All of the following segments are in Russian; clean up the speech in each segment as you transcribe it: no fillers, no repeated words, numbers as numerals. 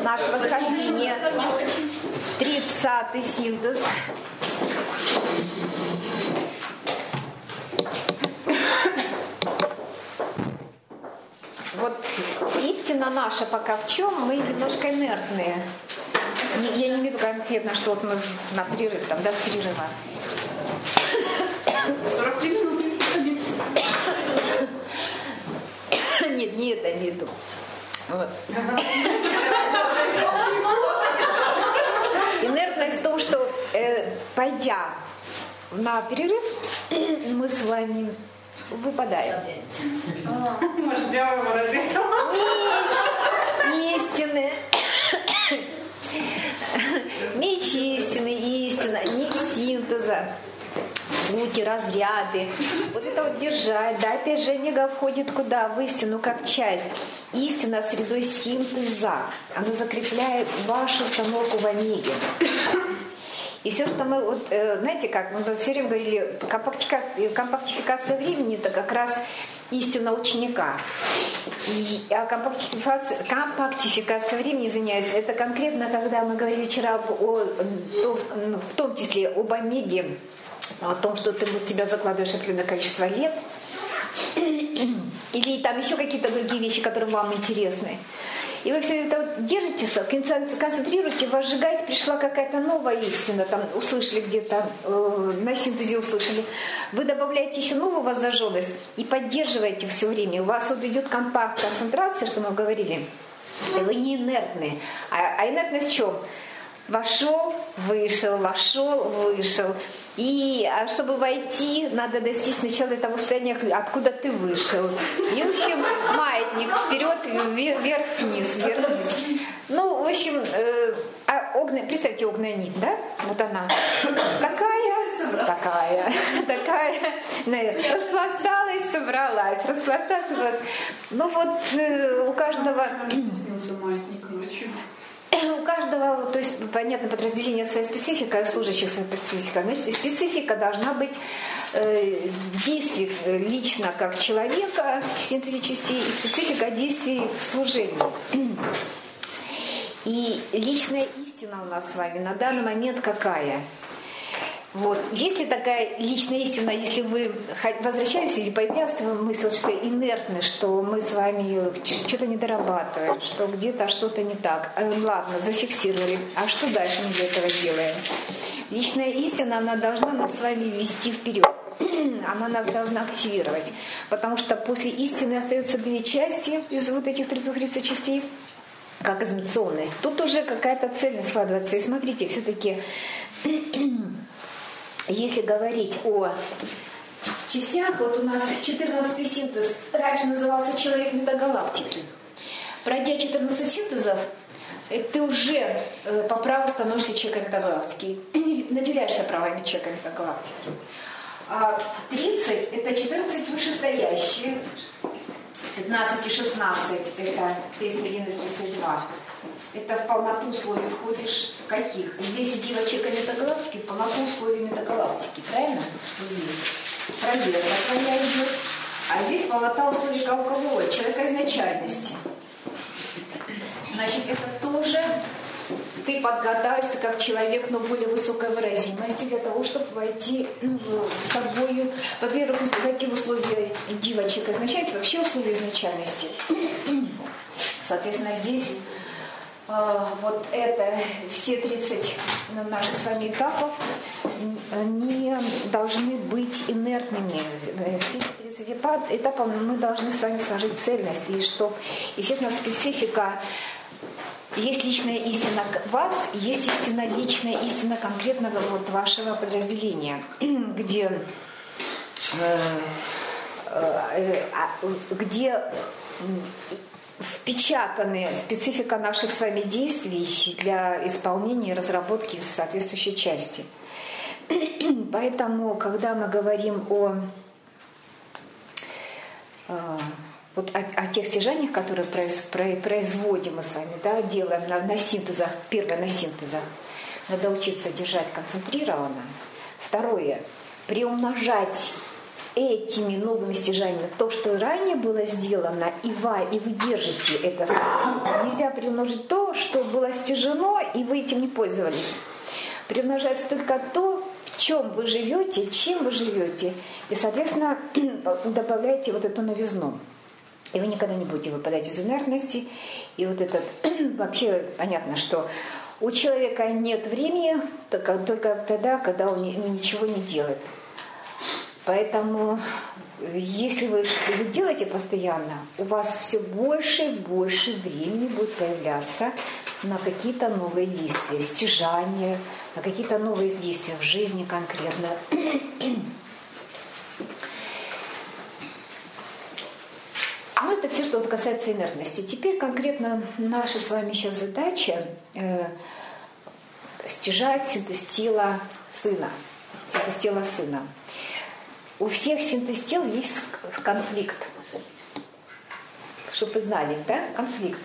наше восхождение, 30-й синтез. Вот истина наша пока в чем? Мы немножко инертные. Я не имею в виду конкретно, что вот мы на перерыв, там, да, с перерыва. 43 минуты. Нет, не это имею в виду. Вот. Инертность в том, что пойдя на перерыв, мы с вами выпадаем. Мы ждем его ради этого. Меч истины. Меч истины, истина, не синтеза. Пути, разряды. Вот это вот держать. Да, опять же, омега входит куда? В истину как часть. Истина средой синтеза. Она закрепляет вашу установку в омеге. И все, что мы, вот, знаете как, мы все время говорили, компактификация времени – это как раз истина ученика. А компактификация времени, извиняюсь, это конкретно, когда мы говорили вчера в том числе об омеге, о том, что ты в себя закладываешь определенное количество лет, или там еще какие-то другие вещи, которые вам интересны. И вы все это вот держите, концентрируете, вас сжигает, пришла какая-то новая истина, там услышали где-то, на синтезе услышали. Вы добавляете еще новую вас зажженность и поддерживаете все время. У вас вот идет концентрация, что мы говорили. И вы не инертны. А инертность в чем? Вошел, вышел, вошел, вышел. И чтобы войти, надо достичь сначала того состояния, откуда ты вышел. И, в общем, маятник вперед, вверх, вниз, вверх, вниз. Ну, в общем, представьте огненная нить, да? Вот она. Такая. Распласталась, собралась. Ну вот у каждого... Снился маятник ночью. У каждого, то есть, понятно, подразделение своя специфика, у служащих своя специфика. Значит, специфика должна быть действий лично как человека в синтезе частей и специфика действий в служении. И личная истина у нас с вами на данный момент какая? Вот. Если такая личная истина, если вы возвращаетесь или появляется мысль, что инертны, что мы с вами что-то не дорабатываем, что где-то что-то не так. Ладно, зафиксировали. А что дальше мы для этого делаем? Личная истина, она должна нас с вами вести вперед. Она нас должна активировать. Потому что после истины остаются две части из вот этих 30 частей, как изоляционность. Тут уже какая-то цельность складывается. И смотрите, все-таки... Если говорить о частях, вот у нас 14-й синтез раньше назывался «Человек метагалактики». Пройдя 14 синтезов, ты уже по праву становишься человеком метагалактики. Наделяешься правами человека метагалактики. А 30 – это 14 вышестоящие, 15 и 16 – это 31 и 32. Это в полноту условий входишь каких? Здесь иди в человека метагалактики, в полноту условий метагалактики, правильно? Вот здесь. Проверка твоя идет. А здесь полнота условий кого? Человека изначальности. Значит, это тоже ты подготовишься как человек, но более высокой выразимости для того, чтобы войти с собой. Во-первых, войти в условия иди в человека изначальности, вообще условия изначальности. Соответственно, здесь вот это все 30 наших с вами этапов не должны быть инертными. Все 30 этапов мы должны с вами сложить цельность. И что, естественно, специфика. Есть личная истина вас, есть истина, личная истина конкретного вот вашего подразделения, где впечатаны специфика наших с вами действий для исполнения и разработки соответствующей части. Поэтому, когда мы говорим о тех стяжаниях, которые производим мы с вами, да, делаем на синтезах, первое на синтезах, надо учиться держать концентрированно. Второе, приумножать этими новыми стяжаниями то, что ранее было сделано, и вы держите это. Нельзя приумножить то, что было стяжено, и вы этим не пользовались. Приумножается только то, в чем вы живете, чем вы живете. И, соответственно, добавляете вот эту новизну. И вы никогда не будете выпадать из инертности. И вот этот, вообще понятно, что у человека нет времени только тогда, когда он ничего не делает. Поэтому, если вы что-то делаете постоянно, у вас все больше и больше времени будет появляться на какие-то новые действия, стяжания, на какие-то новые действия в жизни конкретно. Ну, это все, что касается инертности. Теперь конкретно наша с вами сейчас задача стяжать синтез тела сына. Синтез тела сына. У всех синтез тел есть конфликт. Чтобы вы знали, да? Конфликт.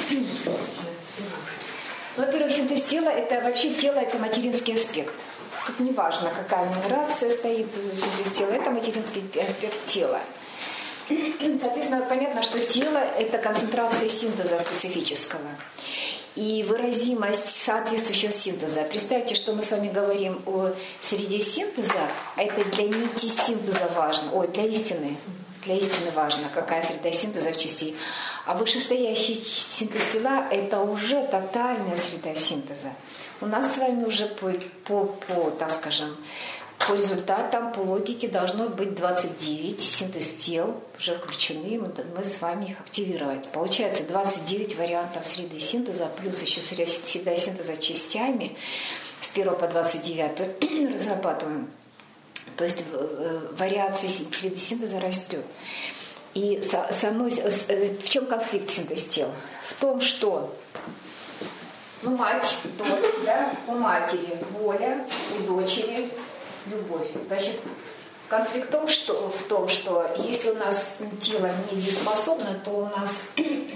Во-первых, синтез тела – это вообще тело, это материнский аспект. Тут не важно, какая нумерация стоит у синтез тела, это материнский аспект тела. Соответственно, понятно, что тело – это концентрация синтеза специфического и выразимость соответствующего синтеза. Представьте, что мы с вами говорим о среде синтеза, а это для нити синтеза важно, для истины. Для истины важно, какая среда синтеза в части. А вышестоящий синтез тела – это уже тотальная среда синтеза. У нас с вами уже так скажем, по результатам, по логике должно быть 29 синтез тел уже включены, мы с вами их активировать. Получается 29 вариантов среды синтеза, плюс еще среда синтеза частями с 1 по 29 разрабатываем. То есть вариация среды синтеза растет. И в чем конфликт синтез тел? В том, что мать, дочь, да, у матери воля, у дочери любовь. Значит, конфликт в том, что если у нас тело недееспособно, то у нас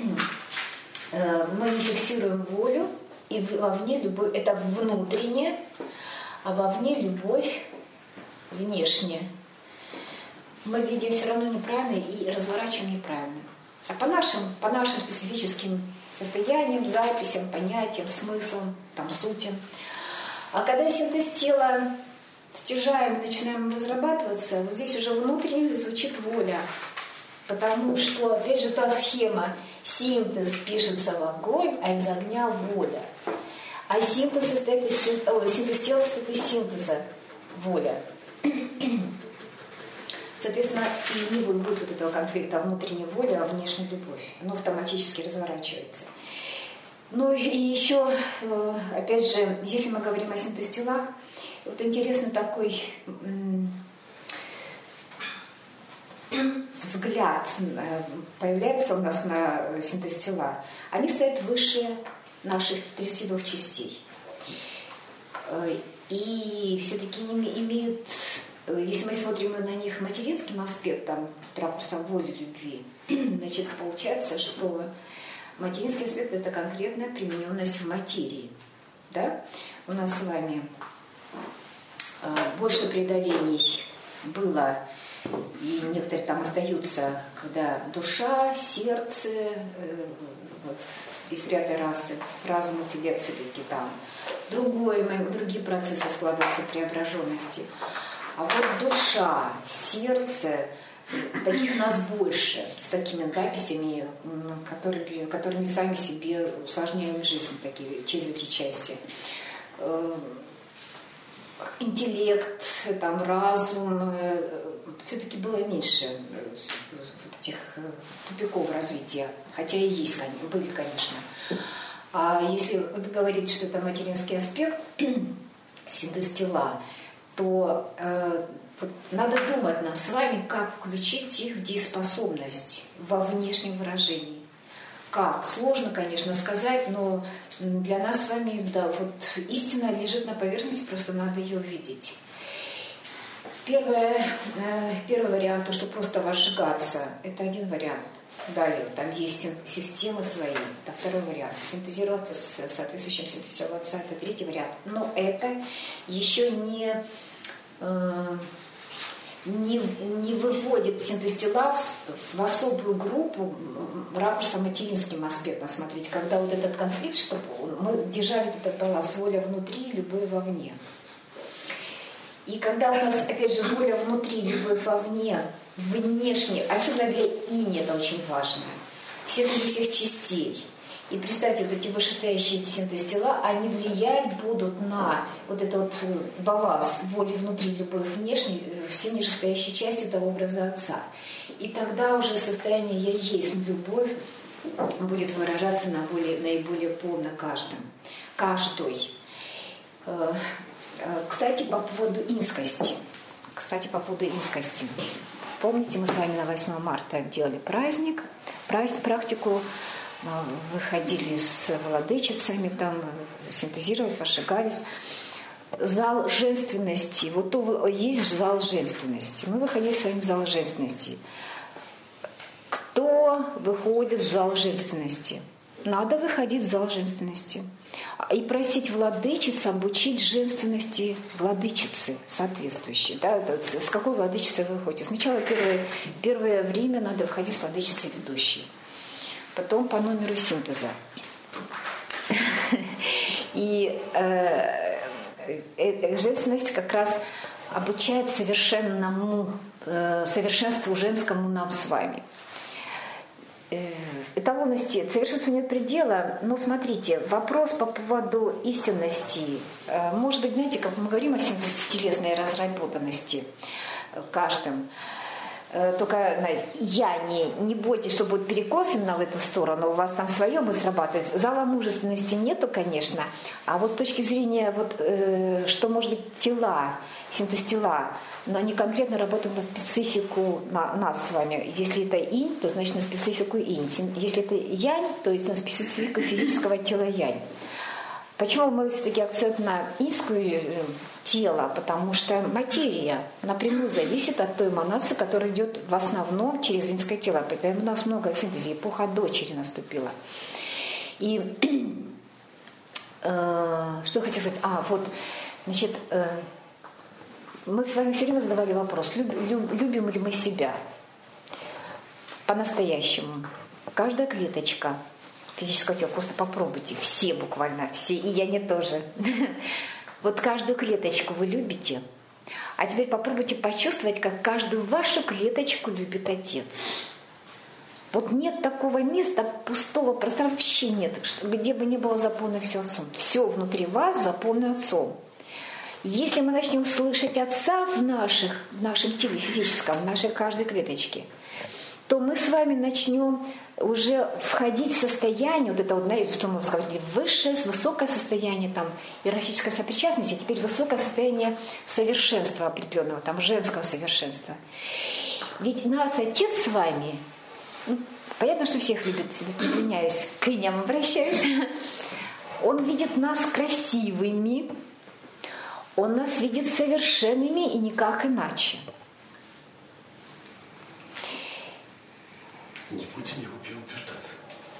мы не фиксируем волю, и вовне любовь, это внутренне, а вовне любовь внешне. Мы видим все равно неправильно и разворачиваем неправильно. А по нашим специфическим состояниям, записям, понятиям, смыслам, сутям. А когда синтез тела стяжаем и начинаем разрабатываться, вот здесь уже внутренне звучит воля. Потому что, опять же, та схема: синтез пишется в огонь, а из огня воля. А синтез тела состоит из синтеза воля. Соответственно, и не будет вот этого конфликта внутренней воли, а внешней любовь. Оно автоматически разворачивается. Ну и еще, опять же, если мы говорим о синтез-телах, вот интересный такой взгляд появляется у нас на синтез-тела. Они стоят выше наших 32 частей. И все-таки имеют, если мы смотрим на них материнским аспектом, ракурсом воли, любви, значит, получается, что материнский аспект – это конкретная примененность в материи. Да? У нас с вами больше преодолений было, и некоторые там остаются, когда душа, сердце из пятой расы, разум, интеллект все-таки там другие процессы складываются преображенности. А вот душа, сердце, таких нас больше, с такими записями, которыми сами себе усложняем жизнь через эти части. Интеллект, разум, все-таки было меньше этих тупиков развития, хотя и были, конечно. А если говорить, что это материнский аспект, синтез тела, то надо думать нам с вами, как включить их в дееспособность во внешнем выражении. Как? Сложно, конечно, сказать, но для нас с вами, истина лежит на поверхности, просто надо ее увидеть. Первый вариант, то, что просто возжигаться, это один вариант. Далее, там есть системы свои, это второй вариант. Синтезироваться с соответствующим синтезом отца, это третий вариант. Но это еще не не выводит синтез тела в особую группу ракурсом материнским аспектом. Смотрите, когда вот этот конфликт, чтобы мы держали этот баланс, воля внутри, любовь вовне. И когда у нас, опять же, воля внутри, любовь вовне, внешне, особенно для инь это очень важно, в синтезе всех частей. И представьте, вот эти вышестоящие синтез тела, они влиять будут на вот этот вот баланс воли внутри, любовь внешне, все нижестоящие части этого образа Отца. И тогда уже состояние «я есть любовь» будет выражаться наиболее полно каждой. Кстати, по поводу инскости. Помните, мы с вами на 8 марта делали практику, выходили с владычицами, там синтезировались, возжигались. Зал женственности. Вот есть зал женственности. Мы выходили с вами в зал женственности. Кто выходит в зал женственности? Надо выходить в зал женственности. И просить владычиц обучить женственности владычицы соответствующей. Да? С какой владычицей вы выходите? Сначала первое время надо выходить с владычицей ведущей. Потом по номеру синтеза. И женственность как раз обучает совершенству женскому нам с вами. Эталонности, совершенству нет предела, но смотрите, вопрос по поводу истинности, может быть, знаете, как мы говорим о синтезе телесной разработанности каждым, только, знаете, не бойтесь, что будет перекос именно в эту сторону, у вас там свое будет срабатывать. Зала мужественности нету, конечно, а вот с точки зрения, что может быть тела, синтез тела, но они конкретно работают на специфику нас с вами. Если это инь, то значит на специфику инь. Если это янь, то есть на специфику физического тела янь. Почему мы все-таки акцент на иньскую тело? Потому что материя напрямую зависит от той эманации, которая идет в основном через иньское тело. Поэтому у нас много в синтезе. Эпоха дочери наступила. И что я хотела сказать? Мы с вами все время задавали вопрос, любим ли мы себя по-настоящему. Каждая клеточка физического тела, просто попробуйте, все буквально, все, и я не тоже. Вот каждую клеточку вы любите, а теперь попробуйте почувствовать, как каждую вашу клеточку любит Отец. Вот нет такого места, пустого пространства вообще нет, где бы не было заполнено все Отцом. Все внутри вас заполнено Отцом. Если мы начнем слышать Отца в нашем теле физическом, в нашей каждой клеточке, то мы с вами начнем уже входить в состояние, вот это вот, знаете, что мы сказали, высокое состояние там, иерархической сопричастности, а теперь высокое состояние совершенства определенного, там, женского совершенства. Ведь нас Отец с вами, понятно, что всех любит, извиняюсь, к иням обращаюсь, Он видит нас красивыми, Он нас видит совершенными и никак иначе. Не будем его переубеждать.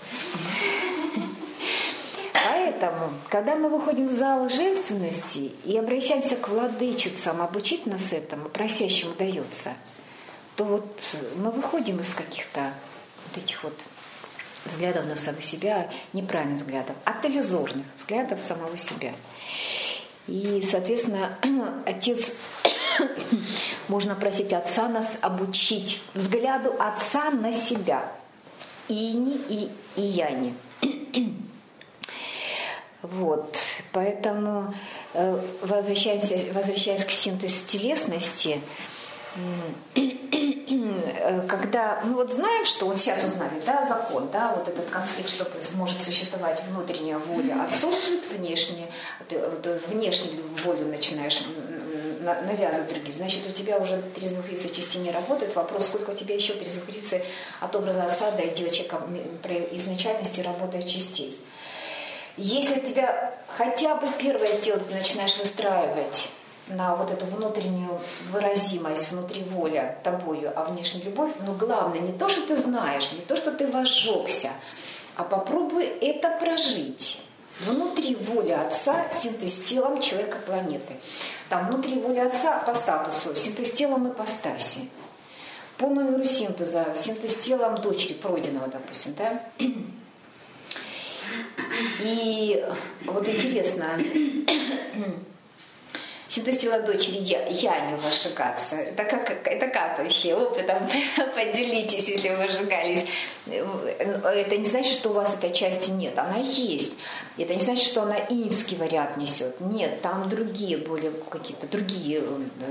Поэтому, когда мы выходим в зал женственности и обращаемся к владычицам, обучить нас этому, просящему дается, то вот мы выходим из каких-то вот этих вот взглядов на самого себя, неправильных взглядов, от иллюзорных взглядов самого себя. И, соответственно, Отец, можно просить Отца нас обучить взгляду Отца на себя. Ини и яни. Вот. Поэтому, возвращаясь к синтезу телесности, когда мы вот знаем, что вот сейчас узнали, да, закон, да, вот этот конфликт, что может существовать внутренняя воля, отсутствует внешне, внешнюю волю начинаешь навязывать другим, значит, у тебя уже трезвухрица части не работает. Вопрос, сколько у тебя еще трезвухрицы от образа Отца до девочек изначальности работает частей. Если у тебя хотя бы первое тело ты начинаешь выстраивать на вот эту внутреннюю выразимость, внутри воля тобою, а внешняя любовь, но главное не то, что ты знаешь, не то, что ты возжегся, а попробуй это прожить. внутри воли Отца синтез телом человека планеты. Там внутри воли Отца по статусу синтез телом ипостаси. По номеру синтеза синтез телом дочери пройденного, допустим, да? И вот интересно, синтез тела дочери Яню возжигаться. Это как вообще? Опытом поделитесь, если вы возжигались. Это не значит, что у вас этой части нет. Она есть. Это не значит, что она инский вариант несет. Нет, там другие, более какие-то другие,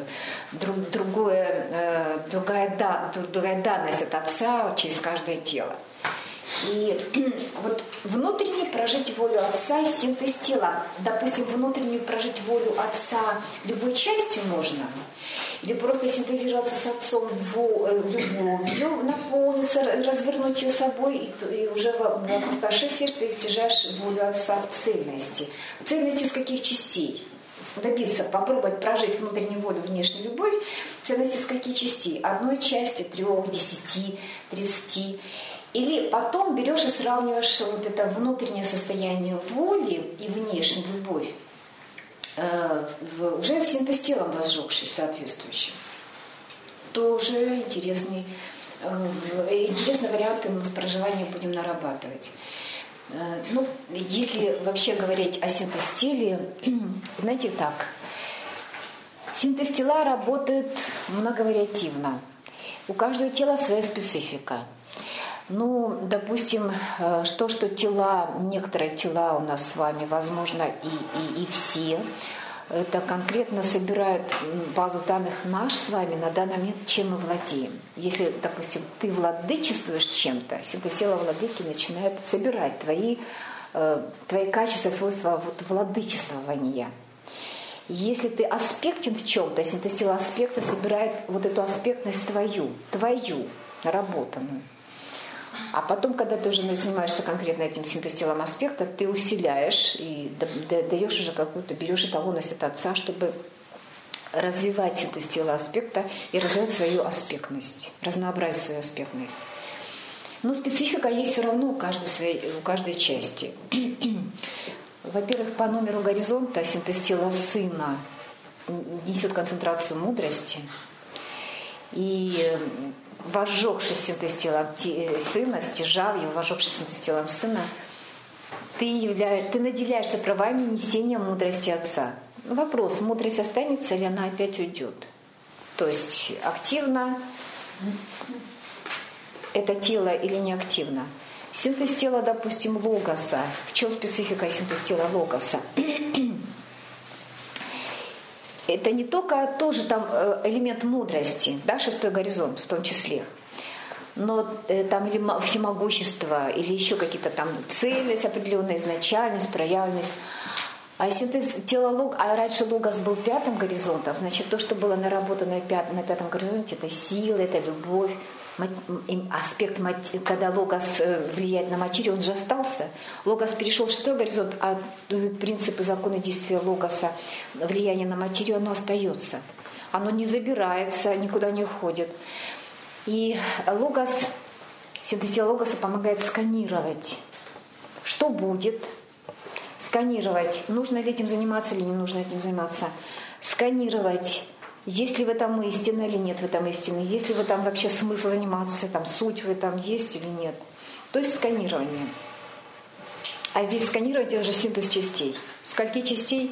другая данность от Отца через каждое тело. И вот внутренне прожить волю Отца – синтез тела. Допустим, внутренне прожить волю Отца любой частью можно. Или просто синтезироваться с Отцом любовью, наполниться, развернуть ее собой, и уже в опустошившись ты достигаешь волю Отца в цельности. В цельности из каких частей? Добиться, попробовать прожить внутреннюю волю, внешнюю любовь. Цельность из каких частей? 1 части, 3, 10, 30. Или потом берешь и сравниваешь вот это внутреннее состояние воли и внешнюю любовь уже синтез телом возжегший соответствующий. Тоже интересный вариант, мы с проживанием будем нарабатывать. Ну, если вообще говорить о синтез теле, знаете так, синтез тела работает многовариативно. У каждого тела своя специфика. Ну, допустим, что тела, некоторые тела у нас с вами, возможно, и все, это конкретно собирают базу данных наш с вами на данный момент, чем мы владеем. Если, допустим, ты владычествуешь чем-то, синтез тела владыки начинает собирать твои качества, свойства владычествования. Если ты аспектен в чем-то, синтез тела аспекта собирает вот эту аспектность твою, наработанную. А потом, когда ты уже занимаешься конкретно этим синтез телом аспекта, ты усиляешь и даешь уже какую-то, берешь эталонность от Отца, чтобы развивать синтез тела аспекта и развивать свою аспектность, разнообразить свою аспектность. Но специфика есть все равно у каждой части. Во-первых, по номеру горизонта синтез тела сына несет концентрацию мудрости. И возжегшись синтез телом сына, стяжав его, возжегшись синтез телом сына, ты наделяешься правами несения мудрости Отца. Вопрос, мудрость останется или она опять уйдет? То есть активно это тело или не активно? Синтез тела, допустим, логоса. В чем специфика синтез тела логоса? Это не только тоже там элемент мудрости, да, 6-й горизонт в том числе, но там или всемогущество, или еще какие-то там цельность, определенная изначальность, проявленность. А синтез тела а раньше логос был 5-м горизонтом, значит, то, что было наработано на 5-м горизонте, это сила, это любовь, аспект, когда логос влияет на материю, он же остался. Логос перешел в 6-й горизонт, а принципы, законы действия логоса, влияние на материю, оно остается. Оно не забирается, никуда не уходит. И логос, синтез тела логоса помогает сканировать, что будет, сканировать, нужно ли этим заниматься или не нужно этим заниматься, сканировать, есть ли в этом истина или нет в этом истины, есть ли в этом вообще смысл заниматься, там, суть в этом есть или нет. То есть сканирование. А здесь сканировать это уже синтез частей. Скольки частей?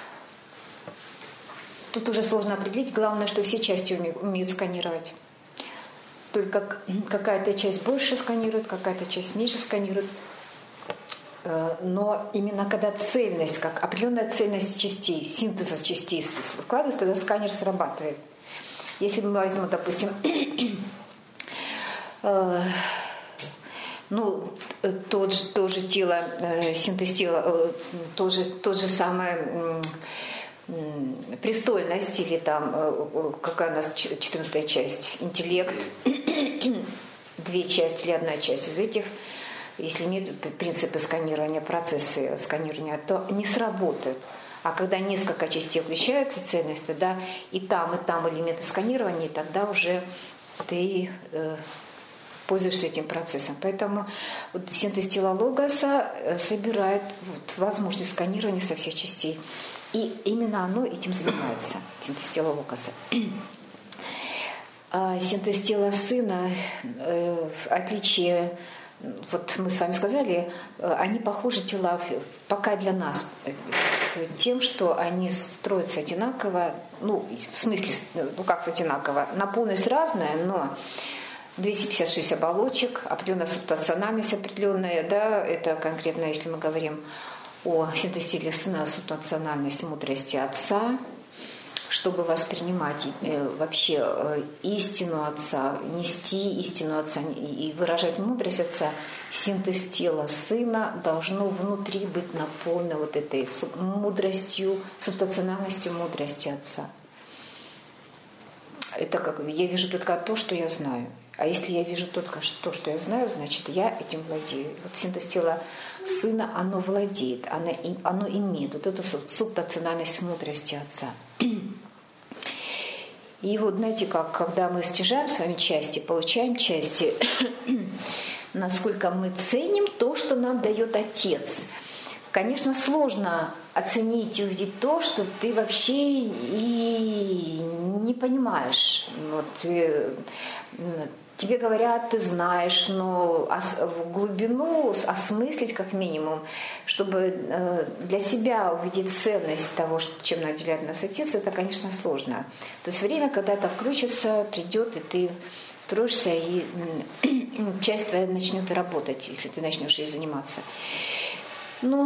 Тут уже сложно определить. Главное, что все части умеют сканировать. Только какая-то часть больше сканирует, какая-то часть меньше сканирует. Но именно когда цельность, как определенная цельность частей, синтеза частей складывается, тогда сканер срабатывает. Если мы возьмем, допустим, тоже тело, синтез тела, тот же самый престольность, или там, какая у нас 14-я часть, интеллект, 2 части или 1 часть из этих. Если нет принципа сканирования, процессы сканирования, то не сработают. А когда несколько частей включаются, цельность, тогда и там элементы сканирования, и тогда уже ты пользуешься этим процессом. Поэтому вот синтез тела логоса собирает возможность сканирования со всех частей. И именно оно этим занимается, синтез тела логоса. Синтез тела сына, в отличие, вот мы с вами сказали, они похожи тела, пока для нас, тем, что они строятся одинаково, ну, в смысле, ну, как одинаково, наполненность разная, но 256 оболочек, определенная субстанциональность определенная, да, это конкретно, если мы говорим о синтезе теле сына, субстанциональность мудрости Отца, чтобы воспринимать вообще истину Отца, нести истину Отца и выражать мудрость Отца, синтез тела Сына должно внутри быть наполнено вот этой мудростью, субстанциональностью мудрости Отца. Это как я вижу только то, что я знаю. А если я вижу только то, что я знаю, значит, я этим владею. Вот синтез тела Сына, оно владеет, оно имеет вот эту субстанциональность мудрости Отца. И вот, знаете, как, когда мы стяжаем с вами части, получаем части, насколько мы ценим то, что нам дает Отец. Конечно, сложно оценить и увидеть то, что ты вообще и не понимаешь. Вот, тебе говорят, ты знаешь, но в глубину осмыслить как минимум, чтобы для себя увидеть ценность того, чем наделяет нас Отец, это, конечно, сложно. То есть время когда-то включится, придет, и ты строишься, и часть твоя начнет работать, если ты начнешь ей заниматься. Ну,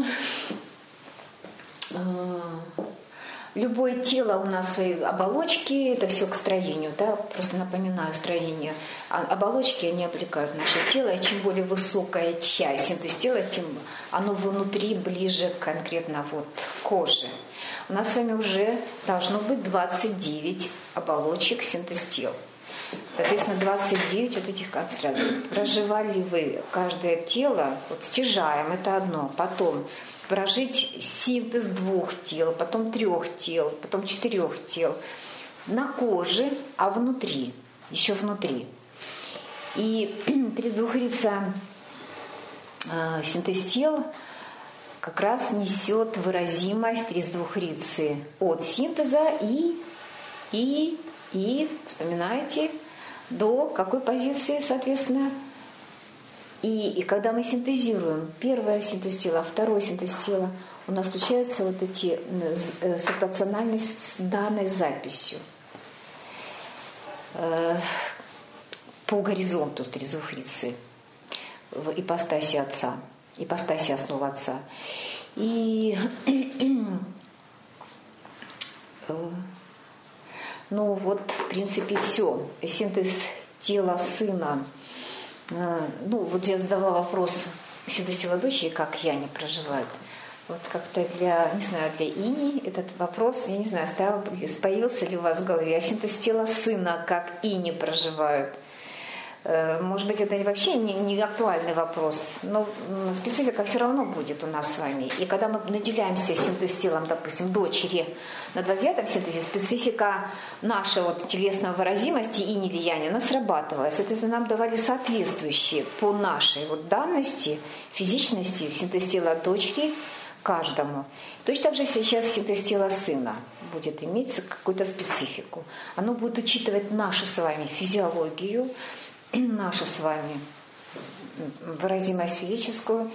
любое тело у нас свои оболочки, это все к строению, да, просто напоминаю строение. Оболочки, они облекают наше тело, и чем более высокая часть синтез тела, тем оно внутри ближе конкретно вот к коже. У нас с вами уже должно быть 29 оболочек синтез тел. Соответственно, 29 вот этих как сразу. Проживали вы каждое тело, вот стяжаем, это одно, потом прожить синтез 2 тел, потом 3 тел, потом 4 тел на коже, а внутри, еще внутри. И 32-рица синтез тел как раз несет выразимость 32-рицы от синтеза и вспоминайте, до какой позиции, соответственно. И когда мы синтезируем первое синтез тела, второй синтез тела, у нас включаются вот эти субстанциональность с данной записью по горизонту 32-рицы в ипостаси Отца, ипостаси основы Отца. И ну вот, в принципе, все. Синтез тела Сына. Ну, вот я задавала вопрос, синтез тела дочери, как Яне проживает. Вот как-то для, не знаю, для Ини этот вопрос, я не знаю, появился ли у вас в голове, а синтез тела Сына, как Ини проживают. Может быть, это вообще не актуальный вопрос, но специфика все равно будет у нас с вами. И когда мы наделяемся синтез телом, допустим, дочери на 29-м синтезе, специфика нашей вот телесной выразимости и влияния, она срабатывала. Соответственно, нам давали соответствующие по нашей вот данности, физичности синтез тела дочери каждому. Точно так же сейчас синтез тела Сына будет иметь какую-то специфику. Оно будет учитывать нашу с вами физиологию, нашу с вами выразимость физическую,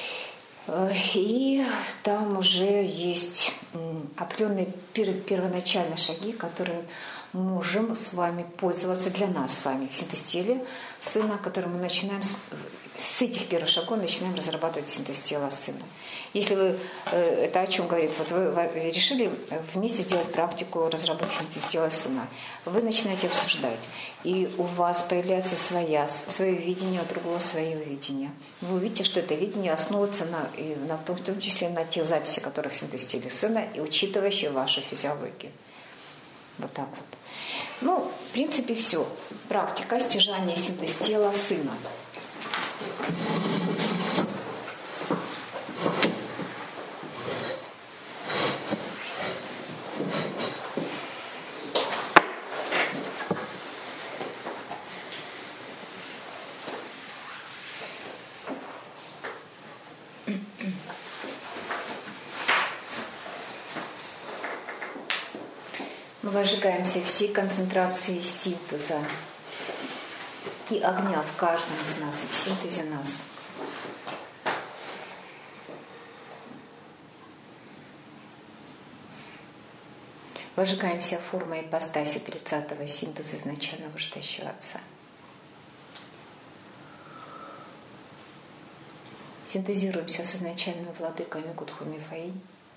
и там уже есть определенные первоначальные шаги, которые можем с вами пользоваться для нас с вами в синтез теле Сына, который мы начинаем с этих первых шагов начинаем разрабатывать синтез тела Сына. Если вы, это о чем говорит, вот вы решили вместе сделать практику разработки синтез тела Сына, вы начинаете обсуждать, и у вас появляется свое видение, у другого свое видение. Вы увидите, что это видение основывается в том числе на тех записях, которые в синтез теле Сына, и учитывающие вашу физиологию. Вот так вот. Ну, в принципе, все. Практика стяжания синтез тела Сына. Мы возжигаемся всей концентрацией синтеза и огня в каждом из нас, и в синтезе нас. Возжигаемся формой ипостаси 30-го синтеза изначально вышестоящего Отца. Синтезируемся с изначальными владыками Гудху Мифаи.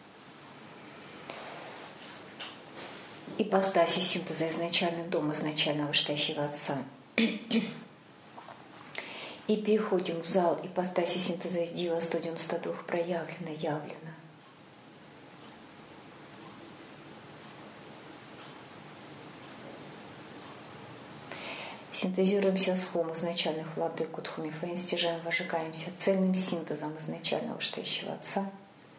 Ипостаси синтеза изначальный дом изначально вышестоящего Отца. И переходим в зал ипостаси синтеза Дива 192 проявлено, явлено. Синтезируемся с хом изначальных владык Гудху Мифаи, стяжаем, возжигаемся цельным синтезом изначального вышестоящего Отца.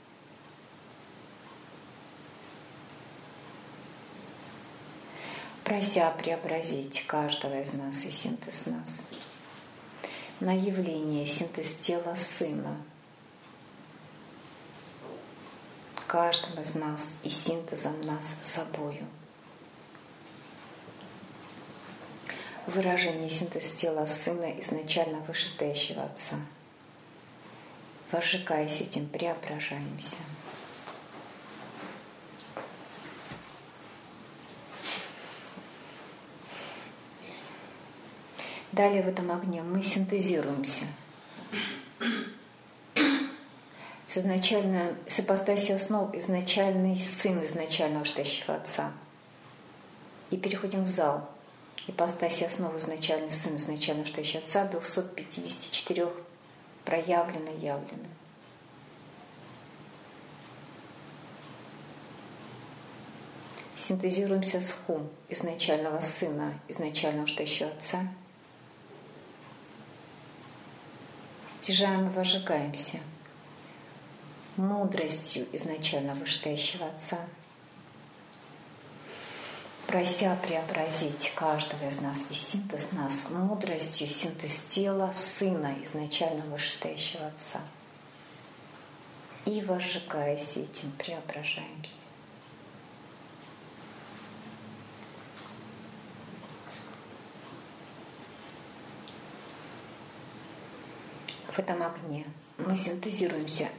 Прося преобразить каждого из нас и синтез нас на явление, синтез тела Сына, каждым из нас и синтезом нас собою. Выражение синтез тела Сына изначально вышестоящего Отца. Возжигаясь этим, преображаемся. Далее в этом огне мы синтезируемся с ипостасью основ изначальный Сын изначального вышестоящего Отца. И переходим в зал ипостаси основы изначальный Сын изначального вышестоящего Отца 254 проявлено, явлено. Синтезируемся с хум изначального Сына изначального вышестоящего Отца. Стяжаем и возжигаемся мудростью изначально вышестоящего Отца, прося преобразить каждого из нас и синтез нас мудростью, синтез тела Сына изначально вышестоящего Отца. И возжигаясь этим, преображаемся. В этом огне мы синтезируемся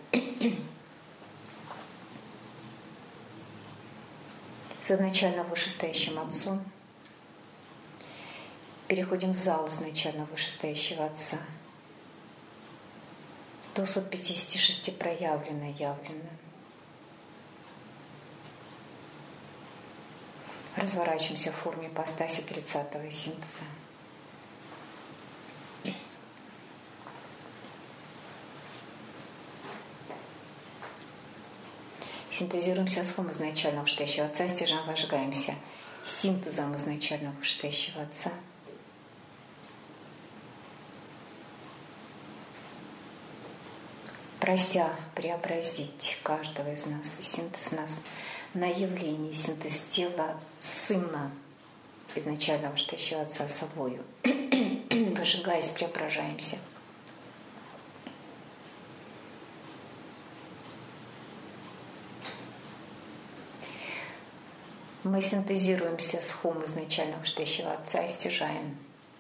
с изначально вышестоящим Отцом, переходим в зал изначально вышестоящего Отца, 256 проявлено, явлено. Разворачиваемся в форме ипостаси 30-го синтеза. Синтезируемся с хом изначального вышестоящего Отца, стяжаем, возжигаемся синтезом изначального вышестоящего Отца. Прося преобразить каждого из нас и синтез нас на явление, синтез тела Сына изначального вышестоящего Отца собою. Возжигаясь, преображаемся. Мы синтезируемся с хом изначального вышестоящего Отца и стяжаем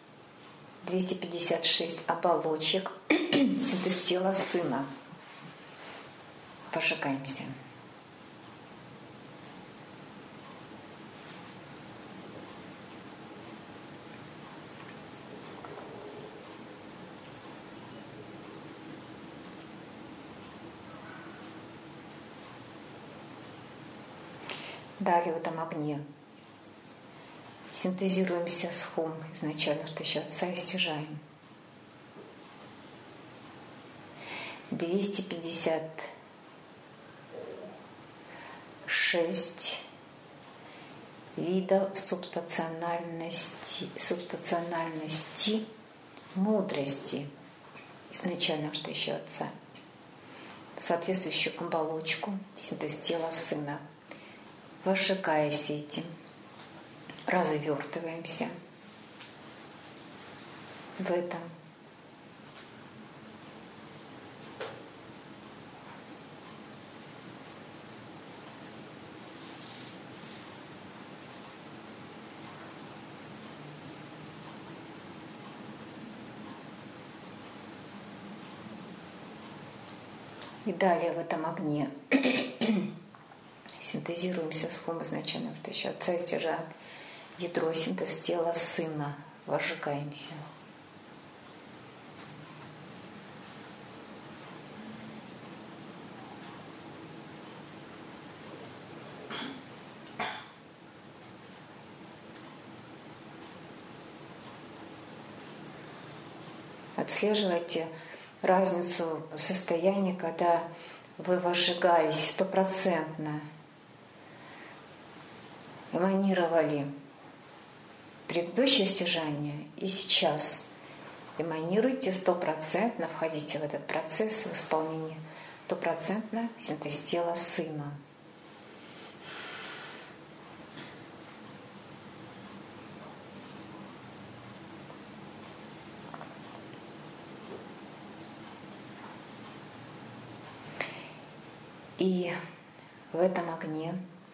256 оболочек синтез тела Сына. Возжигаемся. Далее в этом огне синтезируемся с хом изначально вышестоящего Отца и стяжаем 256 видов субстациональности мудрости изначально вышестоящего Отца, соответствующую оболочку синтез тела Сына. Возжигаясь этим, развертываемся в этом. И далее в этом огне синтезируемся с хом изначальным втаща Отца и стяжаем ядро, синтез тела Сына, возжигаемся. Отслеживайте разницу состояния, когда вы возжигались стопроцентно, эманировали предыдущее стяжание и сейчас эманируйте стопроцентно, входите в этот процесс в исполнении стопроцентно синтез тела Сына. И в этом огне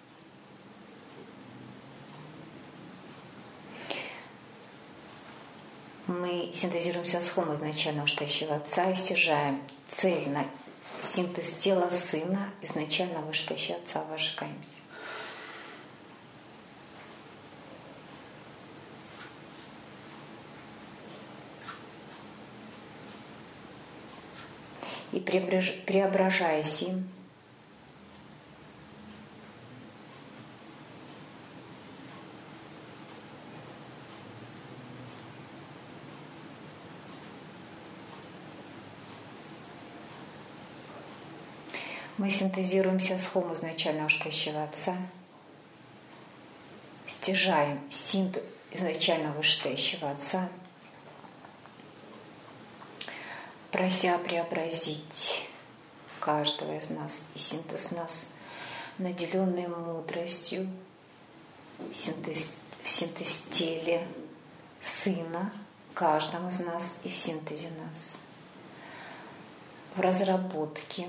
мы синтезируемся с хом изначального вышестоящего Отца и стяжаем цельно синтез тела Сына изначального вышестоящего Отца, возжигаемся. И преображаясь им, мы синтезируемся с хом изначального вышестоящего Отца, стяжаем синтез изначального вышестоящего Отца, прося преобразить каждого из нас и синтез нас, наделенный мудростью, в синтез теле Сына, каждому из нас и в синтезе нас, в разработке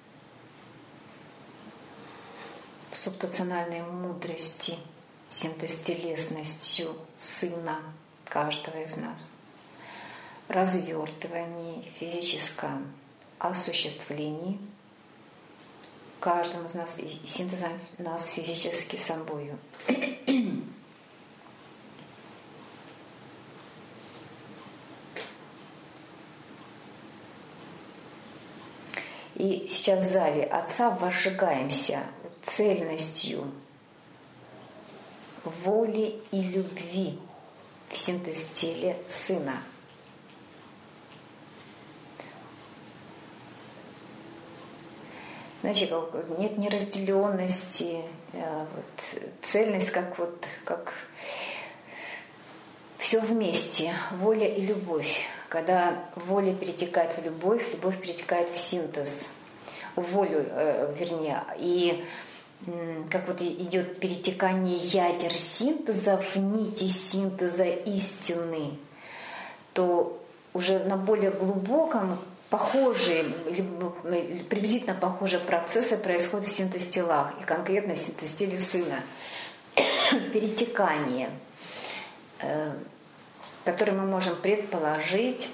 субтациональной мудрости, синтез телесностью Сына каждого из нас, развертывании, физическом осуществлении каждому из нас и синтезом нас физически собою. И сейчас в зале Отца возжигаемся цельностью воли и любви в синтез теле Сына. Значит, нет неразделенности, цельность как все вместе, воля и любовь. Когда воля перетекает в любовь перетекает в синтез, в волю, и как идет перетекание ядер синтеза в нити синтеза истины, то уже на более глубоком похожие, приблизительно похожие процессы происходят в синтез телах, и конкретно в синтез теле Сына. Перетекание, которое мы можем предположить,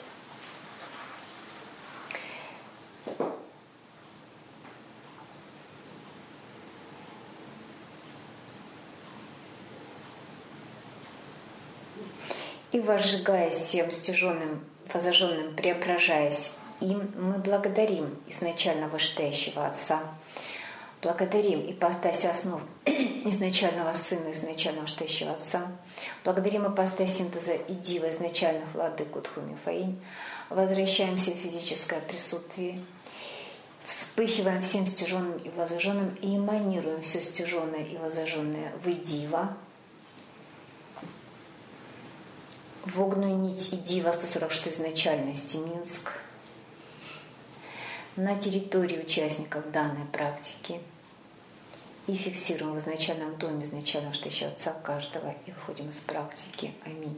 и возжигаясь всем стяженным, возожженным, преображаясь им, мы благодарим изначально вышестоящего Отца, благодарим ипостась основ изначального Сына, изначального вышестоящего Отца, благодарим ипостась синтеза и дива изначальных владык Тхуми Фаинь, возвращаемся в физическое присутствие, вспыхиваем всем стяженным и возожженным и эманируем все стяженное и возожженное в дива, в огненную нить и дива 146 изначальности Минск, на территории участников данной практики, и фиксируем в изначальном доме изначального вышестоящего Отца каждого и выходим из практики. Аминь.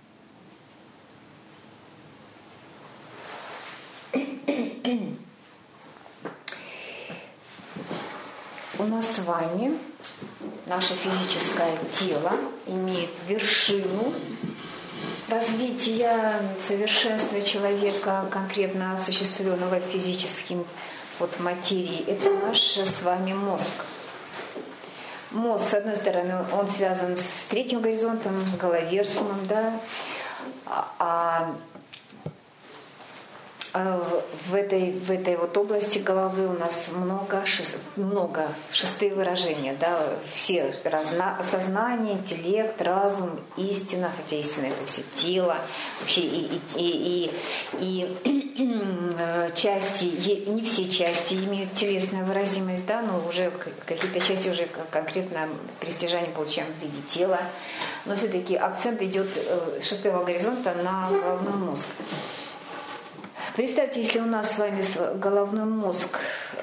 У нас с вами наше физическое тело имеет вершину развития совершенства человека, конкретно осуществленного физическим вот материи, это наш с вами мозг. Мозг, с одной стороны, он связан с третьим горизонтом, с головерсумом, да, в этой вот области головы у нас много шестые выражения, да, все сознание, интеллект, разум, истина, хотя истина это все тело, вообще и части, не все части имеют телесную выразимость, да, но уже какие-то части уже конкретно при стяжании получаем в виде тела, но все-таки акцент идет шестого горизонта на головной мозг. Представьте, если у нас с вами головной мозг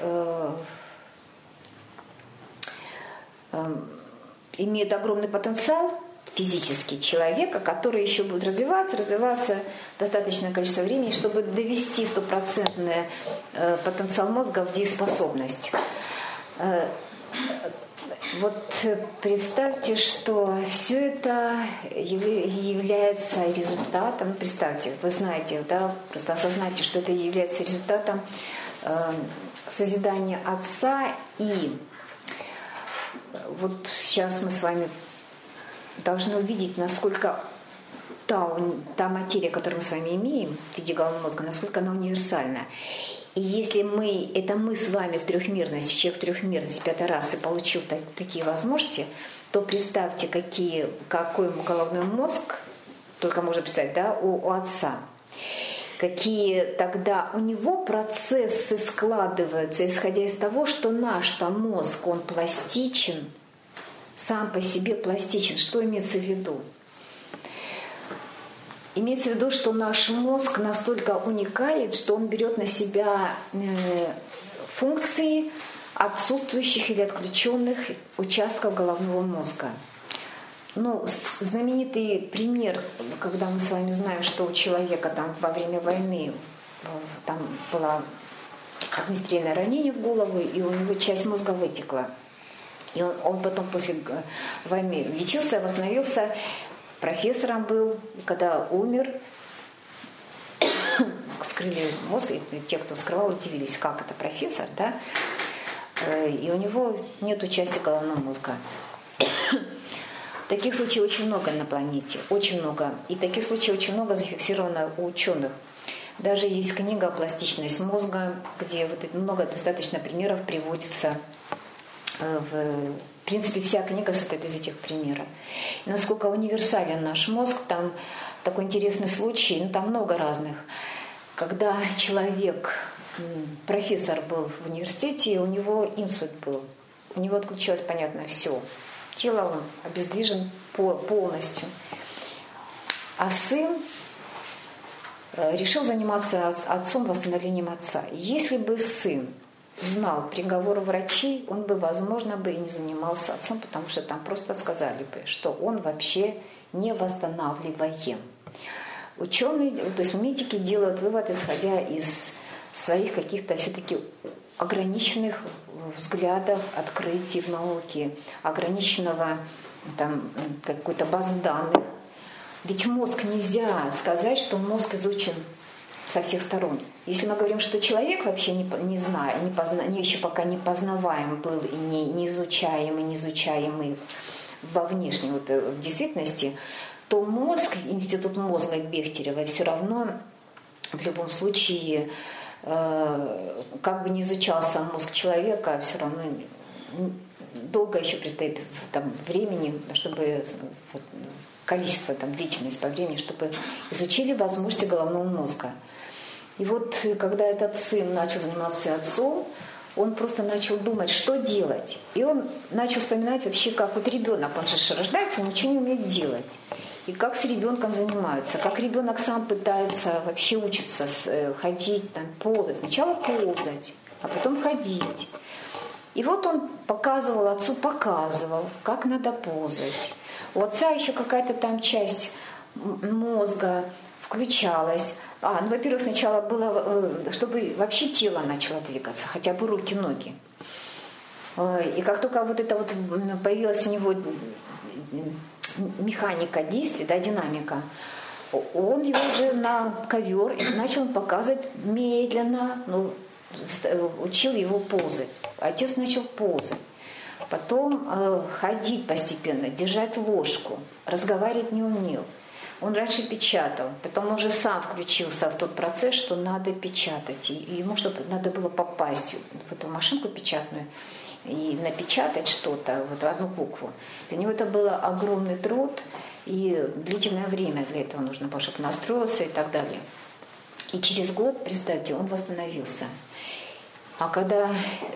имеет огромный потенциал физический человека, который еще будет развиваться достаточное количество времени, чтобы довести стопроцентный потенциал мозга в дееспособность. Вот представьте, что все это является результатом, представьте, вы знаете, да, просто осознайте, что это является результатом созидания Отца. И вот сейчас мы с вами должны увидеть, насколько та материя, которую мы с вами имеем в виде головного мозга, насколько она универсальна. И если мы с вами в трехмерности, человек в трехмерности, пятой расы получил такие возможности, то представьте, какой головной мозг, только можно представить, да, у Отца. Какие тогда у него процессы складываются, исходя из того, что наш-то мозг, он пластичен, сам по себе пластичен. Что имеется в виду? Имеется в виду, что наш мозг настолько уникален, что он берет на себя функции отсутствующих или отключенных участков головного мозга. Ну, знаменитый пример, когда мы с вами знаем, что у человека там во время войны там было огнестрельное ранение в голову, и у него часть мозга вытекла. И он потом после войны лечился, восстановился, профессором был, и когда умер, вскрыли мозг, и те, кто вскрывал, удивились, как это профессор, да, и у него нет части головного мозга. Таких случаев очень много на планете, очень много. И таких случаев очень много зафиксировано у ученых. Даже есть книга «Пластичность мозга», где вот много достаточно примеров приводится. В принципе, вся книга состоит из этих примеров. И насколько универсален наш мозг, там такой интересный случай, там много разных. Когда человек, профессор был в университете, у него инсульт был. У него отключилось, понятно, все. Тело он обездвижен полностью. А сын решил заниматься отцом, восстановлением отца. Если бы сын знал приговор врачей, он бы, возможно, и не занимался отцом, потому что там просто сказали бы, что он вообще не восстанавливаем. Ученые, то есть медики делают вывод, исходя из своих каких-то все-таки ограниченных взглядов, открытий в науке, ограниченного там какой-то базы данных. Ведь мозг нельзя сказать, что мозг изучен со всех сторон. Если мы говорим, что человек вообще не знает, еще пока не познаваем был и не изучаемый во внешней в действительности, то мозг, институт мозга Бехтерева все равно в любом случае, как бы не изучался мозг человека, все равно долго еще предстоит времени, чтобы количество, длительность по времени, чтобы изучили возможности головного мозга. И вот когда этот сын начал заниматься отцом, он просто начал думать, что делать. И он начал вспоминать вообще, как вот ребенок, он же рождается, он ничего не умеет делать. И как с ребенком занимаются, как ребенок сам пытается вообще учиться ходить, ползать. Сначала ползать, а потом ходить. И вот он отцу показывал, как надо ползать. У отца еще какая-то там часть мозга включалась. Во-первых, сначала было, чтобы вообще тело начало двигаться, хотя бы руки, ноги. И как только появилась у него механика действий, динамика, он его уже на ковер и начал показывать медленно, учил его ползать. Отец начал ползать. Потом ходить постепенно, держать ложку. Разговаривать не умел. Он раньше печатал, потом он уже сам включился в тот процесс, что надо печатать. И ему надо было попасть в эту машинку печатную и напечатать что-то, вот одну букву. Для него это был огромный труд, и длительное время для этого нужно было, чтобы настроился и так далее. И через год, представьте, он восстановился. А когда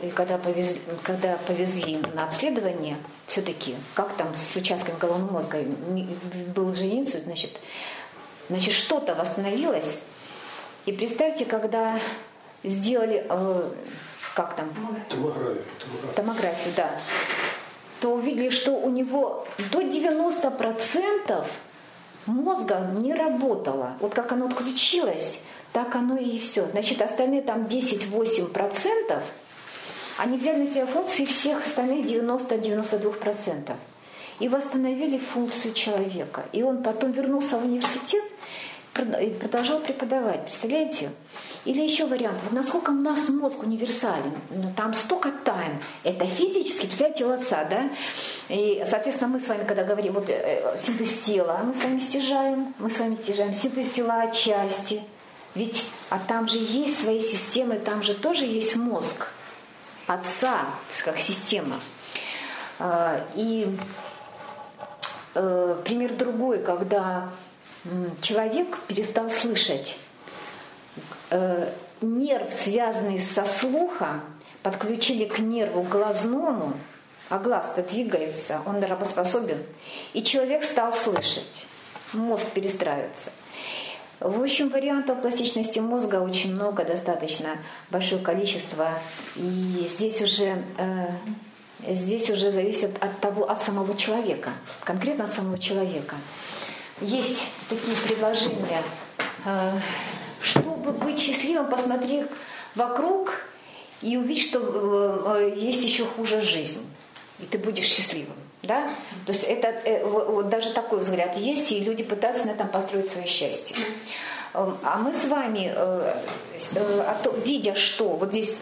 повезли на обследование, все-таки, как там с участками головного мозга, был же инсульт, значит что-то восстановилось. И представьте, когда сделали, как там? Томографию, да. То увидели, что у него до 90% мозга не работало. Вот как оно отключилось, так оно и все. Значит, остальные там 10-8%, они взяли на себя функции всех остальных 90-92%. И восстановили функцию человека. И он потом вернулся в университет и продолжал преподавать. Представляете? Или еще вариант. Вот насколько у нас мозг универсален. Ну, там столько тайн. Это физически, представляете, у отца, да? И, соответственно, мы с вами, когда говорим, вот синтез тела, мы с вами стяжаем синтез тела отчасти. Ведь, а там же есть свои системы, там же тоже есть мозг отца, как система. И пример другой, когда человек перестал слышать. Нерв, связанный со слухом, подключили к нерву глазному, а глаз-то двигается, он работоспособен, и человек стал слышать. Мозг перестраивается. В общем, вариантов пластичности мозга очень много, достаточно большое количество. И здесь уже зависит от самого человека, конкретно от самого человека. Есть такие предложения. Чтобы быть счастливым, посмотри вокруг и увидеть, что есть еще хуже жизнь. И ты будешь счастливым. Да? То есть это вот даже такой взгляд есть, и люди пытаются на этом построить свое счастье. А мы с вами, видя, что вот здесь,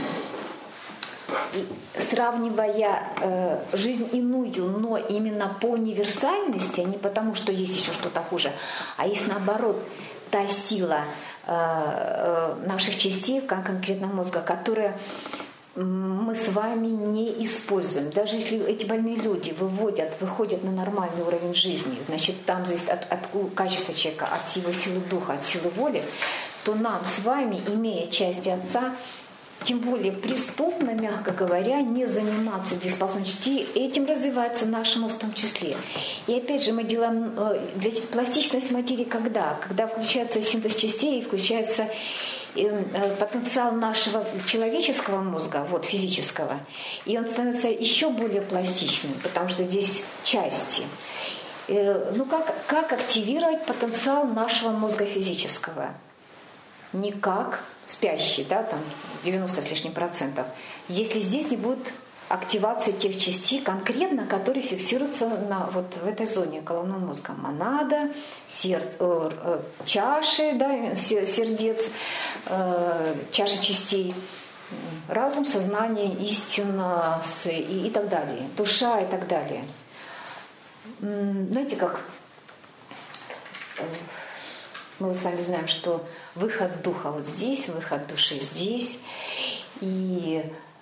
сравнивая жизнь иную, но именно по универсальности, а не потому, что есть еще что-то хуже, а есть наоборот та сила наших частей, конкретно мозга, которая мы с вами не используем. Даже если эти больные люди выходят на нормальный уровень жизни, значит, там зависит от качества человека, от его силы духа, от силы воли, то нам с вами, имея части отца, тем более преступно, мягко говоря, не заниматься диспозицией частей, этим развивается наш мозг в том числе. И опять же мы делаем для пластичность материи когда? Когда включается синтез частей, включается потенциал нашего человеческого мозга, вот физического, и он становится еще более пластичным, потому что здесь части. Ну как активировать потенциал нашего мозга физического? Никак спящий, да, там 90 с лишним %, если здесь не будет активации тех частей конкретно, которые фиксируются вот в этой зоне головного мозга. Монада, чаши, да, сердец, чаши частей, разум, сознание, истина и так далее, душа и так далее. Знаете, как мы с вами знаем, что выход духа вот здесь, выход души здесь, и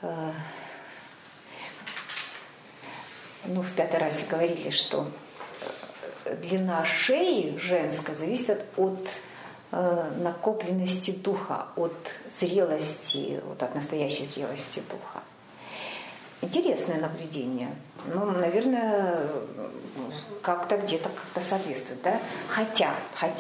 в 5-й расе говорили, что длина шеи женской зависит от накопленности духа, от зрелости, вот от настоящей зрелости духа. Интересное наблюдение. Наверное, как-то где-то как-то соответствует, да? Хотя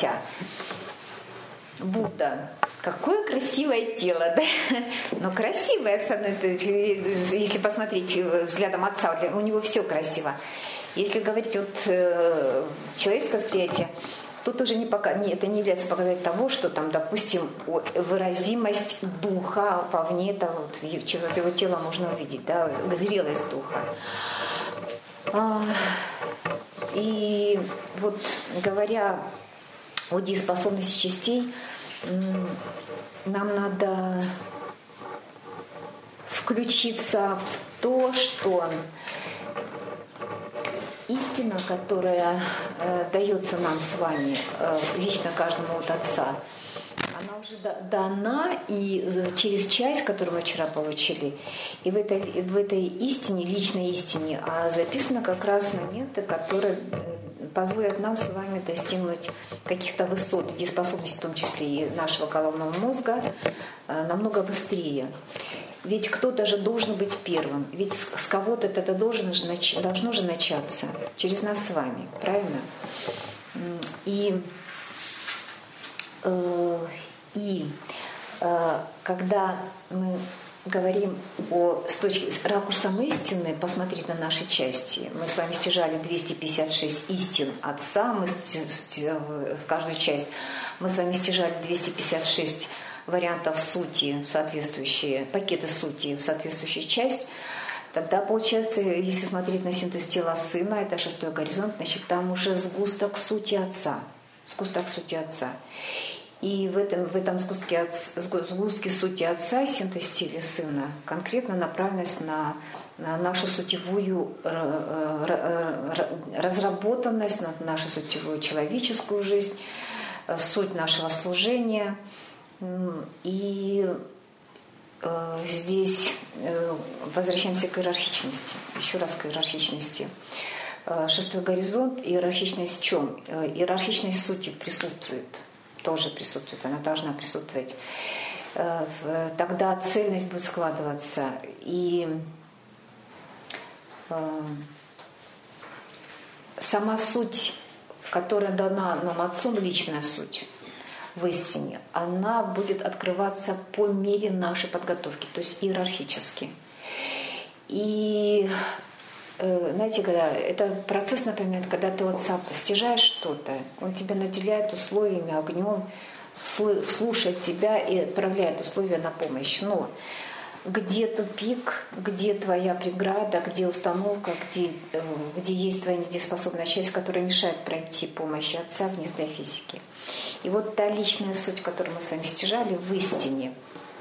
Будда, какое красивое тело, да? Но красивое, если посмотреть взглядом отца, у него все красиво. Если говорить человеческое восприятие, тут уже это не является показателем того, что там, допустим, выразимость духа вовне, это через его тело можно увидеть, да, зрелость духа. И вот говоря о дееспособности частей, нам надо включиться в то, что истина, которая дается нам с вами, лично каждому от Отца, она уже дана и через часть, которую мы вчера получили. И в этой истине, личной истине, записаны как раз моменты, которые позволят нам с вами достигнуть каких-то высот, дееспособности, в том числе и нашего головного мозга, намного быстрее. Ведь кто-то же должен быть первым. Ведь с кого-то это должно же начаться. Через нас с вами. Правильно? И когда мы говорим с точки ракурсом истины, посмотреть на наши части. Мы с вами стяжали 256 истин Отца, в каждую часть. Мы с вами стяжали 256 вариантов сути, соответствующие, пакеты сути в соответствующую часть. Тогда получается, если смотреть на синтез тела Сына, это 6-й горизонт, значит, там уже сгусток сути Отца. Сгусток сути Отца. И в этом сгустке сути Отца, синтез тела Сына, конкретно направленность на нашу сутевую разработанность, на нашу сутевую человеческую жизнь, суть нашего служения. И здесь возвращаемся к иерархичности, еще раз к иерархичности. 6-й горизонт, иерархичность в чем? Иерархичность сути присутствует, тоже присутствует, она должна присутствовать. Тогда цельность будет складываться, и сама суть, которая дана нам Отцом, личная суть, в истине, она будет открываться по мере нашей подготовки, то есть иерархически. И знаете, когда это процесс напоминает, когда ты вот сам стяжаешь что-то, он тебя наделяет условиями, огнем, слушает тебя и отправляет условия на помощь. Но где тупик, где твоя преграда, где установка, где есть твоя недееспособная часть, которая мешает пройти помощи Отца в гнезда физики. И вот та личная суть, которую мы с вами стяжали в истине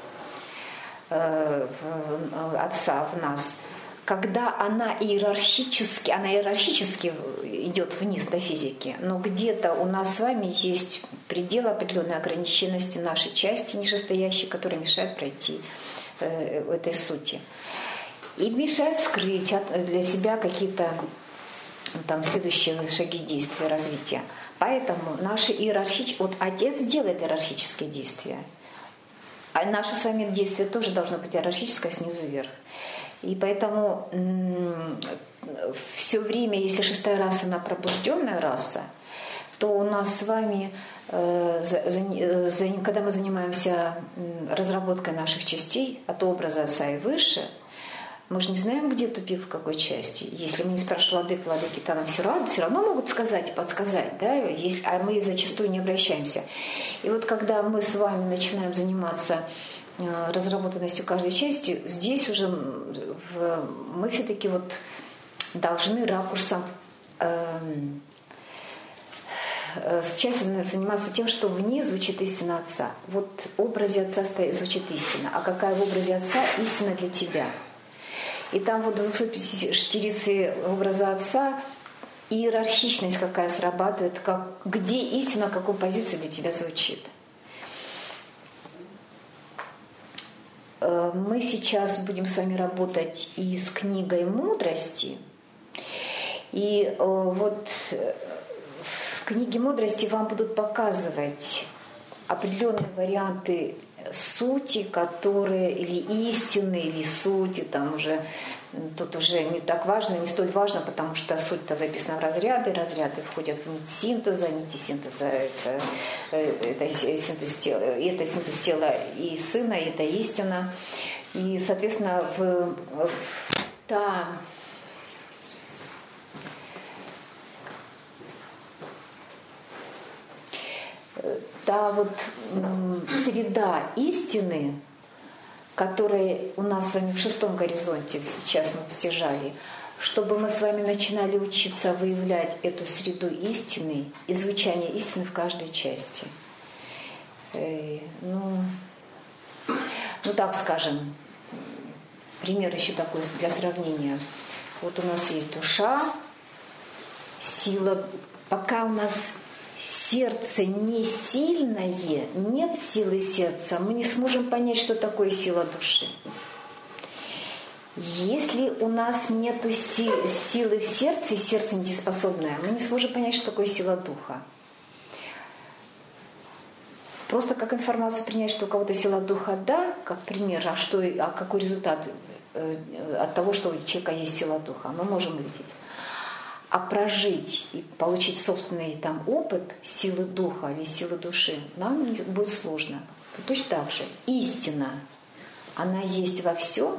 Отца в нас, когда она иерархически идет вниз до физики, но где-то у нас с вами есть предел определенной ограниченности нашей части нижестоящей, которая мешает пройти этой сути. И мешает скрыть для себя какие-то там следующие шаги действия, развития. Поэтому наши вот Отец делает иерархические действия. А наше с вами действие тоже должно быть иерархическое снизу вверх. И поэтому все время, если 6-я раса, она пробужденная раса, то у нас с вами, когда мы занимаемся разработкой наших частей от образа Отца и выше, мы же не знаем, где тупик, в какой части. Если мы не спрашиваем владыки, то нам все равно могут сказать и подсказать, да? А мы зачастую не обращаемся. И вот когда мы с вами начинаем заниматься разработанностью каждой части, здесь уже мы все-таки вот должны ракурсом сейчас заниматься тем, что в ней звучит истина Отца. Вот в образе Отца звучит истина. А какая в образе Отца истина для тебя? И там вот 254 образа Отца, иерархичность какая срабатывает, где истина, в какой позиции для тебя звучит. Мы сейчас будем с вами работать и с книгой мудрости. И вот в книге мудрости вам будут показывать определенные варианты сути, которые или истины, или сути, там уже тут уже не так важно, не столь важно, потому что суть-то записана в разряды входят в нить синтеза, нити синтеза это синтез тела и Сына, и это истина. И, соответственно, та вот среда истины, которая у нас с вами в 6-м горизонте сейчас мы стяжали, чтобы мы с вами начинали учиться выявлять эту среду истины и звучание истины в каждой части. Ну так скажем, пример еще такой для сравнения. Вот у нас есть душа, сила. Пока у нас сердце не сильное, нет силы сердца, мы не сможем понять, что такое сила души. Если у нас нет силы в сердце, и сердце недееспособное, мы не сможем понять, что такое сила духа. Просто как информацию принять, что у кого-то сила духа, да, как пример, а какой результат от того, что у человека есть сила духа, мы можем увидеть. А прожить и получить собственный там опыт силы духа или силы души нам будет сложно. Точно так же истина, она есть во всем.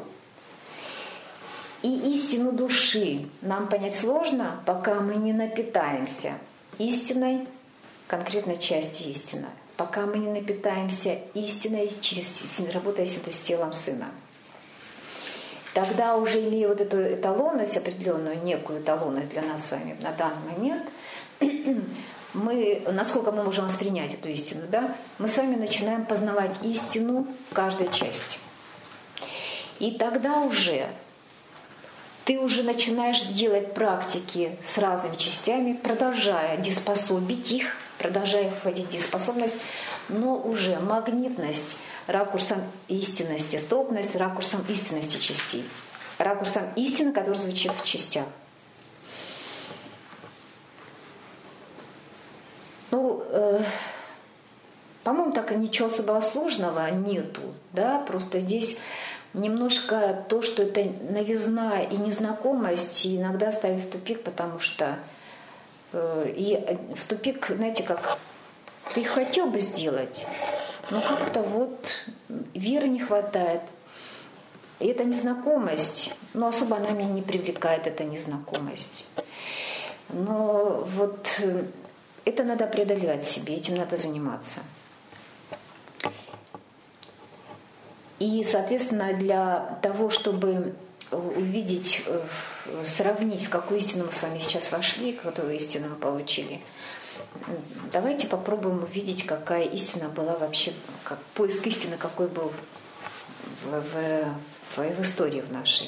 И истину души нам понять сложно, пока мы не напитаемся истиной, конкретной части истины, пока мы не напитаемся истиной, работая с телом Сына. Тогда уже имея вот эту эталонность, определенную некую эталонность для нас с вами на данный момент, насколько мы можем воспринять эту истину, да, мы с вами начинаем познавать истину в каждой части. И тогда уже ты уже начинаешь делать практики с разными частями, продолжая дееспособить их, продолжая вводить дееспособность, но уже магнитность ракурсом истинности, стопность ракурсом истинности частей, ракурсом истины, который звучит в частях. По-моему, так и ничего особо сложного нету, да, просто здесь немножко то, что это новизна и незнакомость, и иногда ставит в тупик, потому что и в тупик, знаете, как ты хотел бы сделать, но как-то вот веры не хватает. И эта незнакомость, особо она меня не привлекает, эта незнакомость. Но вот это надо преодолевать себе, этим надо заниматься. И, соответственно, для того, чтобы увидеть, сравнить, в какую истину мы с вами сейчас вошли, какую истину мы получили, давайте попробуем увидеть, какая истина была вообще, как поиск истины, какой был в истории в нашей.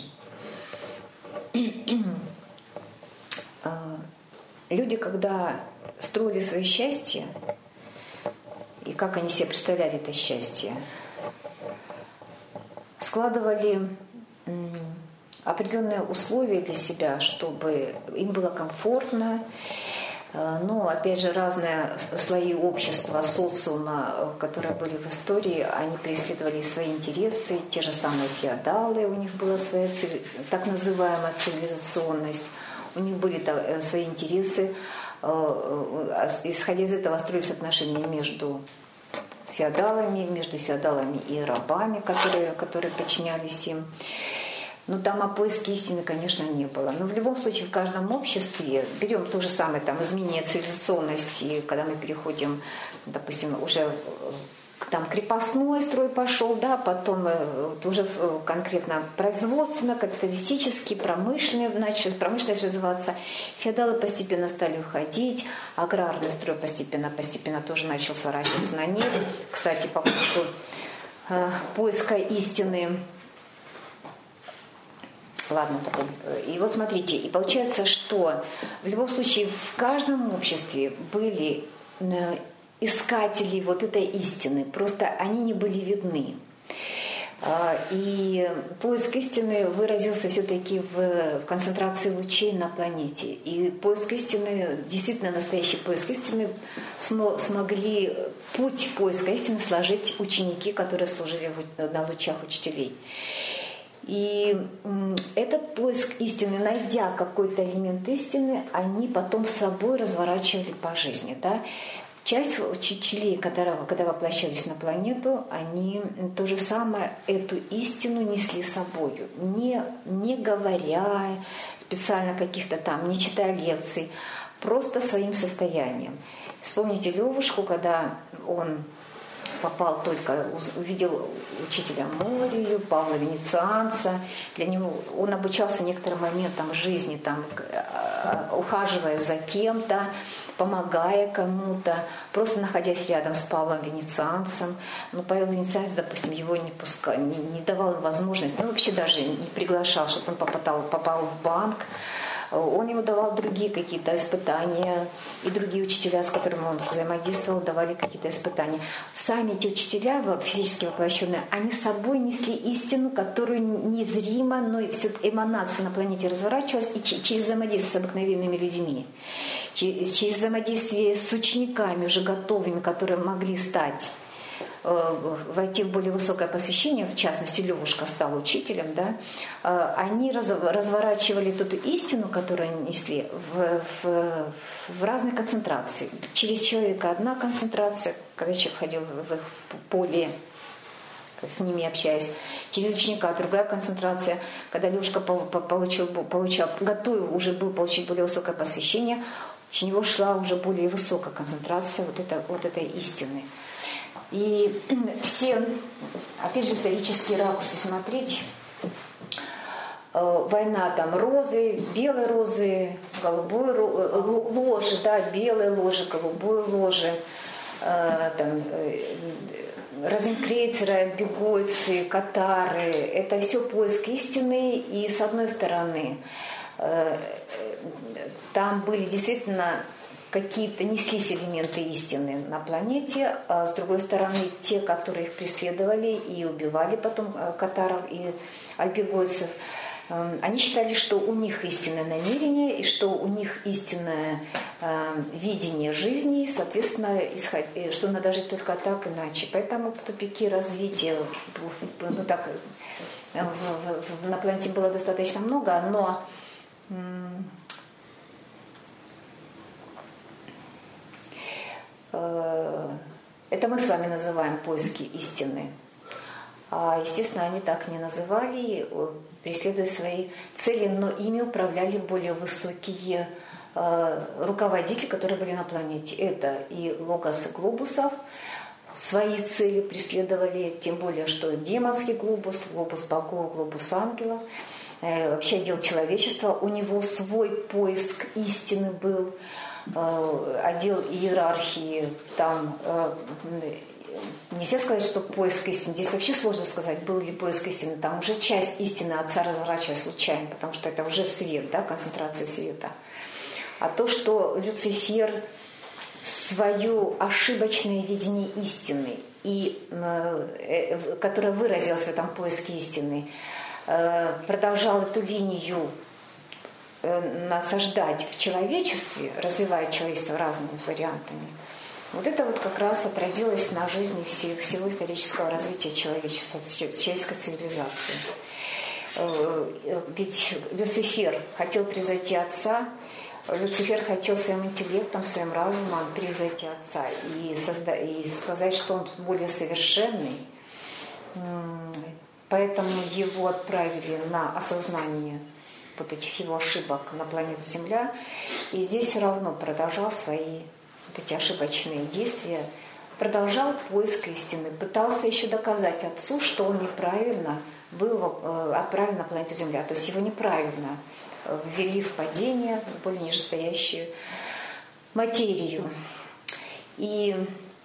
Люди, когда строили свое счастье, и как они себе представляли это счастье, складывали определенные условия для себя, чтобы им было комфортно. Но, опять же, разные слои общества, социума, которые были в истории, они преследовали свои интересы. Те же самые феодалы, у них была своя так называемая цивилизационность, у них были свои интересы. Исходя из этого строились отношения между феодалами и рабами, которые подчинялись им. Но там о поиске истины, конечно, не было. Но в любом случае в каждом обществе, берем то же самое, там, изменение цивилизационности, когда мы переходим, допустим, уже там крепостной строй пошел, да, потом уже конкретно производственно, капиталистический, промышленный, началась промышленность развиваться, феодалы постепенно стали уходить, аграрный строй постепенно тоже начал сворачиваться на нет. Кстати, по поводу поиска истины. Ладно, потом. И вот смотрите, и получается, что в любом случае в каждом обществе были искатели вот этой истины, просто они не были видны. И поиск истины выразился все-таки в концентрации лучей на планете. И поиск истины, действительно настоящий поиск истины, смогли путь поиска истины сложить ученики, которые служили на лучах учителей. И этот поиск истины, найдя какой-то элемент истины, они потом с собой разворачивали по жизни. Да? Часть учителей, когда воплощались на планету, они то же самое, эту истину несли с собой, не говоря специально каких-то там, не читая лекций, просто своим состоянием. Вспомните Левушку, когда он попал только, увидел учителя Морию, Павла Венецианца. Для него он обучался некоторым моментам жизни, там, ухаживая за кем-то, помогая кому-то, просто находясь рядом с Павлом Венецианцем. Но Павел Венецианец, допустим, его не пускал, не давал им возможность, вообще даже не приглашал, чтобы он попал в банк. Он ему давал другие какие-то испытания, и другие учителя, с которыми он взаимодействовал, давали какие-то испытания. Сами эти учителя, физически воплощенные, они с собой несли истину, которую незримо, но и все эманация на планете разворачивалась, и через взаимодействие с обыкновенными людьми, через взаимодействие с учениками, уже готовыми, которые могли стать, войти в более высокое посвящение, в частности, Левушка стал учителем, да, они разворачивали эту истину, которую они несли, в разной концентрации. Через человека одна концентрация, когда человек ходил в их поле, с ними общаясь. Через ученика другая концентрация, когда Левушка готов уже был получить более высокое посвящение, через него шла уже более высокая концентрация вот этой истины. И все, опять же, исторические ракурсы смотреть. Война там розы, белые розы, голубой ложи, да, белые ложи, голубой ложи, там, розенкрейцеры, альбегойцы, катары. Это все поиск истины. И с одной стороны, там были действительно какие-то неслись элементы истины на планете, а с другой стороны, те, которые их преследовали и убивали потом катаров и альбегойцев, они считали, что у них истинное намерение и что у них истинное видение жизни, и, соответственно, что надо жить только так, иначе. Поэтому тупики развития на планете было достаточно много, но это мы с вами называем поиски истины. А, естественно, они так не называли, преследуя свои цели, но ими управляли более высокие руководители, которые были на планете. Это и логосы глобусов, свои цели преследовали, тем более, что демонский глобус, глобус богов, глобус ангелов, вообще отдел человечества, у него свой поиск истины был, отдел иерархии, там нельзя сказать, что поиск истины, здесь вообще сложно сказать, был ли поиск истины, там уже часть истины Отца разворачивалась случайно, потому что это уже свет, да, концентрация света. А то, что Люцифер свое ошибочное видение истины, которое выразилось в этом поиске истины, продолжал эту линию насаждать в человечестве, развивая человечество разными вариантами, вот это вот как раз отразилось на жизни всего исторического развития человечества, человеческой цивилизации. Ведь Люцифер хотел превзойти Отца, Люцифер хотел своим интеллектом, своим разумом превзойти Отца и сказать, что он более совершенный. Поэтому его отправили на осознание вот этих его ошибок на планету Земля. И здесь все равно продолжал свои вот эти ошибочные действия, продолжал поиск истины, пытался еще доказать Отцу, что он неправильно был отправлен на планету Земля. То есть его неправильно ввели в падение, в более нижестоящую материю. И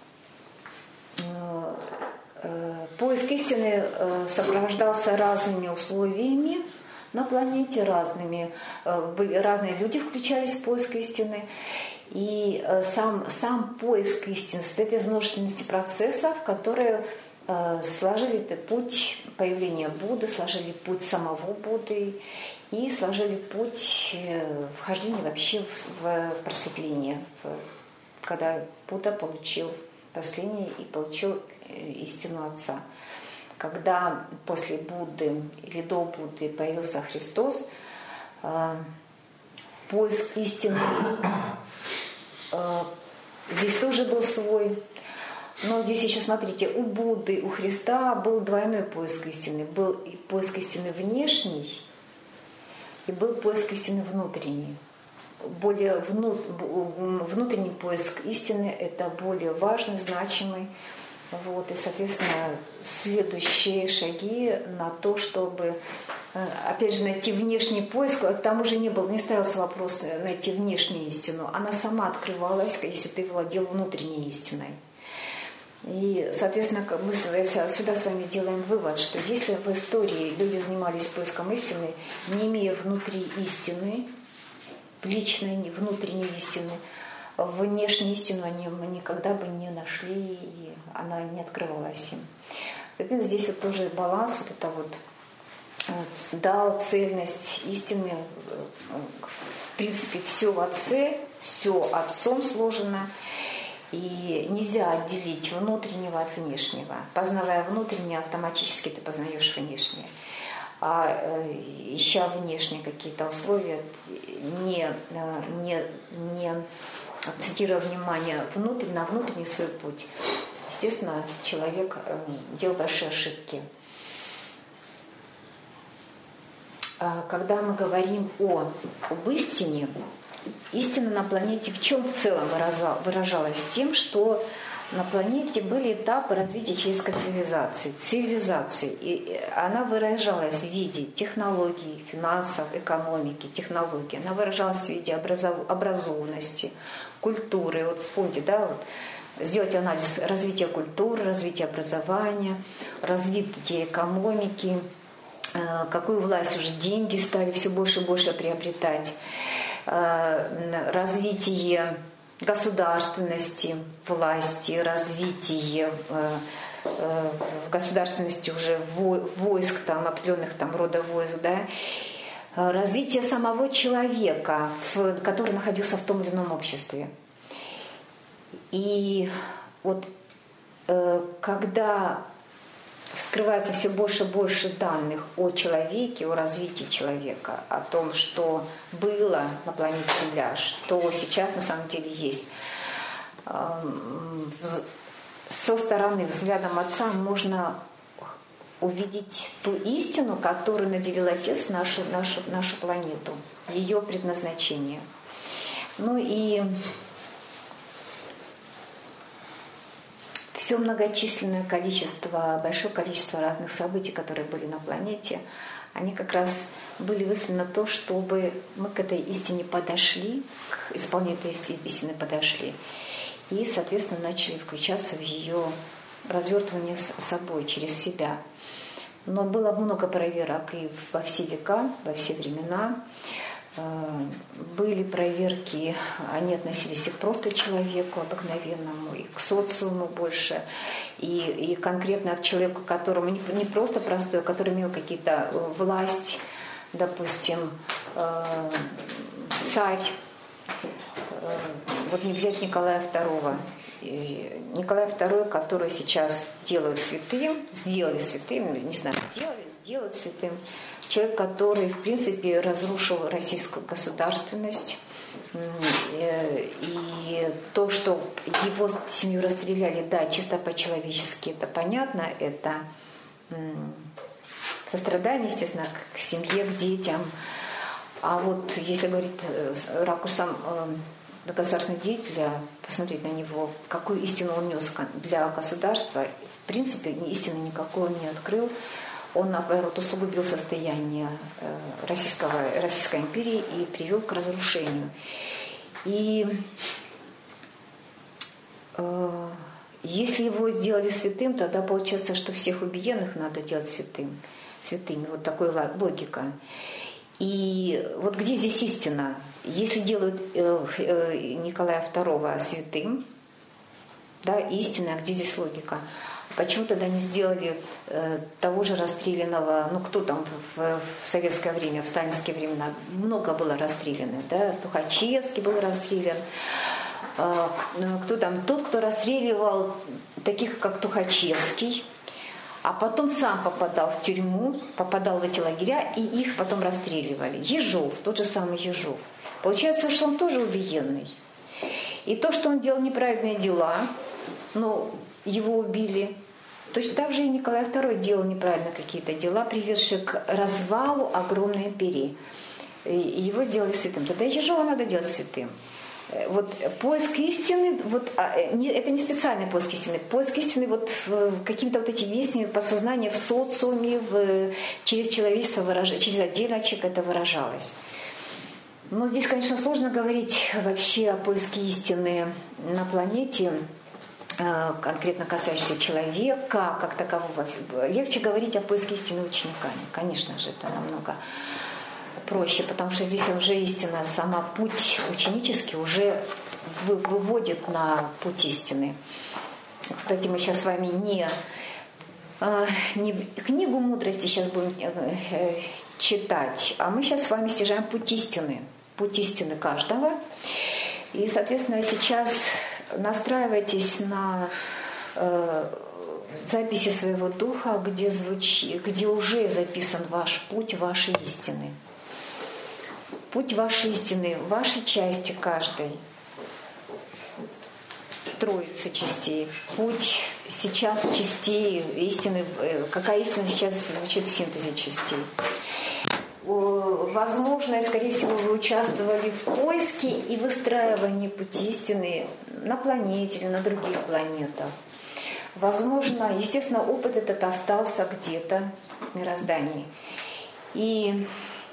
поиск истины сопровождался разными условиями на планете, разные люди включались в поиск истины. И сам поиск истины состоит из множественности процессов, которые сложили путь появления Будды, сложили путь самого Будды и сложили путь вхождения вообще в просветление, когда Будда получил просветление и получил истину Отца. Когда после Будды или до Будды появился Христос, поиск истины здесь тоже был свой. Но здесь еще, смотрите, у Будды, у Христа был двойной поиск истины. Был и поиск истины внешний, и был поиск истины внутренний. Внутренний поиск истины – это более важный, значимый Вот, и, соответственно, следующие шаги на то, чтобы, опять же, найти внешний поиск. Там уже не ставился вопрос найти внешнюю истину. Она сама открывалась, если ты владел внутренней истиной. И, соответственно, мы сюда с вами делаем вывод, что если в истории люди занимались поиском истины, не имея внутри истины, личной, внутренней истины, внешнюю истину они никогда бы не нашли, и она не открывалась им. Соответственно, здесь вот тоже баланс, вот это вот дао, цельность истины, в принципе, все в Отце, все Отцом сложено, и нельзя отделить внутреннего от внешнего. Познавая внутреннее, автоматически ты познаешь внешнее. А ища внешние какие-то условия, не акцентируя внимание на внутренний свой путь, естественно, человек делал большие ошибки. Когда мы говорим об истине, истина на планете в чем в целом выражалась? Тем, что на планете были этапы развития человеческой цивилизации. И она выражалась в виде технологий, финансов, экономики, технологий. Она выражалась в виде образованности, культуры. Вот вспомните, да, вот, сделать анализ развития культуры, развития образования, развития экономики, какую власть уже деньги стали все больше и больше приобретать, развитие государственности, власти, развитие государственности уже войск, там, определенных там, рода войск, да, развитие самого человека, который находился в том или ином обществе. И вот когда вскрывается все больше и больше данных о человеке, о развитии человека, о том, что было на планете Земля, что сейчас на самом деле есть. Со стороны взглядом Отца можно увидеть ту истину, которую наделил Отец нашу планету, ее предназначение. Ну и все многочисленное количество, большое количество разных событий, которые были на планете, они как раз были выставлены на то, чтобы мы к этой истине подошли, к исполнению этой истины подошли, и, соответственно, начали включаться в ее развертывание собой, через себя. Но было много проверок и во все века, во все времена. Были проверки, они относились и к просто человеку обыкновенному, и к социуму больше, и конкретно к человеку, которому не просто простой, а который имел какие-то власть, допустим, царь. Вот не взять Николая II. Николая II, который сейчас сделали святым, не знаю, делают святым. Человек, который, в принципе, разрушил российскую государственность. И то, что его семью расстреляли, да, чисто по-человечески, это понятно, это сострадание, естественно, к семье, к детям. А вот если говорить ракурсом государственного деятеля, посмотреть на него, какую истину он нес для государства, в принципе, истины никакой он не открыл. Он, наоборот, усугубил состояние Российской империи и привел к разрушению. И если его сделали святым, тогда получается, что всех убиенных надо делать святыми. Вот такая логика. И вот где здесь истина? Если делают Николая II святым, да, истина, а где здесь логика? Почему тогда не сделали того же расстрелянного, ну кто там в советское время, в сталинские времена, много было расстреляно, да? Тухачевский был расстрелян, кто там, тот, кто расстреливал таких, как Тухачевский, а потом сам попадал в тюрьму, попадал в эти лагеря, и их потом расстреливали. Ежов, тот же самый Ежов. Получается, что он тоже убиенный. И то, что он делал неправильные дела, ну, его убили. Точно так же и Николай II делал неправильно какие-то дела, приведшие к развалу огромной империи. И его сделали святым. Тогда Ежова надо делать святым. Вот поиск истины, вот, это не специальный поиск истины. Поиск истины вот каким-то вот этим вестями подсознания в социуме, через человечество, через отдельный человек это выражалось. Но здесь, конечно, сложно говорить вообще о поиске истины на планете, конкретно касающейся человека как такового. Легче говорить о поиске истины учениками. Конечно же, это намного проще, потому что здесь уже истина, сама путь ученический уже выводит на путь истины. Кстати, мы сейчас с вами не книгу мудрости сейчас будем читать, а мы сейчас с вами стяжаем путь истины каждого. И, соответственно, сейчас настраивайтесь на записи своего духа, где уже записан ваш путь, ваши истины. Путь вашей истины, вашей части каждой. Троицы частей. Путь сейчас частей истины. Какая истина сейчас звучит в синтезе частей? Возможно, скорее всего, вы участвовали в поиске и выстраивании пути истины на планете или на других планетах. Возможно, естественно, опыт этот остался где-то в мироздании. И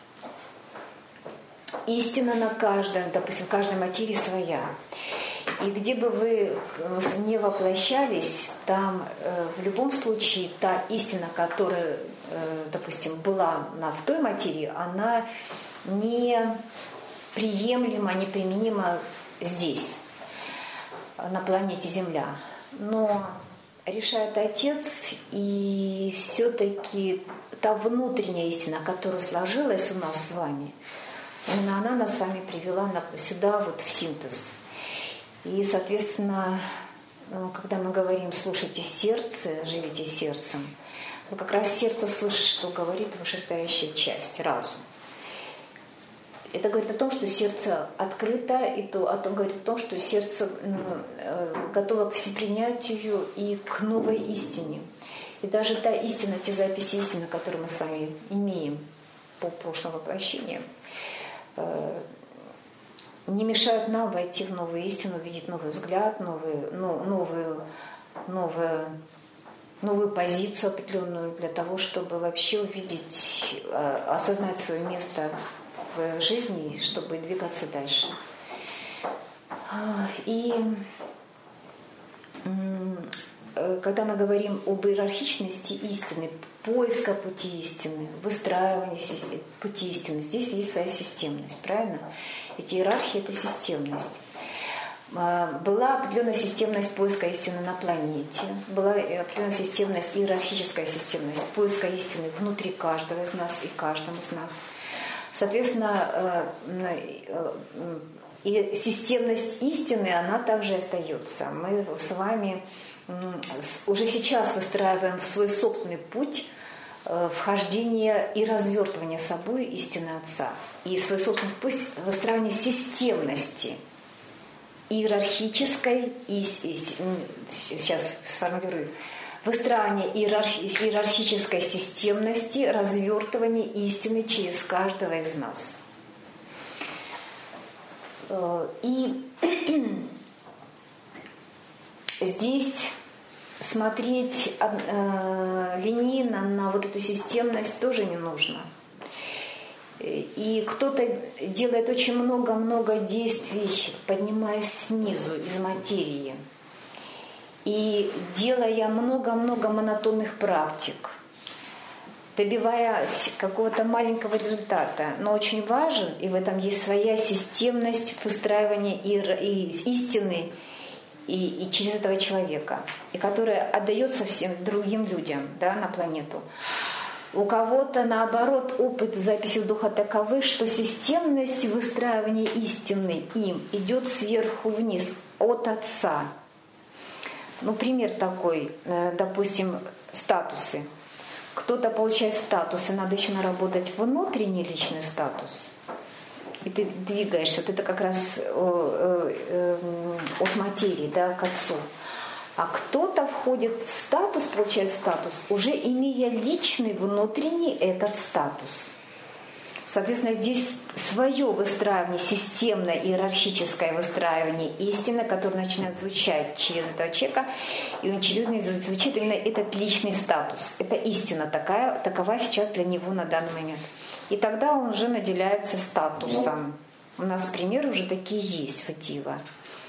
истина на каждом, допустим, в каждой материи своя. И где бы вы не воплощались, там в любом случае та истина, которая, допустим, была в той материи, она не приемлема, неприменима здесь, на планете Земля. Но решает Отец, и все-таки та внутренняя истина, которая сложилась у нас с вами, именно она нас с вами привела сюда, вот в синтез. И, соответственно, когда мы говорим «слушайте сердце, живите сердцем», то как раз сердце слышит, что говорит вышестоящая часть, разум. Это говорит о том, что сердце открыто, и говорит о том, что сердце готово к всепринятию и к новой истине. И даже та истина, те записи истины, которые мы с вами имеем по прошлым воплощениям, не мешают нам войти в новую истину, увидеть новый взгляд, новую позицию определенную для того, чтобы вообще увидеть, осознать свое место в жизни, чтобы двигаться дальше. И когда мы говорим об иерархичности истины, поиска пути истины, выстраивания пути истины, здесь есть своя системность, правильно? Ведь иерархия – это системность. Была определенная системность поиска истины на планете, была определенная системность, иерархическая системность поиска истины внутри каждого из нас и каждому из нас. Соответственно, и системность истины, она также остается. Мы с вами уже сейчас выстраиваем свой собственный путь вхождения и развертывания собой истины Отца. И свой собственный путь выстраивания системности иерархической, сейчас сформулирую, выстраивание иерархической системности, развертывания истины через каждого из нас. И здесь смотреть линейно на вот эту системность тоже не нужно. И кто-то делает очень много-много действий, поднимаясь снизу, из материи, и делая много-много монотонных практик, добиваясь какого-то маленького результата. Но очень важен, и в этом есть своя системность выстраивания истины и через этого человека, и которая отдается всем другим людям, да, на планету. У кого-то, наоборот, опыт записи духа таковы, что системность выстраивания истины им идет сверху вниз, от Отца. Ну, пример такой, допустим, статусы. Кто-то получает статус, и надо еще наработать внутренний личный статус. И ты двигаешься, вот это как раз от материи, да, к Отцу. А кто-то входит в статус, получает статус, уже имея личный внутренний этот статус. Соответственно, здесь свое выстраивание, системное иерархическое выстраивание истины, которое начинает звучать через этого человека, и он через него звучит именно этот личный статус. Это истина такова сейчас для него на данный момент. И тогда он уже наделяется статусом. У нас примеры уже такие есть в Дива.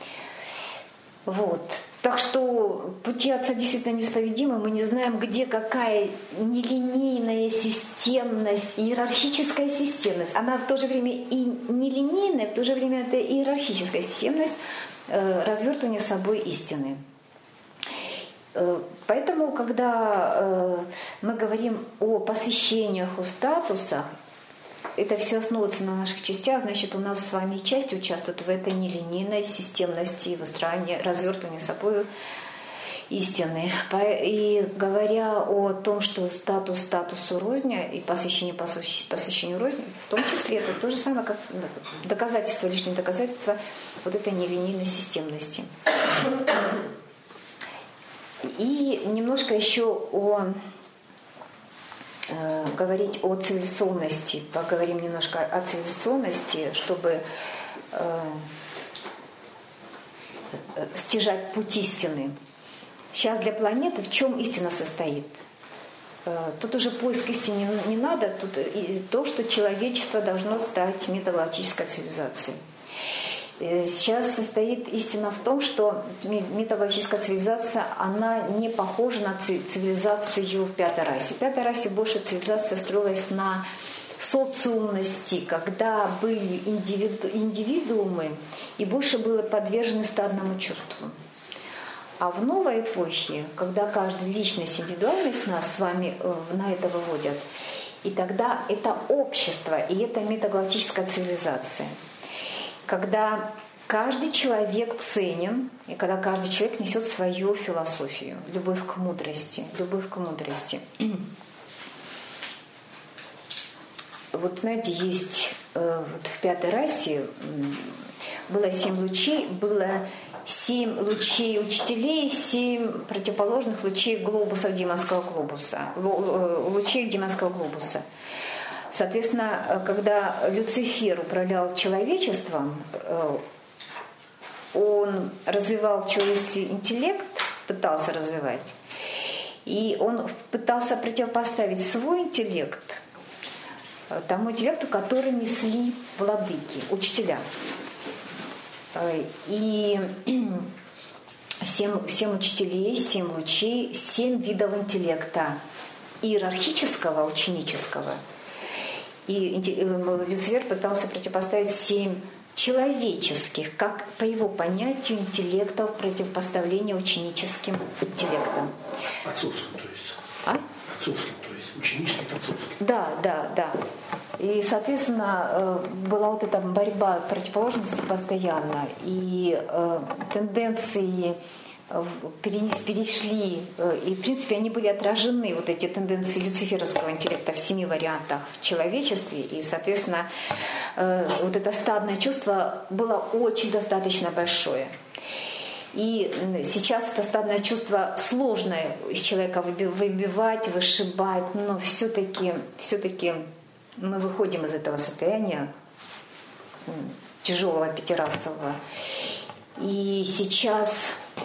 Вот. Так что пути Отца действительно неисповедимы. Мы не знаем, где какая нелинейная системность, иерархическая системность. Она в то же время и нелинейная, в то же время это иерархическая системность развертывания собой истины. Поэтому, когда мы говорим о посвящениях, о статусах, это все основывается на наших частях, значит, у нас с вами части участвуют в этой нелинейной системности выстраивания, развертывания собой истины. И говоря о том, что статус статусу розня и посвящению розни, в том числе это то же самое, как доказательство, лишнее доказательство вот этой нелинейной системности. И немножко еще говорить о цивилизационности. Поговорим немножко о цивилизационности, чтобы стяжать путь истины. Сейчас для планеты в чем истина состоит? Тут уже поиск истины не надо, тут то, что человечество должно стать метагалактической цивилизацией. Сейчас состоит истина в том, что метагалактическая цивилизация, она не похожа на цивилизацию в пятой расе. В пятой расе больше цивилизация строилась на социумности, когда были индивидуумы и больше было подвержены стадному чувству. А в новой эпохе, когда каждая личность, индивидуальность нас с вами на это выводят, и тогда это общество, и это метагалактическая цивилизация. Когда каждый человек ценен, и когда каждый человек несет свою философию, любовь к мудрости, любовь к мудрости. Вот знаете, есть вот в пятой расе было 7 лучей, было 7 лучей учителей, 7 противоположных лучей глобусов демонского глобуса, лучей демонского глобуса. Соответственно, когда Люцифер управлял человечеством, он развивал человеческий интеллект, пытался развивать, и он пытался противопоставить свой интеллект тому интеллекту, который несли владыки, учителя. И 7 учителей, 7 лучей, 7 видов интеллекта иерархического, ученического. И Люцифер пытался противопоставить 7 человеческих, как по его понятию, интеллектов противопоставления ученическим интеллектам. Отцовским, то есть. А? Отцовским, то есть. Ученическим, отцовским. Да. И, соответственно, была вот эта борьба противоположностей постоянно. И тенденции перешли, и в принципе они были отражены, вот эти тенденции люциферовского интеллекта в 7 вариантах в человечестве, и, соответственно, вот это стадное чувство было очень достаточно большое. И сейчас это стадное чувство сложное из человека выбивать, вышибать, но все-таки мы выходим из этого состояния тяжелого пятирасового. И сейчас...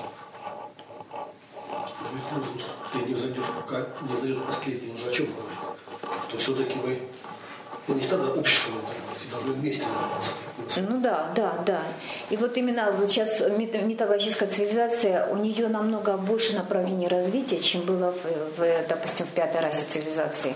Ты не взойдешь, пока не взойдет последний, он же о чем говорит? То все-таки мы, не стадо общества должны вместе заниматься. Ну да. И вот именно вот сейчас метагалактическая цивилизация, у нее намного больше направлений развития, чем было, допустим, в пятой расе цивилизации.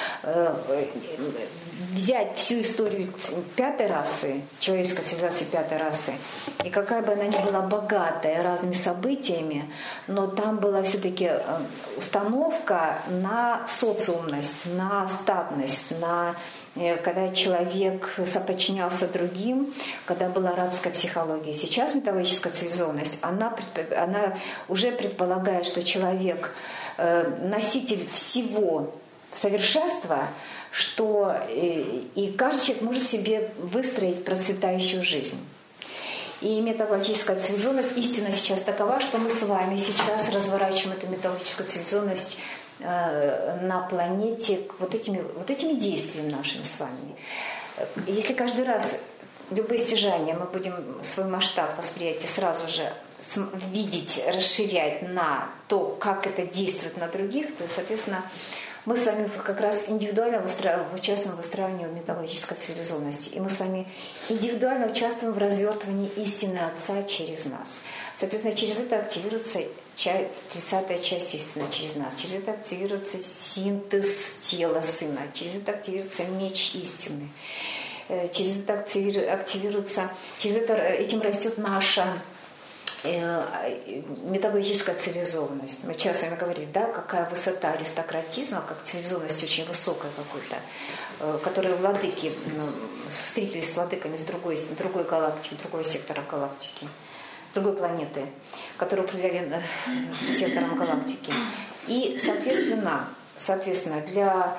Взять всю историю пятой расы, человеческой цивилизации пятой расы, и какая бы она ни была богатая разными событиями, но там была все-таки установка на социумность, на статность, на когда человек соподчинялся другим, когда была арабская психология. Сейчас метагалактическая цивилизованность, она уже предполагает, что человек носитель всего совершенства, что и каждый человек может себе выстроить процветающую жизнь. И метагалактическая цивилизованность, истина сейчас такова, что мы с вами сейчас разворачиваем эту метагалактическую цивилизованность на планете вот этими действиями нашими с вами. Если каждый раз любые стяжания мы будем свой масштаб восприятия сразу же видеть, расширять на то, как это действует на других, то, соответственно, мы с вами как раз индивидуально участвуем в выстраивании методологической цивилизованности. И мы с вами индивидуально участвуем в развертывании истины Отца через нас. Соответственно, через это активируется 30-я часть истины через нас. Через это активируется синтез тела Сына. Через это активируется меч истины. Через это активируется, этим растет наша методологическая цивилизованность. Мы вчера с вами говорили, да, какая высота аристократизма, как цивилизованность очень высокая какой-то, которые владыки встретились с владыками с другой галактики, другого сектора галактики, другой планеты, которые управляли сектором галактики. И, соответственно, для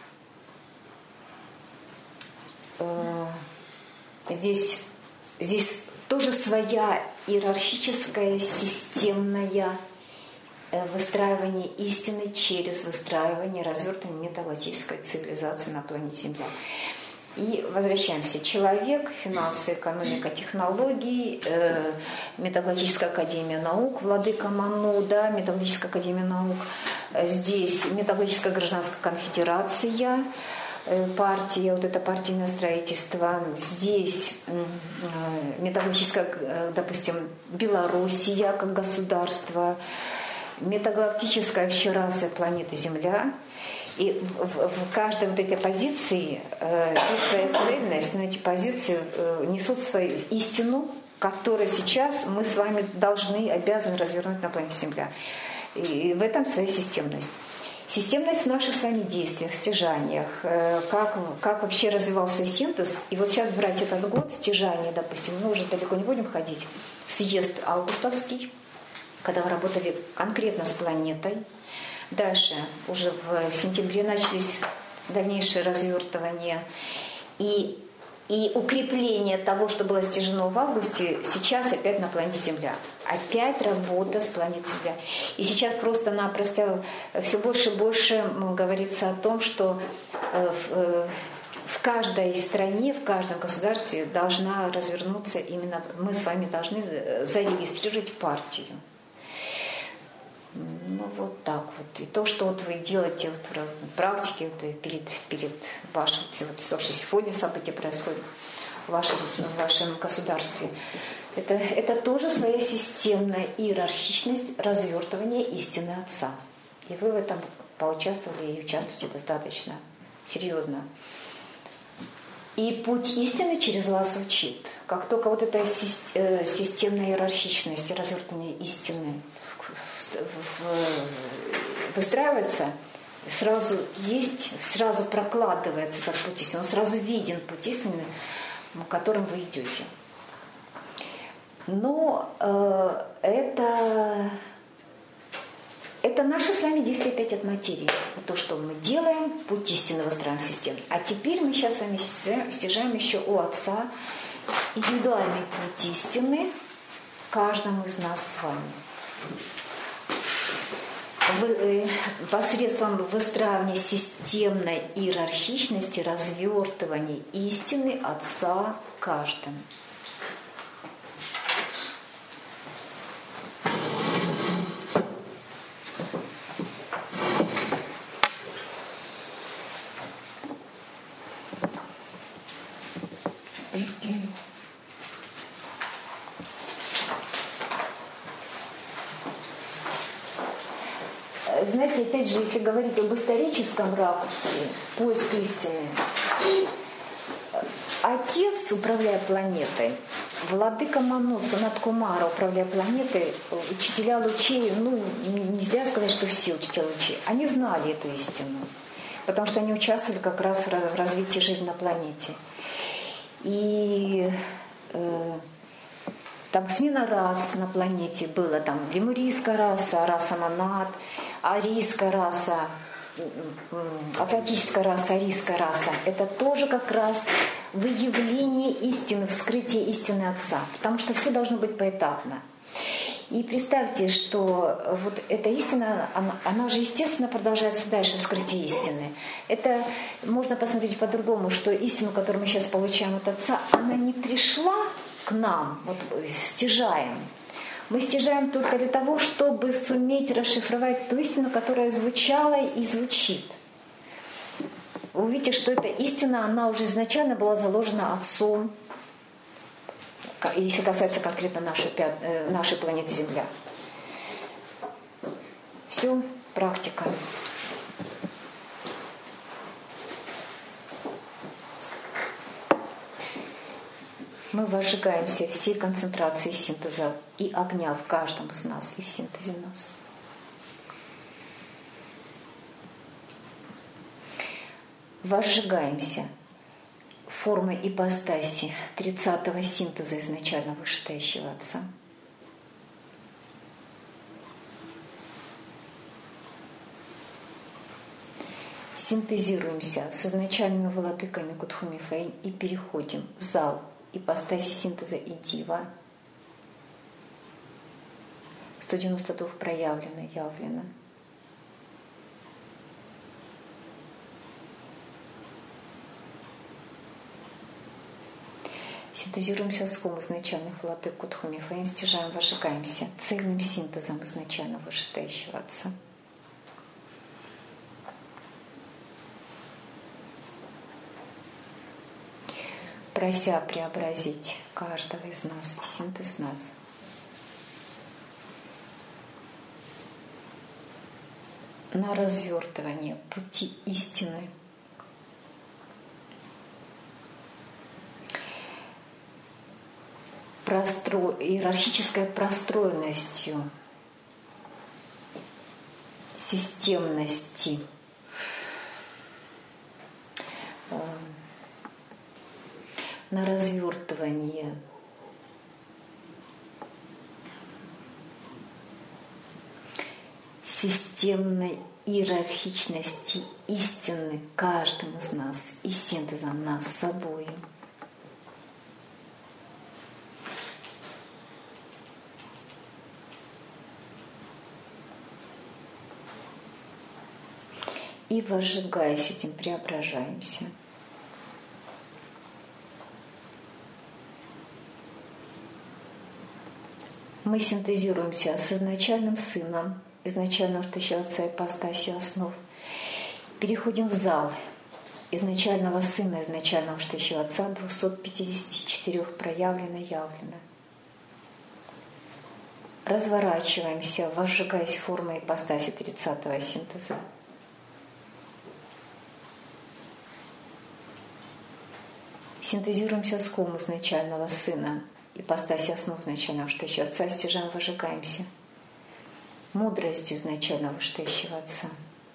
здесь тоже своя иерархическое, системное выстраивание истины через выстраивание, развертывание методологической цивилизации на планете Земля. И возвращаемся. Человек, финансы, экономика, технологии, методологическая академия наук, владыка Ману, да, методологическая академия наук. Здесь методологическая гражданская конфедерация, партия, вот это партийное строительство. Здесь методологическая, допустим, Белоруссия как государство, метагалактическая вообще раса планеты Земля. И в каждой вот этой позиции есть своя цельность, но эти позиции несут свою истину, которую сейчас мы с вами обязаны развернуть на планете Земля. И в этом своя системность. Системность в наших с вами действиях, стяжаниях, как вообще развивался синтез. И вот сейчас брать этот год стяжания, допустим, мы уже далеко не будем ходить, съезд августовский, когда вы работали конкретно с планетой. Дальше уже в сентябре начались дальнейшие развертывания и укрепление того, что было стяжено в августе, сейчас опять на планете Земля. Опять работа с планетой Земля. И сейчас просто-напросто все больше и больше говорится о том, что в каждой стране, в каждом государстве должна развернуться именно, мы с вами должны зарегистрировать партию. Ну, вот так вот. И то, что вот вы делаете вот в практике, вот перед вашим, вот то, что сегодня события происходят в вашем государстве, это тоже своя системная иерархичность развертывания истины Отца. И вы в этом поучаствовали и участвуете достаточно серьезно. И путь истины через вас учит. Как только вот эта системная иерархичность и развертывание истины выстраивается, сразу прокладывается этот путь истины, он сразу виден путь истины, по которым вы идете. Но это наши с вами действия опять от материи. То, что мы делаем, путь истины выстраиваем систему. А теперь мы сейчас с вами стяжаем еще у Отца индивидуальный путь истины каждому из нас с вами. Посредством выстраивания системной иерархичности, развертывания истины Отца каждому. Знаете, опять же, если говорить об историческом ракурсе, поиск истины, Отец, управляя планетой, владыка Ману, Санат Кумара, управляя планетой, учителя лучей, нельзя сказать, что все учителя лучей, они знали эту истину, потому что они участвовали как раз в развитии жизни на планете. И там смена рас на планете была, там лемурийская раса, раса Манат, арийская раса, атлантическая раса, арийская раса. Это тоже как раз выявление истины, вскрытие истины Отца, потому что все должно быть поэтапно. И представьте, что вот эта истина, она же естественно продолжается дальше в скрытии истины. Это можно посмотреть по-другому, что истину, которую мы сейчас получаем от Отца, она не пришла к нам, вот стяжаем. Мы стяжаем только для того, чтобы суметь расшифровать ту истину, которая звучала и звучит. Вы увидите, что эта истина, она уже изначально была заложена Отцом, если касается конкретно нашей планеты Земля. Все, практика. Мы возжигаемся всей концентрации синтеза и огня в каждом из нас и в синтезе нас. Возжигаемся формой ипостаси 30-го синтеза изначально вышестоящего Отца. Синтезируемся с изначальными владыками Кутхуми Фэй и переходим в зал ипостаси синтеза и дива. 192 проявлено, явлено. Синтезируемся с ком изначальных владык Кутхуми Фэй, стяжаем, возжигаемся цельным синтезом изначально вышестоящего Отца. Прося преобразить каждого из нас и синтез нас. На развертывание пути истины. Иерархической простроенностью, системности, на развертывание системной иерархичности истины каждым из нас и синтезом нас с собой. И возжигаясь этим, преображаемся. Мы синтезируемся с изначальным Сыном, изначально вышестоящего Отца ипостасью основ. Переходим в зал изначального Сына, изначально вышестоящего Отца, 254 проявлено, явлено. Разворачиваемся, возжигаясь формой ипостаси 30-го синтеза. Синтезируемся с ком изначального Сына, ипостаси основ изначального вышестоящего Отца, стяжаем, возжигаемся мудростью изначального вышестоящего Отца.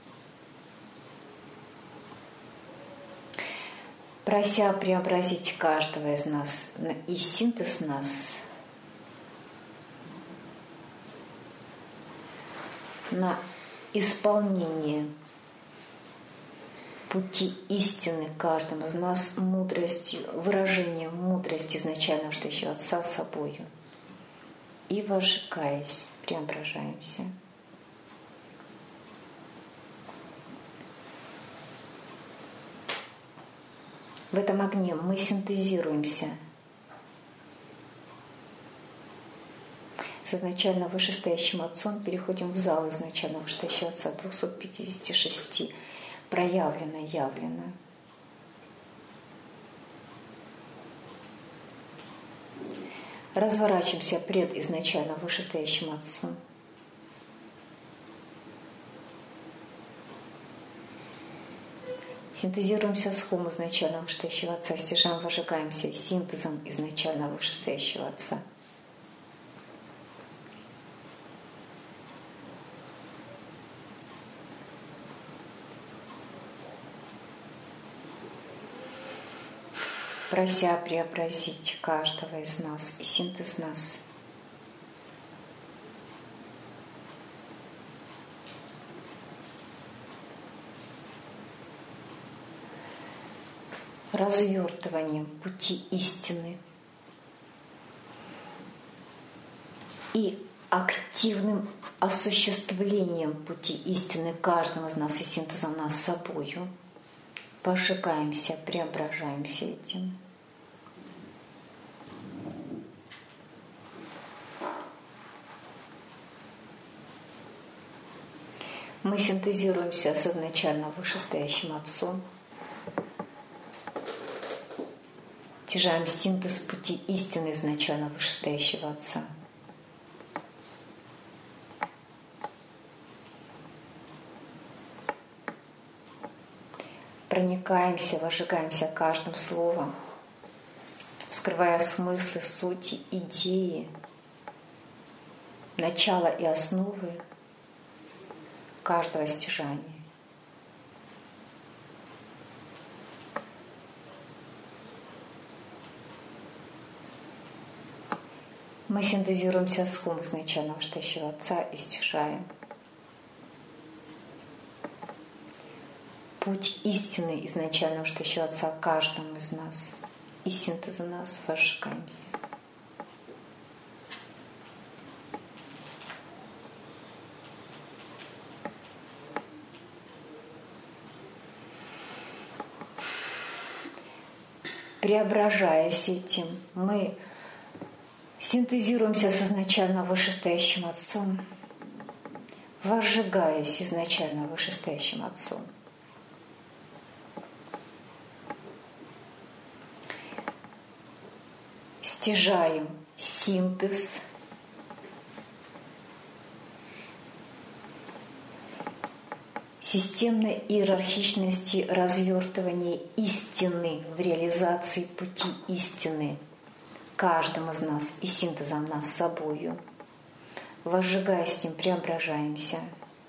Прося преобразить каждого из нас и синтез нас на исполнение пути истины каждому из нас мудростью, выражением мудрости изначально вышестоящего Отца собою. И возжигаясь, преображаемся. В этом огне мы синтезируемся с изначально вышестоящим Отцом, переходим в зал изначально вышестоящего Отца, 256 проявлено, явлено. Разворачиваемся пред изначально вышестоящим Отцом. Синтезируемся с хом изначально вышестоящего Отца, стяжаем, возжигаемся синтезом изначально вышестоящего Отца. Прося преобразить каждого из нас и синтез нас. Развертыванием пути истины и активным осуществлением пути истины каждым из нас и синтезом нас с собою пожигаемся, преображаемся этим. Мы синтезируемся с изначально вышестоящим Отцом, стяжаем синтез пути истины изначально вышестоящего Отца. Проникаемся, возжигаемся каждым словом, вскрывая смыслы, сути, идеи, начало и основы каждого стяжания. Мы синтезируемся с хум изначально вышестоящего Отца и стяжаем путь истины изначально вышестоящего Отца каждому из нас и синтезу нас возжигаемся. Преображаясь этим, мы синтезируемся с изначально вышестоящим Отцом, возжигаясь изначально вышестоящим Отцом. Стяжаем синтез системной иерархичности развертывания истины в реализации пути истины каждым из нас и синтезом нас с собою. Возжигая с ним, преображаемся.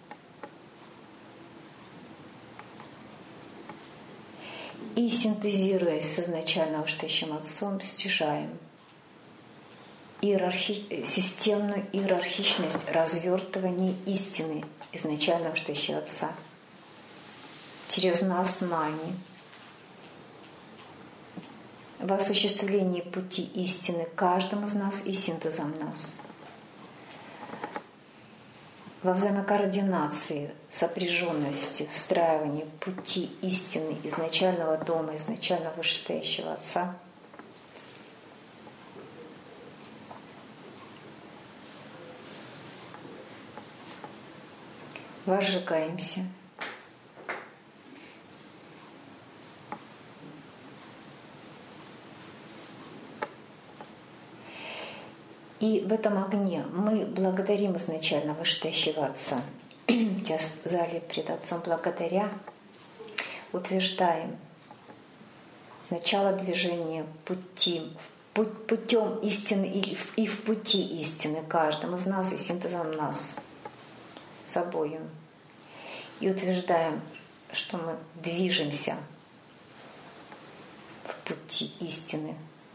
И синтезируясь с изначально вышестоящим Отцом, стяжаем системную иерархичность развертывания истины изначально вышестоящего Отца через нас нами в осуществлении пути истины каждым из нас и синтезом нас, во взаимокоординации, сопряженности, встраивании пути истины изначального дома, изначально вышестоящего Отца, возжигаемся. И в этом огне мы благодарим изначально вышестоящего Отца. Сейчас в зале перед Отцом благодаря утверждаем начало движения путем истины и в пути истины каждым из нас и синтезом нас собою. И утверждаем, что мы движемся в пути истины.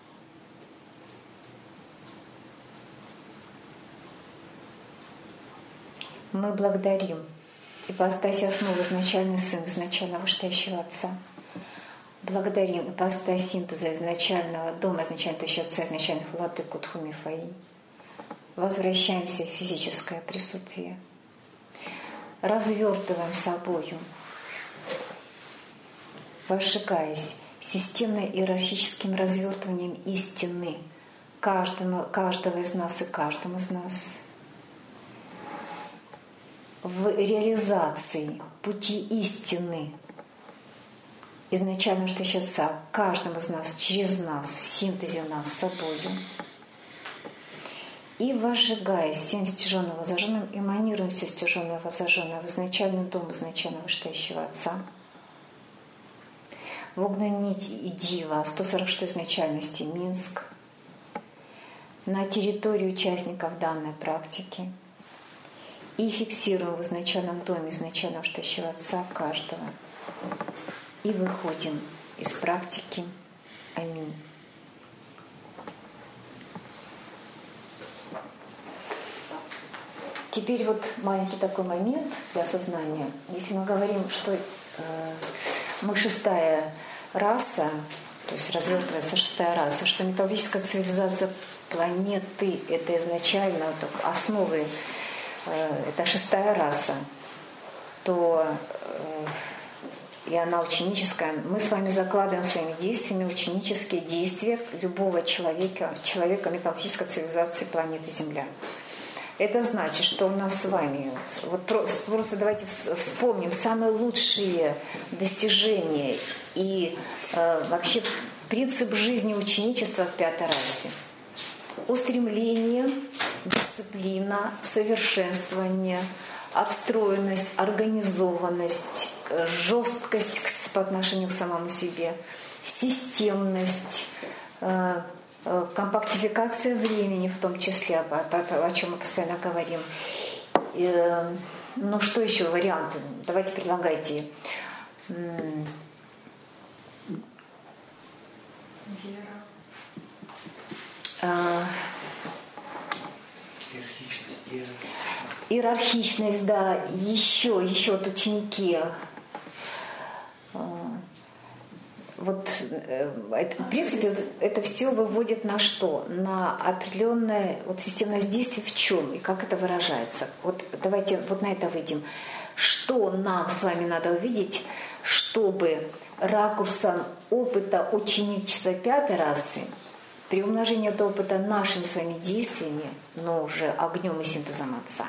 Мы благодарим ипостась основы изначальный Сын, изначально вышестоящего Отца. Благодарим ипостась синтеза изначального дома, изначально вышестоящего Отца, изначальных владык Тху Мифаи. Возвращаемся в физическое присутствие. Развертываем собою, возжигаясь системно-иерархическим развертыванием истины каждого из нас и каждому из нас в реализации пути истины изначально вышестоящего Отца каждому из нас, через нас, в синтезе нас с собою. И возжигаясь всем стяженным возожженным, эманируем все стяженное возожженное в изначальный дом изначально вышестоящего Отца. В огненную нить и дива 146 изначальности Минск, на территории участников данной практики. И фиксируем в изначальном доме изначально вышестоящего Отца каждого. И выходим из практики. Аминь. Теперь вот маленький такой момент для осознания. Если мы говорим, что мы шестая раса то есть развертывается 6-я раса, что металлическая цивилизация планеты – это изначально основы, это 6-я раса, то и она ученическая. Мы с вами закладываем своими действиями ученические действия любого человека металлической цивилизации планеты Земля. Это значит, что у нас с вами, вот просто давайте вспомним самые лучшие достижения и вообще принцип жизни ученичества в 5-й расе. Устремление, дисциплина, совершенствование, отстроенность, организованность, жесткость по отношению к самому себе, системность, компактификация времени, в том числе, о чем мы постоянно говорим. Ну, что еще варианты? Давайте предлагайте. Иерархичность, да. Еще вот ученики. Вот, в принципе, это все выводит на что? На определенное системность действий в чем и как это выражается. Вот давайте вот на это выйдем. Что нам с вами надо увидеть, чтобы ракурсом опыта ученичества 5-й расы, при умножении этого опыта нашими своими действиями, но уже огнем и синтезом Отца,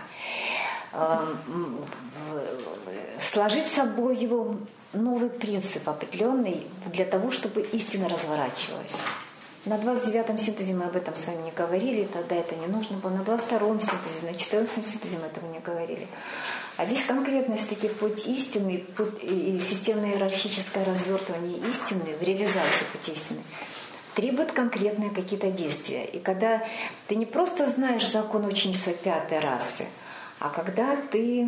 сложить с собой его новый принцип определенный для того, чтобы истина разворачивалась. На 29-м синтезе мы об этом с вами не говорили, тогда это не нужно было. На 22-м синтезе, на 14-м синтезе мы этого не говорили. А здесь конкретно все-таки путь истины, путь и системное иерархическое развертывание истины в реализации пути истины требует конкретные какие-то действия. И когда ты не просто знаешь закон ученичества 5-й расы, а когда ты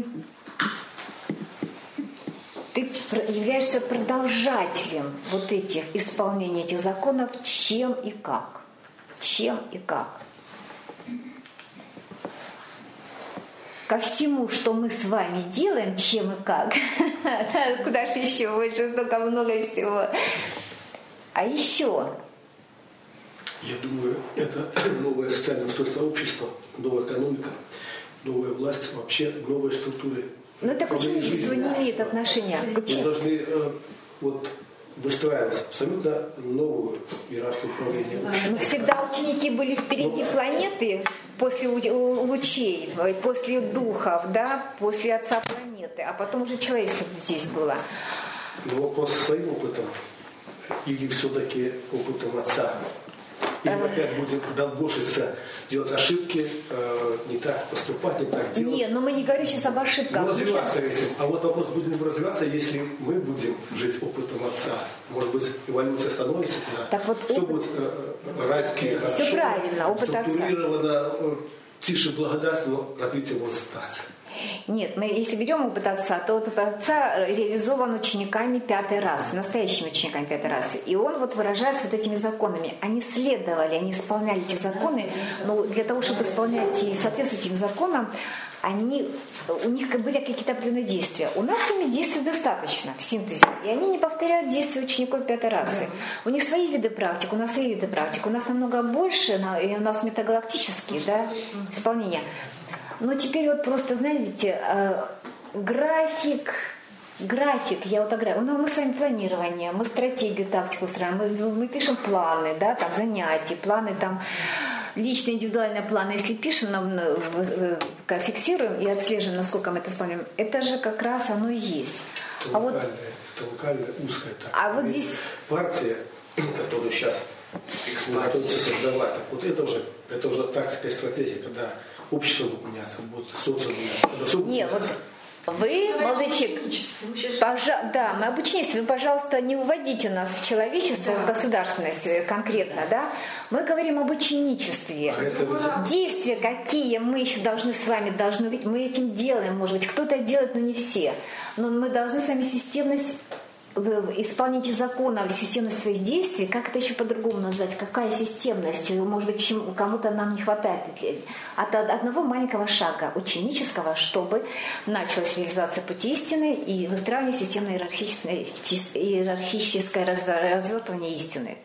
являешься продолжателем вот этих исполнения этих законов, чем и как. Чем и как. Ко всему, что мы с вами делаем, чем и как. Куда же еще? Больше столько много всего. А еще... Я думаю, это новое социальное устройство общества, новая экономика, новая власть, вообще новые структуры. Но это к ученичеству не имеет отношения. Мы должны выстраивать абсолютно новую иерархию управления. Но всегда ученики были впереди планеты, после лучей, после духов, да, после Отца планеты, а потом уже человечество здесь было. Но вопрос со своим опытом или все-таки опытом Отца? Или опять будем долбошиться, делать ошибки, не так поступать, не так делать. Нет, но мы не говорим сейчас об ошибках. Ну, развиваться этим. А вот вопрос, будем развиваться, если мы будем жить опытом Отца. Может быть, эволюция становится туда. Так вот, все будет райски, хорошо. Все правильно, опыт Отца. Структурировано, тише благодать, но развитие может стать. Нет, мы если берем опыт Отца, то опыт Отца реализован учениками 5-й расы, настоящими учениками 5-й расы. И он выражается вот этими законами. Они следовали, они исполняли эти законы, но для того, чтобы исполнять и соответствовать этим законам, у них были какие-то определенные действия. У нас ими действий достаточно в синтезе. И они не повторяют действия учеников 5-й расы. У них свои виды практик, у нас свои виды практик. У нас намного больше, и у нас метагалактические исполнения. Но теперь вот просто, знаете, график, я вот играю. Мы с вами планирование, мы стратегию, тактику устраиваем, мы пишем планы, да, там занятия, планы там, личные, индивидуальные планы. Если пишем, фиксируем и отслеживаем, насколько мы это исполняем, это же как раз оно и есть. Толкальная, узкая. А вот здесь... Партия, которую сейчас готовится создавать, вот это уже тактика и стратегия, когда общество будет меняться, будет социум меняться. Нет, вот вы, молодчик, мы об ученичестве. Вы, пожалуйста, не уводите нас в человечество, в государственность конкретно, да? Мы говорим об ученичестве. Действия, какие мы еще должны увидеть, мы этим делаем, может быть, кто-то делает, но не все. Но мы должны с вами системность исполнение закона, системность своих действий, как это еще по-другому назвать, какая системность, может быть, кому-то нам не хватает от одного маленького шага ученического, чтобы началась реализация пути истины и выстраивание системной иерархическое развертывание истины.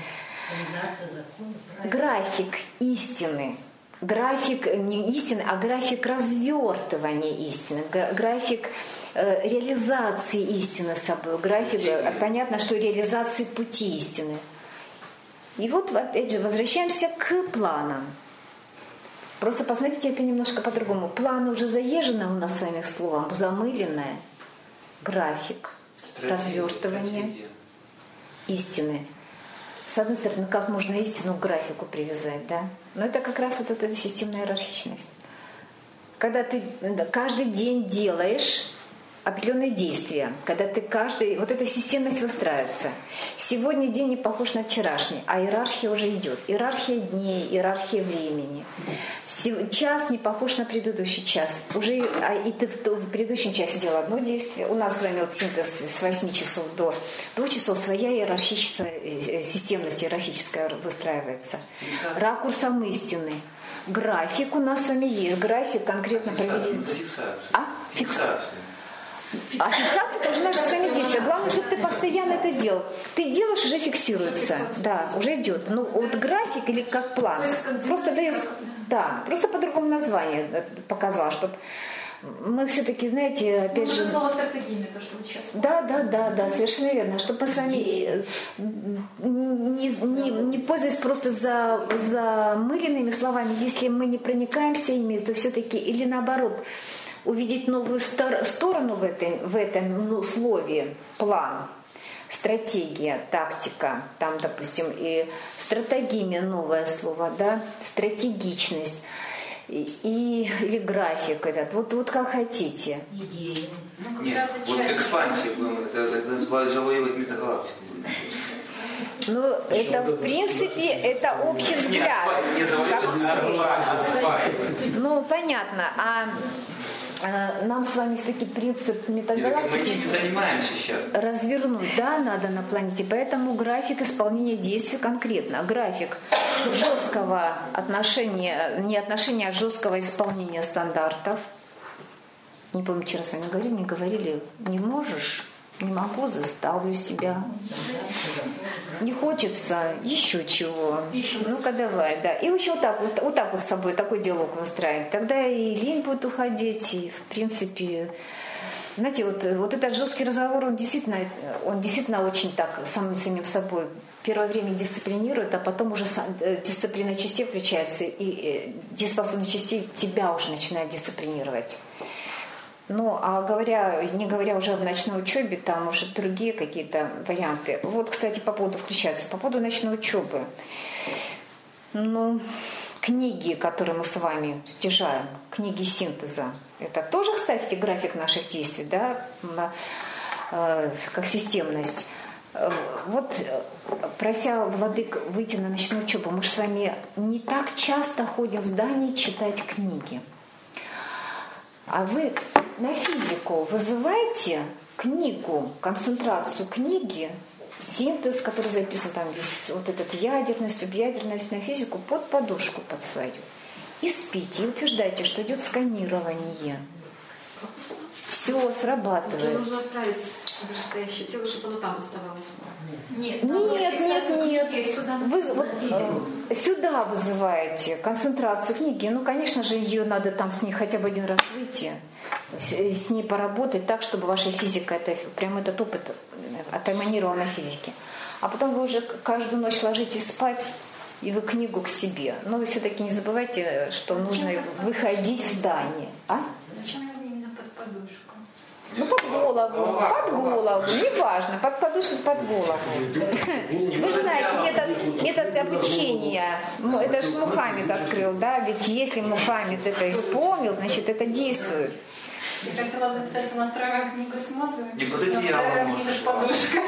График истины. График не истины, а график развертывания истины, график реализации истины собой, график, понятно, что реализации пути истины. И вот, опять же, возвращаемся к планам. Просто посмотрите это немножко по-другому. Планы уже заезжены у нас с вами словом, замыленное. График развертывания истины. С одной стороны, как можно истину к графику привязать, да? Но это как раз вот эта системная иерархичность. Когда ты каждый день делаешь определенные действия, когда ты вот эта системность выстраивается. Сегодня день не похож на вчерашний, а иерархия уже идет. Иерархия дней, иерархия времени. Час не похож на предыдущий час. Уже и ты в предыдущем часе делал одно действие. У нас с вами вот синтез с 8 часов до 2 часов своя иерархическая системность иерархическая выстраивается. Ракурсом истины. График у нас с вами есть. График конкретно проведен. Фиксация. А фиксация – это уже наше с вами действие. Главное, чтобы ты постоянно это делал. Ты делаешь, уже фиксируется. Да, уже идет. Ну, вот график или как план. Просто дает, да, просто по-другому название показала, чтобы мы все-таки, знаете, опять же... слово стратегиями, то, что вы сейчас... Да, совершенно верно. Чтобы мы с вами не пользуясь просто замыленными словами, если мы не проникаемся ими, то все-таки или наоборот... увидеть новую сторону в этом слове план, стратегия, тактика, там, допустим, и стратегиями новое слово, да, стратегичность или график этот, вот как хотите. Идеи. Нет, вот экспансия, это завоевывать метагалактику. Ну, это в принципе, это общий взгляд. Не завоевывать, а осваивать. Ну, понятно. А нам с вами все-таки принцип метагалактики мы не занимаемся сейчас. Развернуть, да, надо на планете. Поэтому график исполнения действий конкретно. График жесткого отношения, не отношения, а жесткого исполнения стандартов. Не помню, вчера с вами говорили, не говорили, не можешь, не могу, заставлю себя. Не хочется, еще чего. Ну-ка давай, да. И вообще вот так вот с собой такой диалог выстраивать. Тогда и лень будет уходить, и в принципе, знаете, вот этот жесткий разговор, он действительно очень так самим собой первое время дисциплинирует, а потом уже дисциплина частей включается, и дееспособность частей тебя уже начинает дисциплинировать. Ну, а не говоря уже об ночной учебе, там уже другие какие-то варианты. Вот, кстати, по поводу ночной учебы. Ну, книги, которые мы с вами стяжаем, книги синтеза, это тоже, кстати, график наших действий, да, как системность. Вот, прося владык выйти на ночную учебу, мы же с вами не так часто ходим в здание читать книги. А вы на физику вызываете книгу, концентрацию книги, синтез, который записан там весь, вот этот ядерность, субъядерность, на физику под подушку под свою. И спите, и утверждайте, что идет сканирование. Все срабатывает. Мне нужно отправить в настоящее тело, чтобы оно там оставалось. Нет. Вы сюда вызываете концентрацию книги. Ну, конечно же, ее надо там с ней хотя бы один раз выйти, с ней поработать так, чтобы ваша физика, прям этот опыт отэманировал на физике. А потом вы уже каждую ночь ложитесь спать, и вы книгу к себе. Но вы все-таки не забывайте, что нужно выходить в здание. А? Зачем именно под подушку? Ну, под голову, неважно, под подушку, под голову. Вы же знаете, метод обучения, это же Мухаммед открыл, да, ведь если Мухаммед это исполнил, значит, это действует. Я хотела записать «Настраиваем книгу с мозгом». Не под одеялом, книгу с подушкой.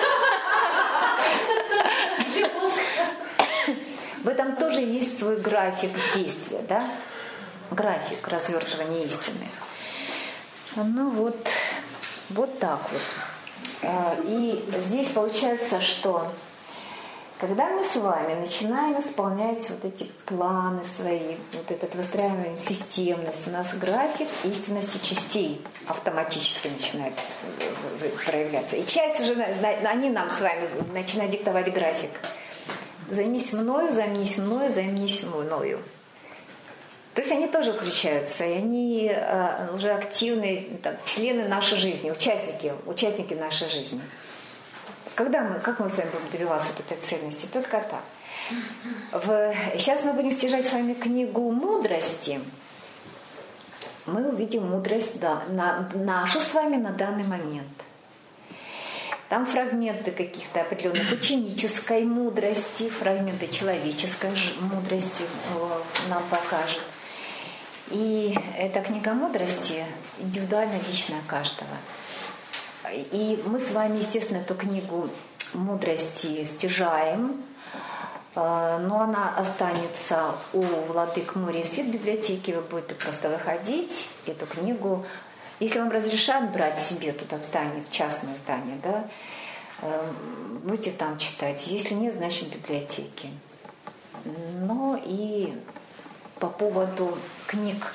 В этом тоже есть свой график действия, да? График развертывания истины. Ну вот так вот. И здесь получается, что когда мы с вами начинаем исполнять вот эти планы свои, вот этот выстраивание системность, у нас график истинности частей автоматически начинает проявляться. И часть уже, они нам с вами начинают диктовать график. Займись мною, займись мною, займись мною. То есть они тоже включаются, и они уже активные члены нашей жизни, участники нашей жизни. Как мы с вами будем добиваться этой цельности? Только так. Сейчас мы будем стяжать с вами книгу мудрости. Мы увидим мудрость нашу с вами на данный момент. Там фрагменты каких-то определенных ученической мудрости, фрагменты человеческой мудрости нам покажут. И эта книга мудрости индивидуально личная каждого. И мы с вами, естественно, эту книгу мудрости стяжаем, но она останется у владык Моря и Свет в библиотеке. Вы будете просто выходить, эту книгу. Если вам разрешат брать себе туда в здание, в частное здание, да, будете там читать. Если нет, значит в библиотеке. Но и по поводу книг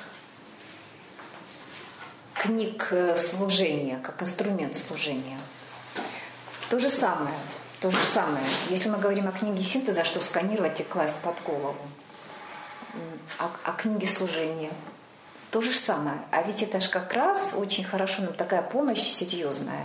служения, как инструмент служения. То же самое. Если мы говорим о книге синтеза, что сканировать и класть под голову. О книге служения. То же самое. А ведь это же как раз очень хорошо, нам такая помощь серьезная.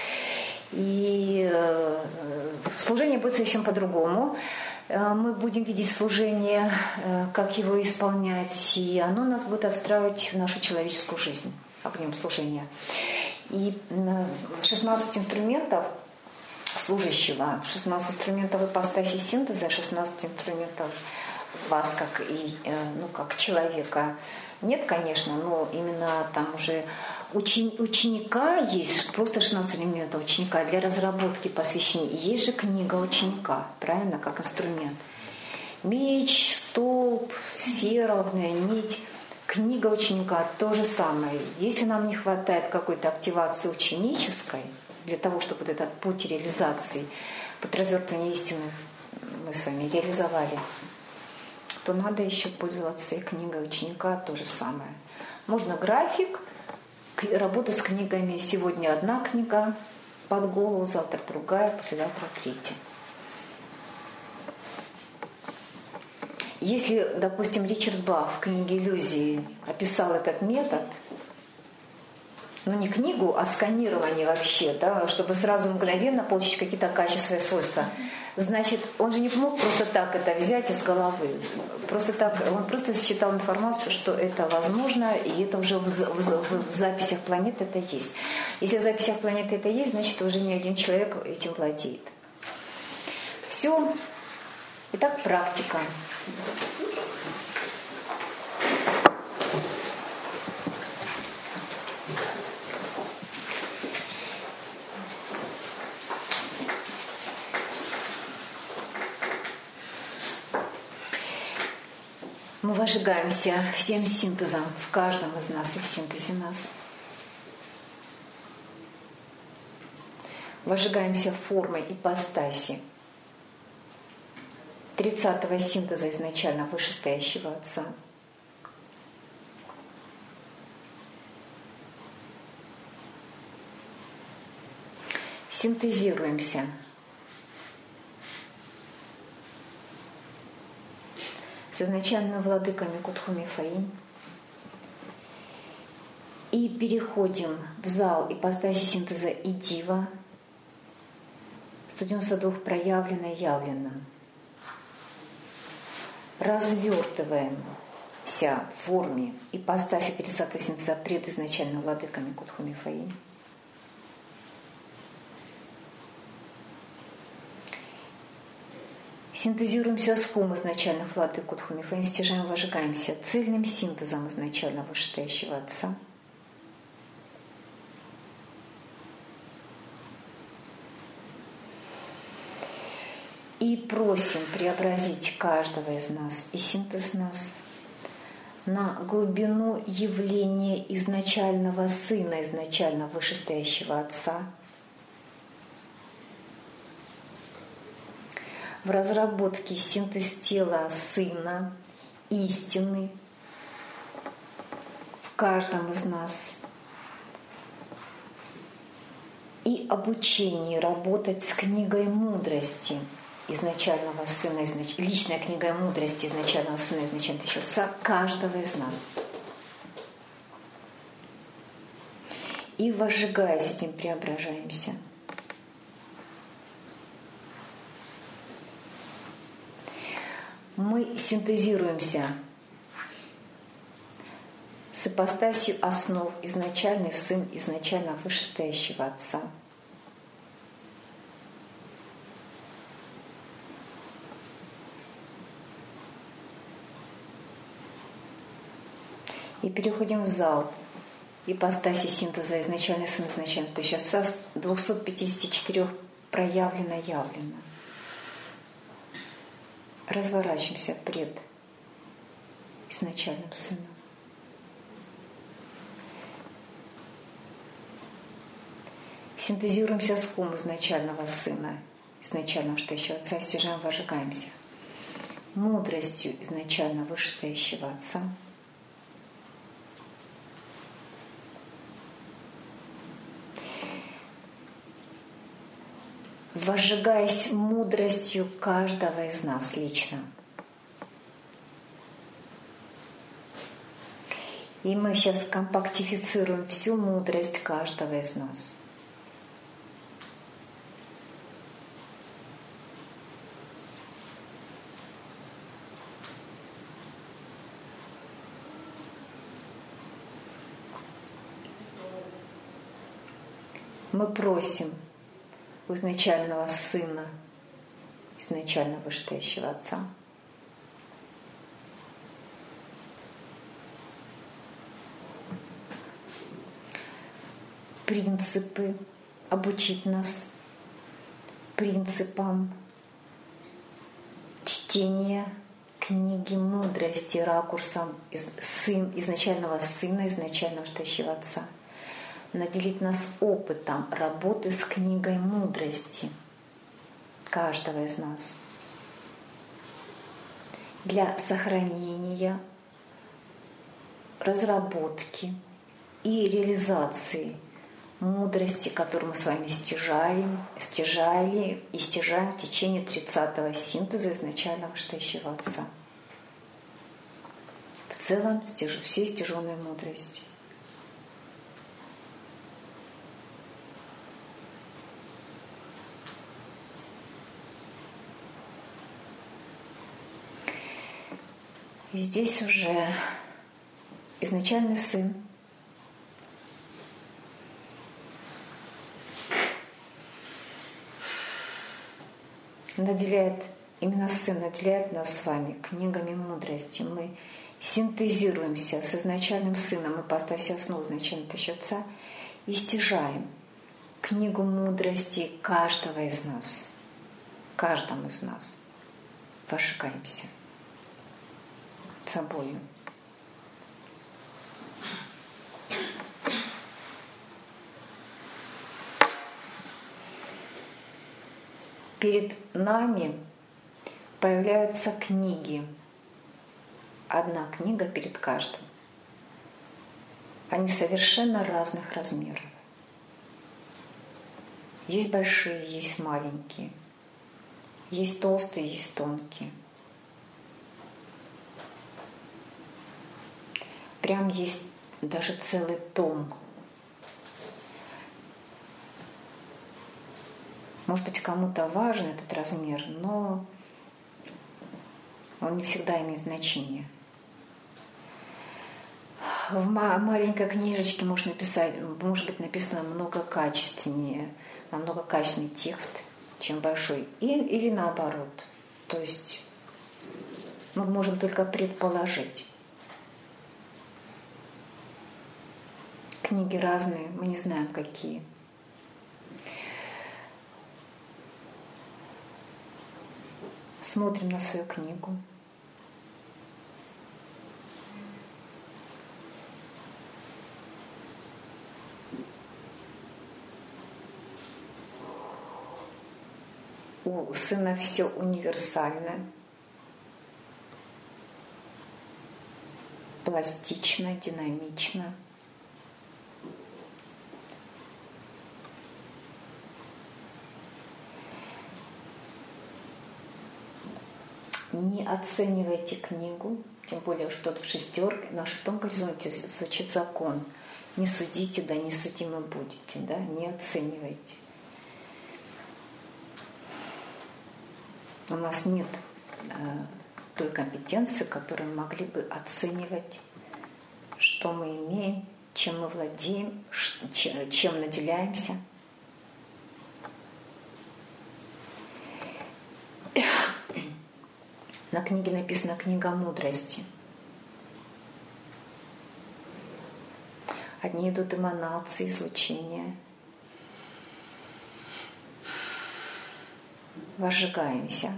И служение будет совсем по-другому. Мы будем видеть служение, как его исполнять, и оно нас будет отстраивать в нашу человеческую жизнь огнем служения. И 16 инструментов служащего, 16 инструментов ипостаси синтеза, 16 инструментов вас как человека. Нет, конечно, но именно там уже ученика есть, просто 16 элементов ученика для разработки посвящения. Есть же книга ученика, правильно, как инструмент. Меч, столб, сфера, нить. Книга ученика то же самое. Если нам не хватает какой-то активации ученической, для того, чтобы вот этот путь реализации, путь развертывания истины мы с вами реализовали, то надо еще пользоваться и книгой ученика то же самое. Можно график, работа с книгами. Сегодня одна книга под голову, завтра другая, послезавтра третья. Если, допустим, Ричард Бах в книге «Иллюзии» описал этот метод, не книгу, а сканирование вообще, да, чтобы сразу мгновенно получить какие-то качества и свойства, значит, он же не мог просто так это взять из головы. Просто так, он просто считал информацию, что это возможно, и это уже в записях планеты это есть. Если в записях планеты это есть, значит, уже не один человек этим владеет. Все. Итак, практика. Мы вожигаемся всем синтезом в каждом из нас и в синтезе нас. Вожигаемся формой ипостаси 30-го синтеза изначально вышестоящего Отца. Синтезируемся с изначальными владыками Кутхуми Фаинь и переходим в зал ипостаси синтеза Идива, 192 проявлено и явлено. Развертываемся в форме ипостаси 30-го синтеза пред изначально владыками Кутхуми Фаинь. Синтезируемся с хум изначальных владык Кутхуми Фаинь, стяжаем, вожигаемся цельным синтезом изначально вышестоящего Отца. И просим преобразить каждого из нас и синтез нас на глубину явления изначального Сына, изначально вышестоящего Отца, в разработке синтез тела Сына, истины в каждом из нас и обучении работать с книгой мудрости изначального Сына, личная книга мудрости изначального Сына, изначального Отца каждого из нас. И возжигаясь этим, преображаемся. Мы синтезируемся с ипостасью основ изначальный Сын изначально вышестоящего Отца. И переходим в зал ипостаси синтеза изначальный Сын изначально вышестоящего Отца с 254 проявлено-явлено. Разворачиваемся пред изначальным Сыном. Синтезируемся с хум изначального Сына, изначально вышестоящего Отца, и стяжаем, возжигаемся мудростью изначально вышестоящего Отца. Возжигаясь мудростью каждого из нас лично. И мы сейчас компактифицируем всю мудрость каждого из нас. Мы просим у изначального Сына, изначально вышестоящего Отца, принципы, обучить нас принципам чтения книги мудрости ракурсом изначального Сына, изначально вышестоящего Отца. Наделить нас опытом работы с книгой мудрости каждого из нас для сохранения, разработки и реализации мудрости, которую мы с вами стяжали и стяжаем в течение 30-го синтеза изначального вышестоящего Отца. В целом все стяженные мудрости. И здесь уже изначальный Сын наделяет, именно Сын наделяет нас с вами книгами мудрости. Мы синтезируемся с изначальным Сыном ипостаси основ изначально Отца и стяжаем книгу мудрости каждого из нас, каждому из нас. Возжигаемся собою. Перед нами появляются книги. Одна книга перед каждым. Они совершенно разных размеров. Есть большие, есть маленькие. Есть толстые, есть тонкие. Прям есть даже целый том. Может быть, кому-то важен этот размер, но он не всегда имеет значение. В маленькой книжечке может быть написано намного качественнее, намного качественный текст, чем большой. Или наоборот. То есть мы можем только предположить. Книги разные, мы не знаем, какие. Смотрим на свою книгу. у сына все универсально, пластично, динамично. Не оценивайте книгу, тем более, что в шестерке, на шестом горизонте звучит закон. Не судите, да не судимы будете, да, не оценивайте. У нас нет той компетенции, которой мы могли бы оценивать, что мы имеем, чем мы владеем, чем наделяемся. На книге написана «Книга мудрости». Одни идут эманации, излучения. Возжигаемся.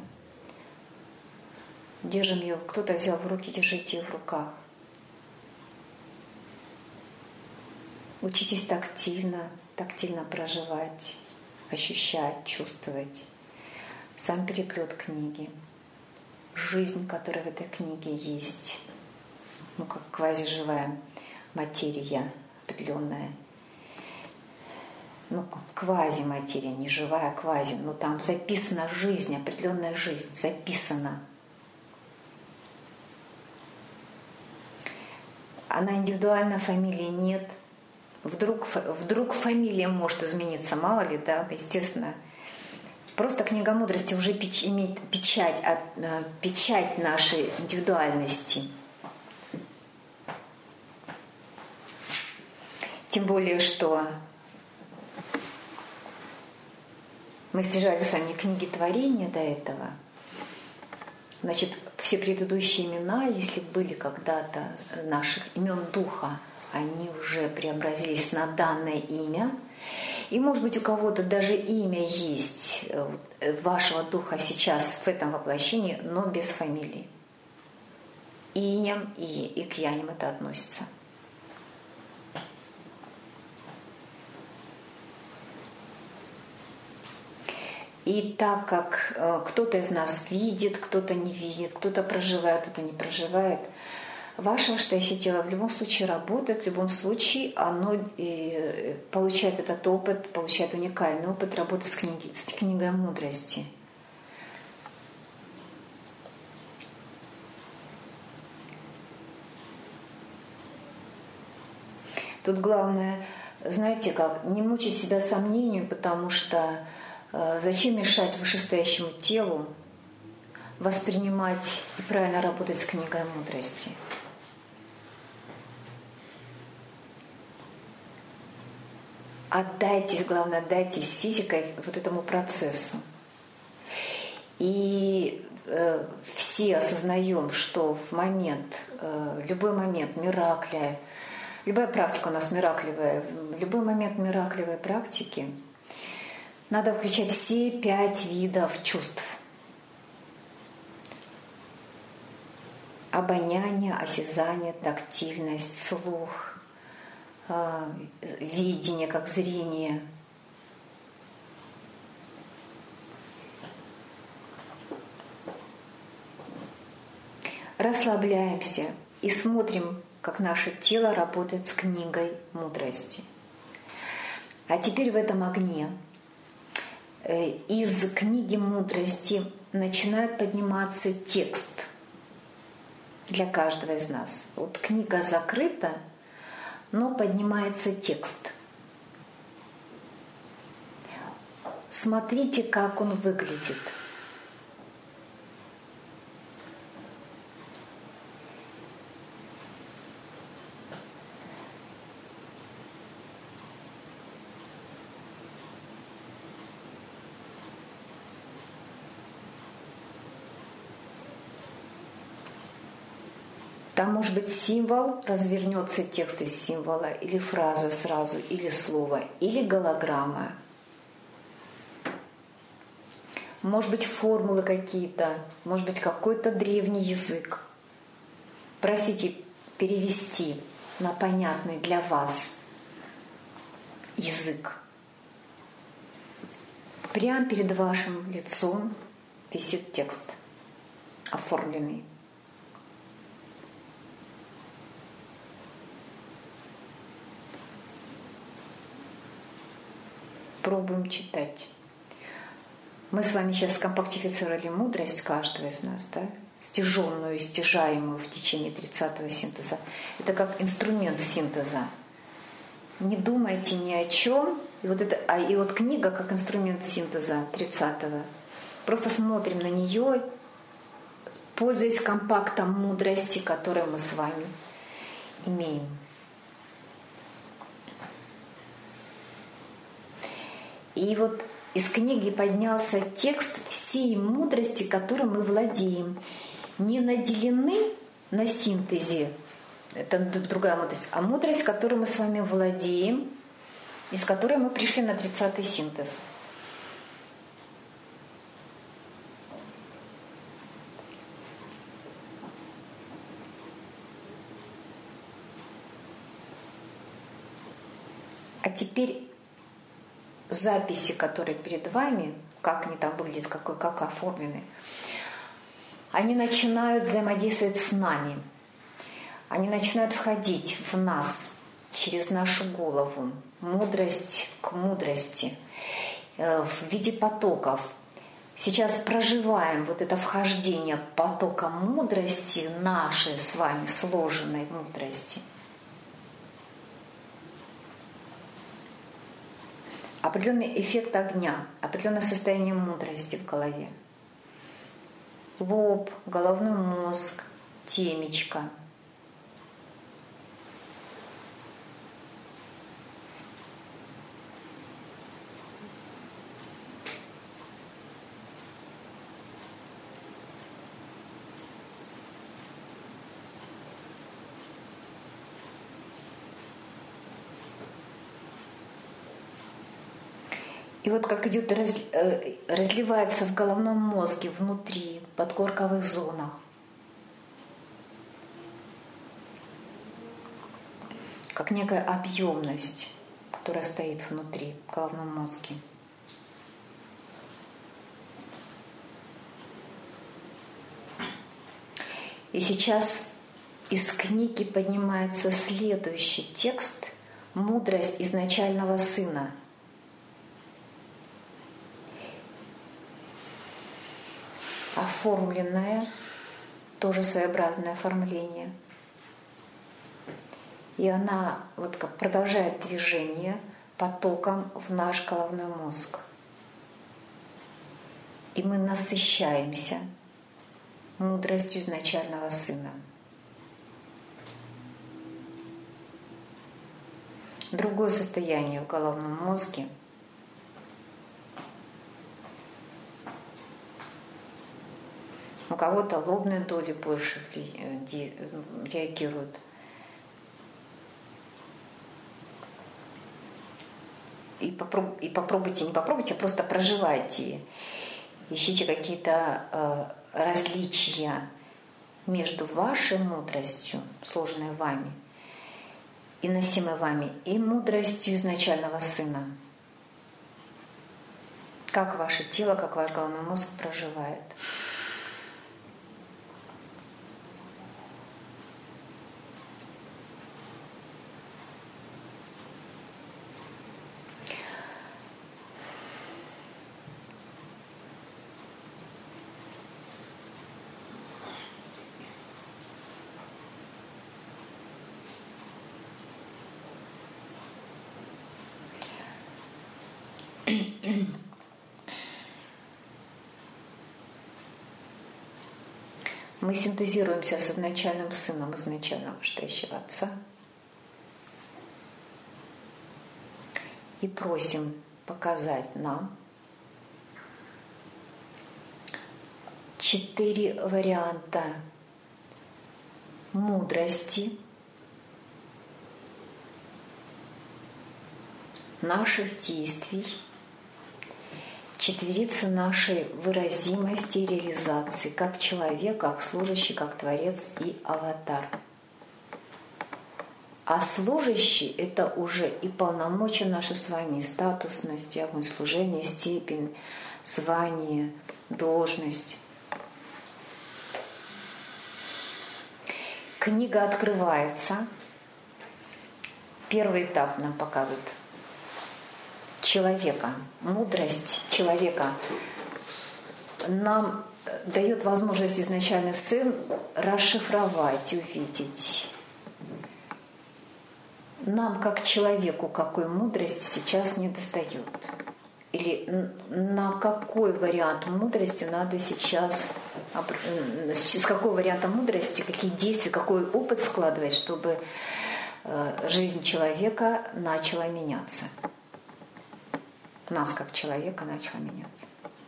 Держим ее. Кто-то взял в руки, держите ее в руках. Учитесь тактильно проживать, ощущать, чувствовать. Сам переплет книги. Жизнь, которая в этой книге есть. Ну, как квазиживая материя определенная. Ну, квазиматерия, не живая, а квази. Но там записана жизнь, определенная жизнь, записана. Она индивидуальна, фамилии нет. Вдруг фамилия может измениться, мало ли, да, естественно. Просто книга мудрости уже имеет печать нашей индивидуальности. Тем более, что мы стяжали с вами книги творения до этого. Значит, все предыдущие имена, если были когда-то наших имен духа, они уже преобразились на данное имя. И, может быть, у кого-то даже имя есть вашего духа сейчас в этом воплощении, но без фамилии. Иням и к яням это относится. И так как кто-то из нас видит, кто-то не видит, кто-то проживает, кто-то не проживает, ваше настоящее тело в любом случае работает, в любом случае оно получает этот опыт, получает уникальный опыт работы с книгой мудрости. Тут главное, знаете как, не мучить себя сомнению, потому что зачем мешать вышестоящему телу воспринимать и правильно работать с книгой мудрости? Отдайтесь, главное, отдайтесь физикой вот этому процессу. И все осознаем, что в момент, любой момент миракля, любая практика у нас мираклевая, в любой момент мираклевой практики надо включать все 5 видов чувств. Обоняние, осязание, тактильность, слух, видение как зрение. Расслабляемся и смотрим, как наше тело работает с книгой мудрости. А теперь в этом огне из книги мудрости начинает подниматься текст для каждого из нас. Вот книга закрыта, но поднимается текст. Смотрите, как он выглядит. Там может быть символ, развернется текст из символа, или фраза сразу, или слово, или голограмма. Может быть формулы какие-то, может быть какой-то древний язык. Просите перевести на понятный для вас язык. Прямо перед вашим лицом висит текст, оформленный. Пробуем читать. Мы с вами сейчас скомпактифицировали мудрость каждого из нас, да? Стяженную, стяжаемую в течение 30-го синтеза. Это как инструмент синтеза. Не думайте ни о чем. И вот книга как инструмент синтеза 30-го. Просто смотрим на нее, пользуясь компактом мудрости, который мы с вами имеем. И вот из книги поднялся текст всей мудрости, которой мы владеем. Не наделены на синтезе, это другая мудрость, а мудрость, которой мы с вами владеем, из которой мы пришли на 30-й синтез. А теперь записи, которые перед вами, как они там выглядят, как оформлены, они начинают взаимодействовать с нами. Они начинают входить в нас через нашу голову. Мудрость к мудрости. В виде потоков. Сейчас проживаем вот это вхождение потока мудрости, нашей с вами сложенной мудрости. Определенный эффект огня, определенное состояние мудрости в голове. Лоб, головной мозг, темечко. И вот как идет, разливается в головном мозге, внутри, в подкорковых зонах. Как некая объемность, которая стоит внутри, в головном мозге. И сейчас из книги поднимается следующий текст «Мудрость изначального сына». Оформленное, тоже своеобразное оформление. И она вот как продолжает движение потоком в наш головной мозг. И мы насыщаемся мудростью изначального сына. Другое состояние в головном мозге. У кого-то лобные доли больше реагируют. И попробуйте, не попробуйте, а просто проживайте. Ищите какие-то различия между вашей мудростью, сложенной вами, и носимой вами, и мудростью изначального сына. Как ваше тело, как ваш головной мозг проживает. Мы синтезируемся с изначальным сыном изначального вышестоящего Отца и просим показать нам 4 варианта мудрости наших действий, четверицы нашей выразимости и реализации, как человек, как служащий, как творец и аватар. А служащий – это уже и полномочия наши с вами, и статусность, и огонь служения, степень, звание, должность. Книга открывается. Первый этап нам показывает человека, мудрость человека. Нам дает возможность изначально сын расшифровать, увидеть. Нам, как человеку, какой мудрости сейчас не достает? Или на какой вариант мудрости надо сейчас, с какого варианта мудрости, какие действия, какой опыт складывать, чтобы жизнь человека начала меняться? Нас, как человека, начала меняться.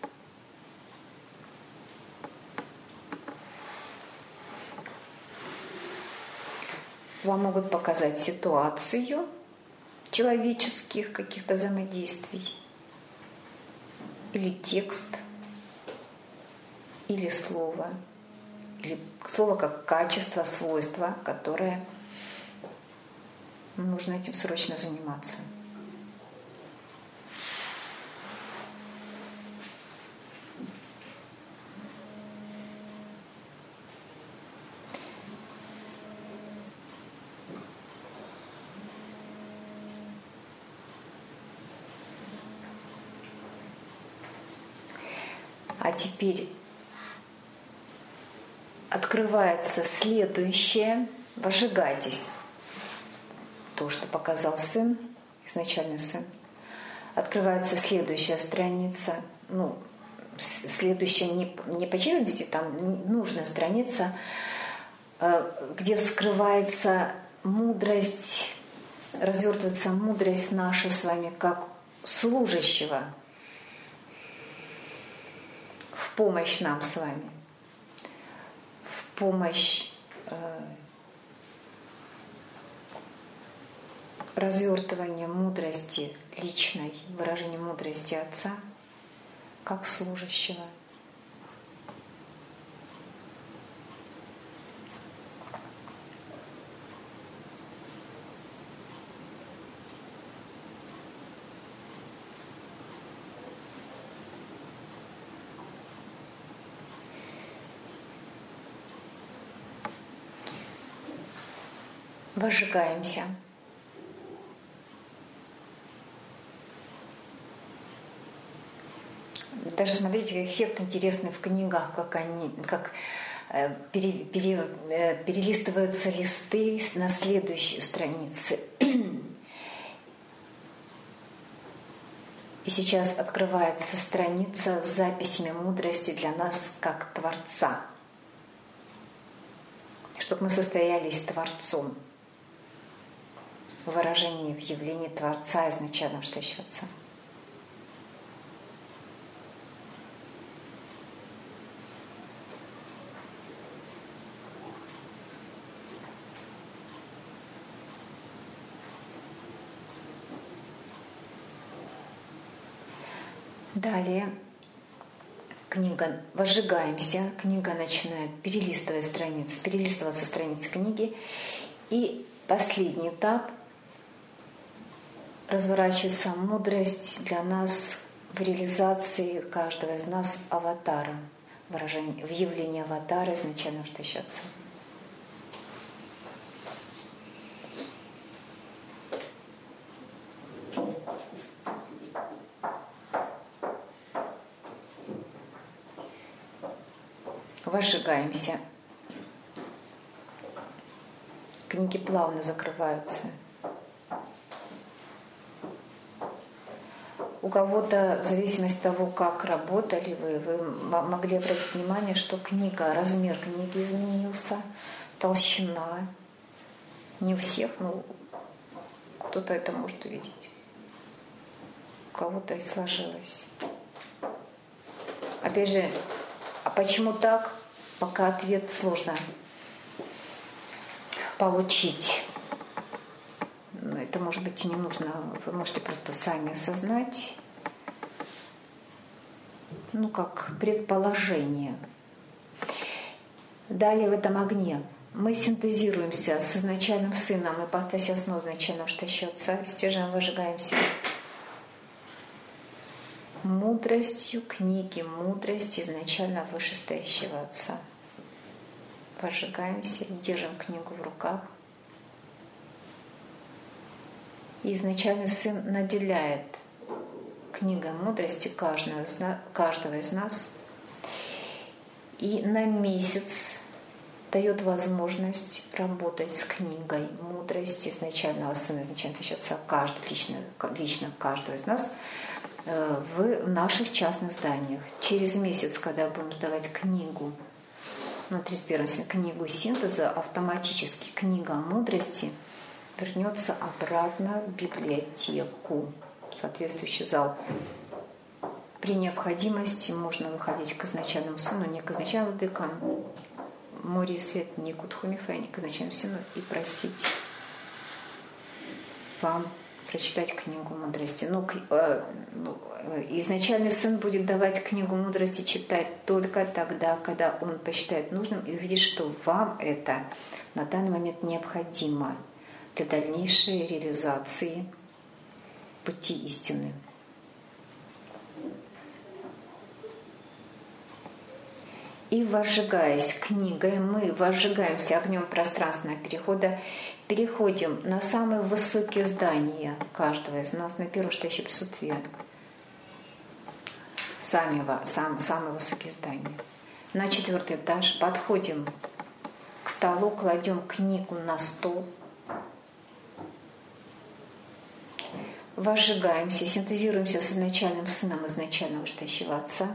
Вам могут показать ситуацию человеческих каких-то взаимодействий, или текст, или слово как качество, свойство, которое нужно этим срочно заниматься. А теперь открывается следующее. Возжигайтесь. То, что показал сын, изначальный сын. Открывается следующая страница. Следующая не по очереди, там нужная страница, где вскрывается мудрость, развертывается мудрость наша с вами как служащего в помощь нам с вами, в помощь развертывания мудрости личной, выражения мудрости Отца как служащего. Возжигаемся. Даже смотрите, эффект интересный в книгах, как перелистываются листы на следующей странице. И сейчас открывается страница с записями мудрости для нас как Творца, чтобы мы состоялись Творцом. Выражение в явлении Творца изначально, что еще Отца. Далее книга «Возжигаемся», книга начинает перелистываться страницы книги, и последний этап — разворачивается мудрость для нас в реализации каждого из нас аватара, выражение в явлении аватара изначально встречаться. Возжигаемся. Книги плавно закрываются. У кого-то, в зависимости от того, как работали вы могли обратить внимание, что размер книги изменился, толщина. Не у всех, но кто-то это может увидеть. У кого-то и сложилось. Опять же, а почему так? Пока ответ сложно получить. Это, может быть, и не нужно. Вы можете просто сами осознать, как предположение. Далее в этом огне Мы синтезируемся с изначальным сыном, ипостаси основы изначального штаща Отца, стяжаем, выжигаемся мудростью книги, мудрости изначально вышестоящего Отца. Возжигаемся, держим книгу в руках. И изначальный Сын наделяет книгой мудрости каждого из нас и на месяц дает возможность работать с книгой мудрости изначального Сына, изначального Отца, лично каждого из нас в наших частных зданиях. Через месяц, когда будем сдавать книгу, на 31-м книгу синтеза, автоматически книга мудрости вернется обратно в библиотеку, в соответствующий зал. При необходимости можно выходить к изначальному Сыну, не к изначальному декану, море и свет, не к Утхумифе, не к изначальному Сыну, и просить вам прочитать книгу мудрости. Изначальный Сын будет давать книгу мудрости читать только тогда, когда Он посчитает нужным и увидит, что вам это на данный момент необходимо для дальнейшей реализации пути истины. И возжигаясь книгой, мы возжигаемся огнем пространственного перехода, переходим на самые высокие здания каждого из нас, на первое штащее присутствие, самые высокие здания. На 4-й этаж подходим к столу, кладем книгу на стол, возжигаемся, синтезируемся с изначальным Сыном изначального штащего Отца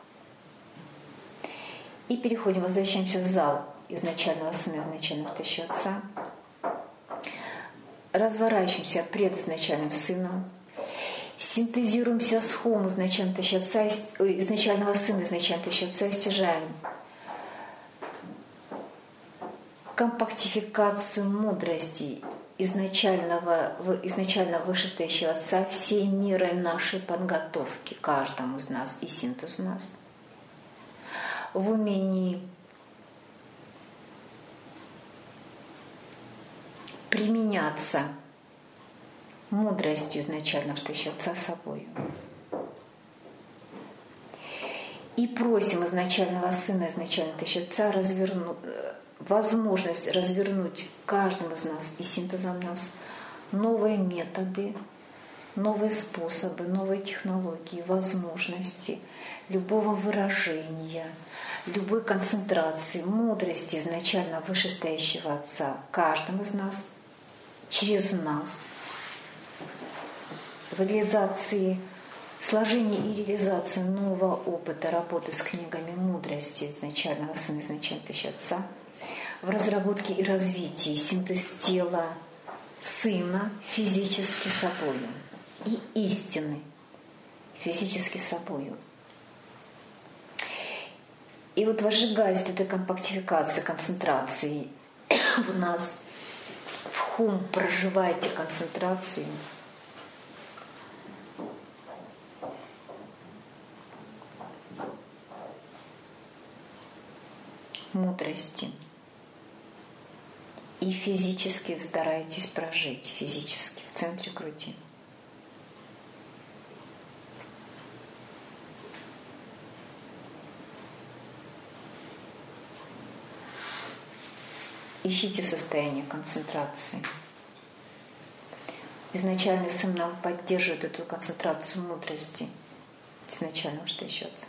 и переходим, возвращаемся в зал изначального Сына изначального штащего Отца, разворачиваемся пред изначальным Сыном, синтезируемся с Хом изначального Отца, изначального Сына изначального Отца, стяжаем компактификацию мудрости изначально вышестоящего Отца всей мерой нашей подготовки каждому из нас и синтезу нас в умении применяться мудростью изначального штащего Отца собой. И просим изначального Сына, изначального штащего Отца возможность развернуть каждому из нас и синтезом нас новые методы, новые способы, новые технологии, возможности любого выражения, любой концентрации, мудрости изначально вышестоящего Отца каждому из нас, через нас, в реализации, сложении и реализации нового опыта работы с книгами мудрости изначального Сына, изначального Отца, в разработке и развитии синтез тела Сына физически собою и истины физически собою. И вот возжигаясь этой компактификации, концентрации в нас, в Хум проживайте концентрацию, мудрости. И физически старайтесь прожить, физически, в центре груди. Ищите состояние концентрации. Изначальный Сын нам поддерживает эту концентрацию мудрости. Изначально, что еще Отца.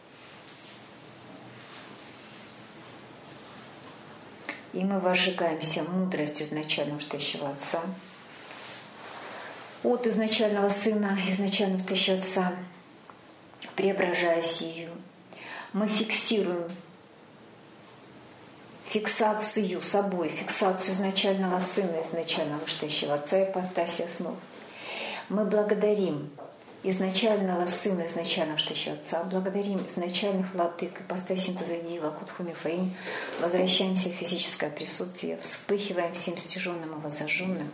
И мы возжигаемся мудростью изначального штащего Отца. От изначального Сына, изначального штащего Отца, преображаясь ее, мы фиксируем фиксацию собой, фиксацию изначального Сына, изначального штащего Отца и ипостаси основ. Мы благодарим изначального Сына, изначального штащего Отца, благодарим изначальных владык, ипостась синтеза Дива, Кутхуми Фаин, возвращаемся в физическое присутствие, вспыхиваем всем стяженным и возожженным.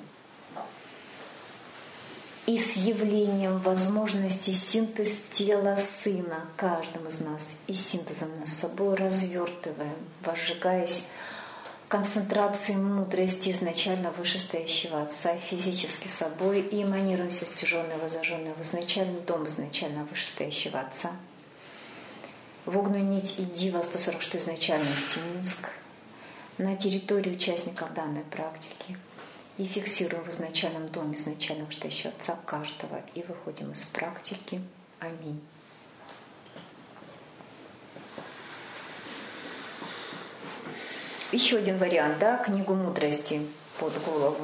И с явлением возможности синтез тела Сына каждому из нас и синтезом нас с собой развертываем, возжигаясь концентрации мудрости изначально вышестоящего Отца физически собой и эманируем все стяженное, возожженное в изначальный дом изначально вышестоящего Отца. В огненную нить Идива 146 изначальности Минск на территории участников данной практики и фиксируем в изначальном доме изначально вышестоящего Отца каждого и выходим из практики. Аминь. Еще один вариант, да, книгу мудрости под голову.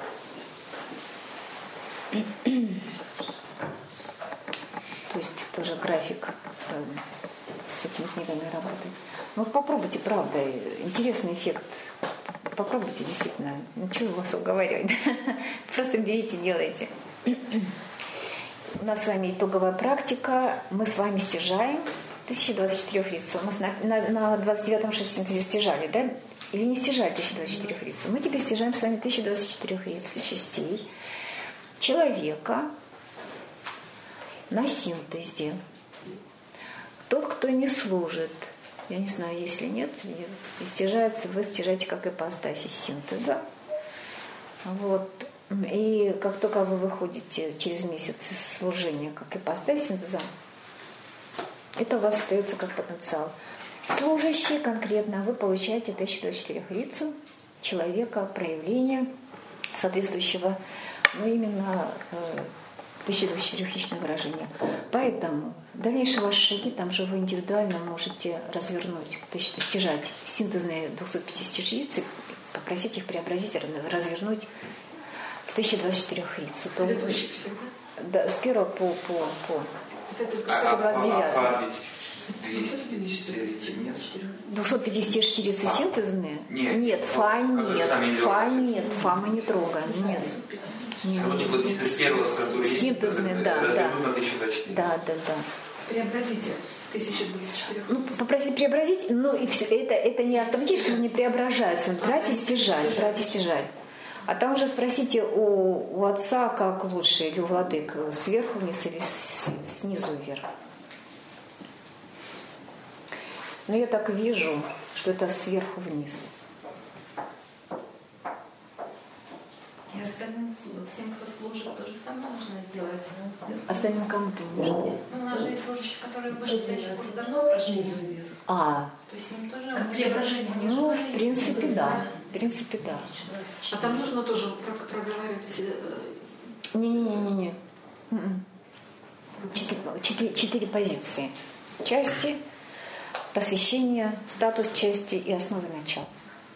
То есть тоже график с этими книгами работает. Ну попробуйте, правда, интересный эффект. Попробуйте, действительно. Ничего вас уговаривать. Просто берите, делайте. У нас с вами итоговая практика. Мы с вами стяжаем 1024 лиц. У нас на 29-м синтезе стяжали, да? Или не стяжали 1024 лиц? Мы теперь стяжаем с вами 1024 лиц частей человека на синтезе. Тот, кто не служит, я не знаю, если нет, стяжается, вы стяжаете как ипостаси синтеза. Вот. И как только вы выходите через месяц из служения как ипостась синтеза, это у вас остается как потенциал. Служащий конкретно вы получаете 1024 лицу человека, проявления соответствующего, но именно 1024 личное выражение. Поэтому дальнейшие ваши шаги, там же вы индивидуально можете развернуть, то есть стяжать синтезные 250 единиц, попросить их преобразить, развернуть в 1024 лицу. Предыдущих всех, да? Да, с 1 по 29. 254 синтезные? Нет, фа нет. Фа нет. Фа мы не трогаем. Нет. Короче, вот с первого, который синтезные, да. Да. Преобразите 1024. Ну, попросить преобразить, но и все, это не автоматически не преображается. Брать и стяжать. А там уже спросите у отца, как лучше, или у владык, сверху вниз или снизу вверх. Но я так вижу, что это сверху вниз. И остальным, всем, кто служит, то же самое нужно сделать. Остальным кому-то не нужно. Ну, у нас же есть служащие, которые вышестоящие курс давно прошли. То есть им тоже... Как преображение. Ну, в принципе, да. А там нужно тоже проговаривать... Не. 4 позиции. Части, посвящение, статус части и основы начала.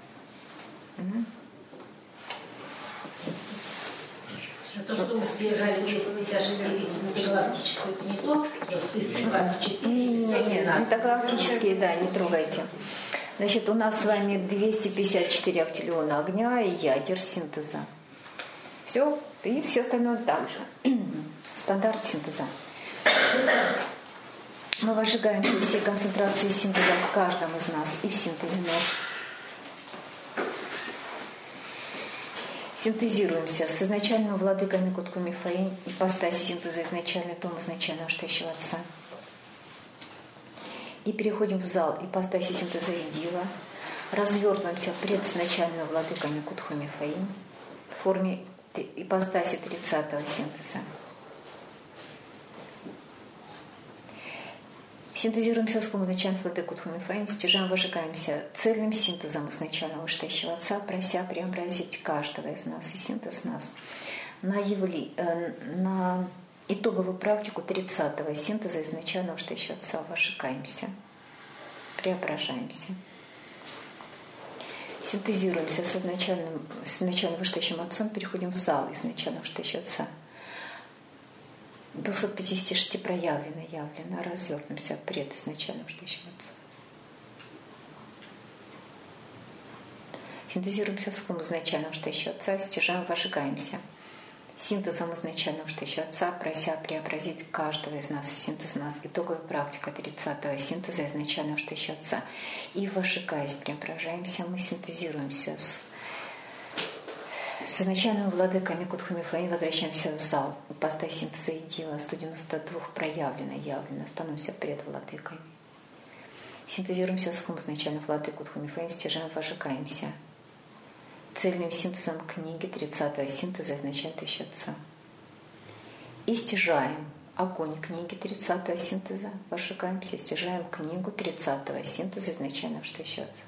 То, что мы стяжали 254 метагалактическую, это не то, я вспомнила 24. Не, метагалактические, да, не трогайте. Значит, у нас с вами 254 актиллиона огня и ядер синтеза. Все, и все остальное так же. Стандарт синтеза. Мы возжигаемся всей концентрации синтеза в каждом из нас и в синтезе нас. Синтезируемся с изначальным владыками Кутку Мифаин, ипостаси синтеза изначальный дом изначального штащего Отца. И переходим в зал ипостаси синтеза Идила. Развертываемся пред изначальными владыками Кутку Мифаин в форме ипостаси 30-го синтеза. Синтезируемся с изначальным владыкой Кутку Мифаин, стяжаем, выжигаемся цельным синтезом изначального вышестоящего Отца, прося преобразить каждого из нас и синтез нас на итоговую практику 30-го синтеза изначального вышестоящего Отца выжигаемся, преображаемся. Синтезируемся с изначальным вышестоящим Отцом, переходим в зал изначального вышестоящего Отца. 256 проявлено, явлено, развертываемся пред изначальным вышестоящим Отцом. Синтезируемся с хум изначального вышестоящего Отца, стяжаем, выжигаемся. Синтезом изначального вышестоящего Отца, прося преобразить каждого из нас и синтез нас. Итоговая практика 30-го синтеза изначального вышестоящего Отца. И выжигаясь, преображаемся, мы синтезируемся с изначальными владыками Кутку Мифаин, возвращаемся в зал. Ипостась синтеза Идила 192 проявлено, явлено, становимся пред владыкой. Синтезируемся с хум изначальных владык Кутку Мифаин, стяжаем, выжигаемся. цельным синтезом книги 30-го синтеза изначально Тысячи Отца. И стяжаем огонь книги 30-го синтеза, возжигаемся, стяжаем книгу 30-го синтеза изначально Тысячи Отца.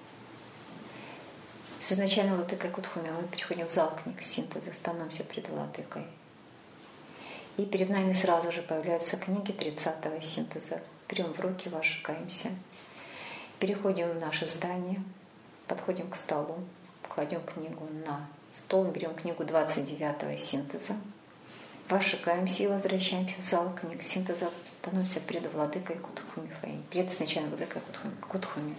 С изначальной владыкой Кутхуми мы переходим в зал книг синтеза, становимся пред владыкой. И перед нами сразу же появляются книги 30-го синтеза. Берем в руки, возжигаемся. Переходим в наше здание, подходим к столу, кладем книгу на стол, берем книгу 29-го синтеза, возжигаемся и возвращаемся в зал книг синтеза, становимся перед владыкой Кутхуми Фэй, перед изначальной владыкой Кутхуми.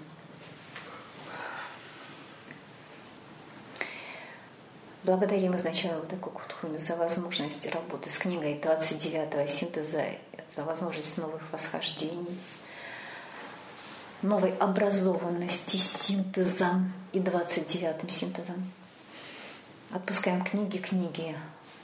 Благодарим изначально владыку Кутхуми за возможность работы с книгой 29-го синтеза, за возможность новых восхождений, новой образованности синтеза и 29-м синтезом. Отпускаем книги, книги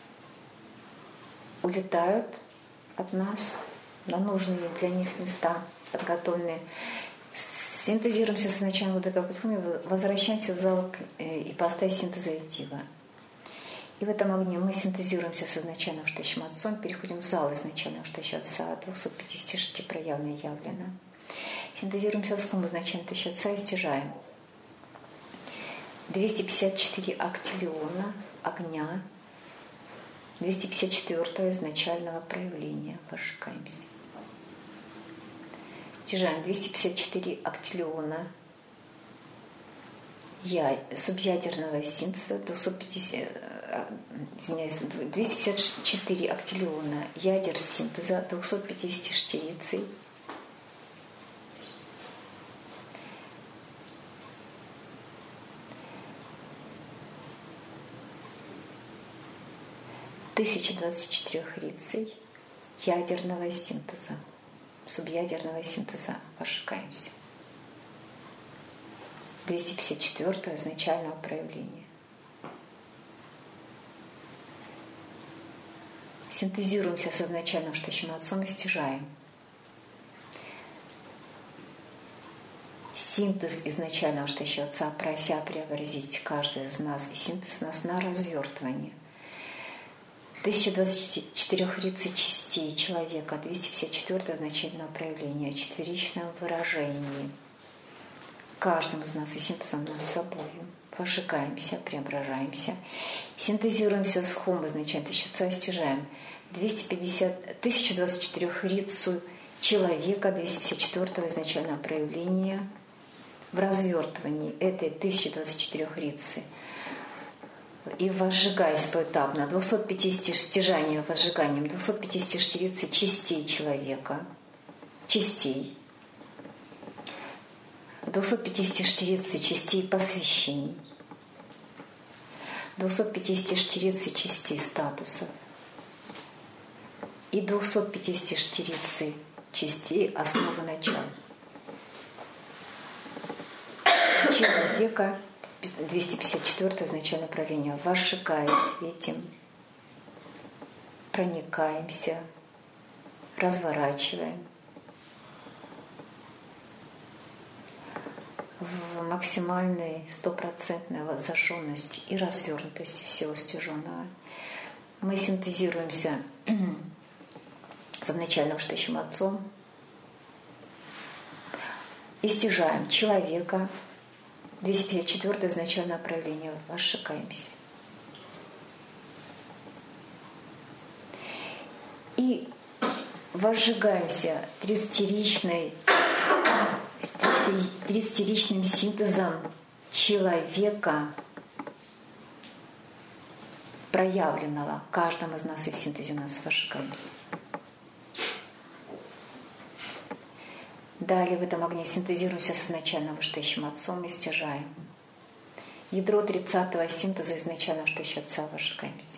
улетают от нас на нужные для них места, подготовленные. Синтезируемся с изначальной владыкой Кутхуми, возвращаемся в зал ипостась синтеза и дива. И в этом огне мы синтезируемся с изначальным Штащим Отцом, переходим в зал изначального Штаща Отца, 256 проявлено и явлено. Синтезируемся с хум изначального Штаща Отца и стяжаем 254 актилиона огня, 254 изначального проявления, возжигаемся. Стяжаем 254 актилиона субъядерного синтеза, 254 актилиона ядер синтеза, 250 штирицей, тысяча 24 рицей ядерного синтеза, субъядерного синтеза, возжигаемся. 254 изначального проявления. Синтезируемся с изначальным Штащим Отцом и стяжаем синтез изначального Штаща Отца, прося преобразить каждый из нас, и синтез нас на развертывание 1024 рицей частей человека, 254 изначального проявления, в четверичном выражении каждым из нас и синтезом нас с собой. Возжигаемся, преображаемся. Синтезируемся с хум изначально Тысячи Отца и стяжаем 1024 рицу человека, 254 изначального проявления в развертывании этой 1024 рицы. И возжигаясь поэтапно 250 стяжанием, возжиганием 250 рицы частей человека, частей. 250 частей посвящений, 250 частей статусов и 250 частей основы начала. Человека 254 изначальное проявление. Возжигаясь этим, проникаемся, разворачиваем в максимальной 100% зажженности и развернутости всего стяженного. Мы синтезируемся с изначальным Штащим Отцом и стяжаем человека, 254 изначальное проявление, возжигаемся. И возжигаемся 30-ричным синтезом человека, проявленного каждым из нас, и в синтезе нас возжигаемся. Далее в этом огне синтезируемся с изначальным Штащим Отцом и стяжаем ядро 30-го синтеза изначального Штаща Отца, возжигаемся.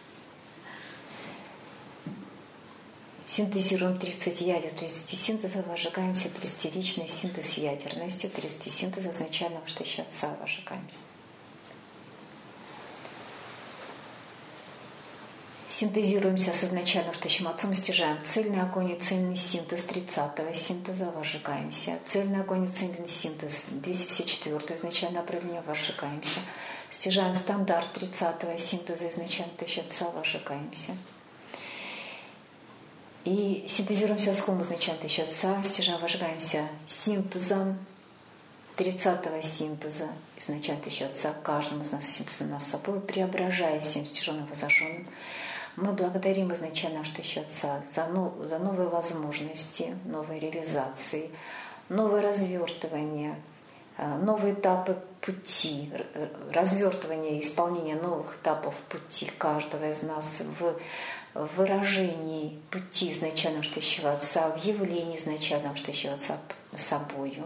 Синтезируем 30 ядер, 30 синтезов, возжигаемся 30-ричный синтез ядерностью, 30 синтезов изначального Штаща Отца, возжигаемся. Синтезируемся с изначальным Штащим Отцом и стяжаем цельный огонь и цельный синтез 30-го синтеза, возжигаемся. Цельный огонь и цельный синтез 254-го изначальное проявление, возжигаемся. стяжаем стандарт 30-го синтеза изначально тысячи Отца, вожигаемся. И синтезируем схему изначально тысячи Отца, стяжаем, вожигаемся синтезом 30-го синтеза изначально тысячи Отца, каждому из нас синтезом нас собой, преображая всем стяженным возожженным. Мы благодарим изначально наш тысячи Отца за новые возможности, новые реализации, новое развертывание, новые этапы пути, развертывание и исполнение новых этапов пути каждого из нас в выражении пути изначального Штыщего Отца, в явлении изначального Штыщего Отца собою.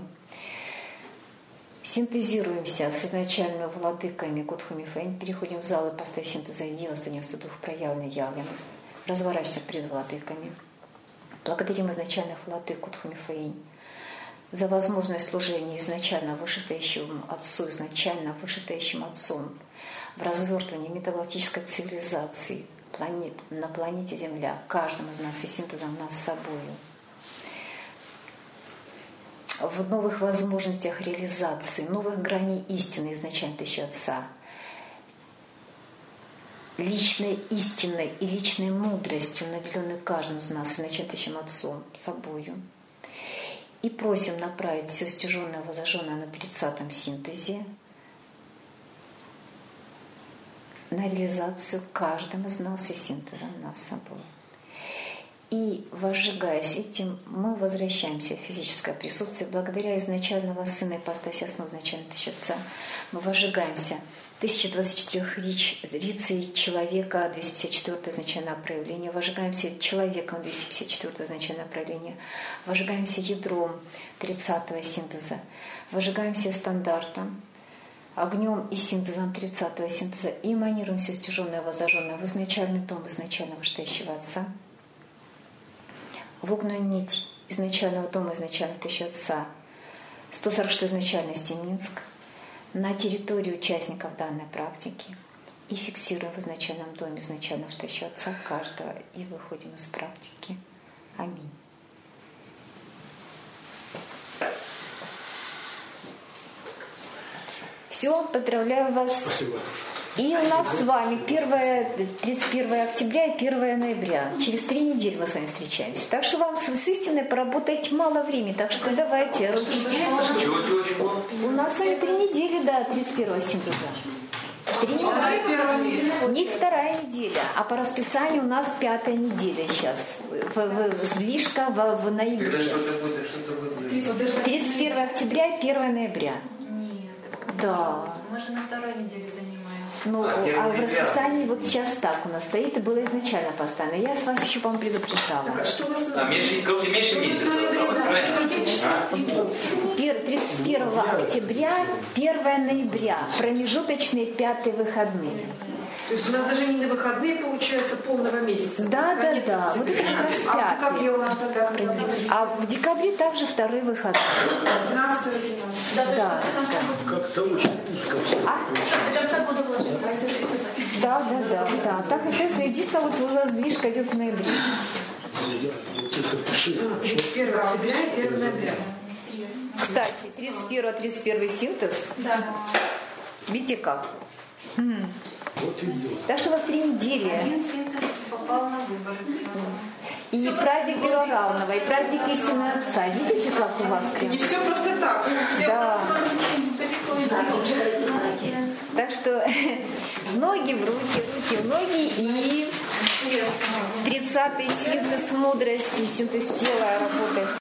Синтезируемся с изначальными владыками Кутхуми Фэнь, переходим в зал ипостаси синтеза и Дева, становится дух проявленной явленность, разворачиваемся перед владыками. Благодарим изначальных владык Кутхуми Фэнь за возможность служения изначально вышестоящему Отцу, изначально вышестоящим Отцом в развертывании метагалактической цивилизации на планете Земля, каждому из нас и синтезом нас с собою, в новых возможностях реализации, новых граней истины изначально тысячи Отца, личной истиной и личной мудростью, наделенной каждым из нас изначально тысячим Отцом собою. И просим направить все стяженное, возожженное на 30-м синтезе на реализацию каждым из нас и синтезом нас собой. И, возжигаясь этим, мы возвращаемся в физическое присутствие. Благодаря изначального Сына ипостаси основ изначально тысячи Отца мы возжигаемся 1024 рицей человека, 254 изначальное проявление. Возжигаемся человеком, 254 изначальное проявление. Возжигаемся ядром 30-го синтеза. Возжигаемся стандартом, огнем и синтезом 30-го синтеза. И эманируем все стяженное, возожженное в изначальный том изначального Штыщего Отца, в огненную нить изначального дома изначального тысячи Отца, 146 изначальности Минск, на территории участников данной практики и фиксируем в изначальном доме изначального тысячи Отца каждого и выходим из практики. Аминь. Все, поздравляю вас. Спасибо. И у нас с вами 31 октября и 1 ноября. Через 3 недели мы с вами встречаемся. Так что вам с истиной поработать мало времени. Так что давайте. Чего? У нас с вами 3 недели до 31 сентября. 3 недели. Не 2 неделя, а по расписанию у нас 5 неделя сейчас. Сдвижка в ноябре. 31 октября и 1 ноября. Нет. Да. Мы же на 2 неделе занимаемся. Ну, а в расписании вот сейчас так у нас стоит, и было изначально поставлено. Я с вас еще, по-моему, предупреждала. Меньше месяца осталось, правильно? 31 октября, 1 ноября. Промежуточные 5 выходные. То есть у нас даже не на выходные, получается, полного месяца. Да. Вот это как раз 5. А в декабре у нас тогда? А в декабре также 2 выходные. 15 Да. Как-то очень узко все. До конца года вложим. Да. Так остается. Единственное, вот у вас движка идет в ноябре. 31 октября и 1 ноября. Кстати, 31 синтез. Да. Видите как? Вот идет. Так что у вас 3 недели. Один синтез попал на выборы. И праздник Перворавного, и праздник истины Отца. Видите, как у вас прям? Не все просто так. Да. Так что ноги в руки, руки в ноги и 30-й синтез мудрости, синтез тела работает.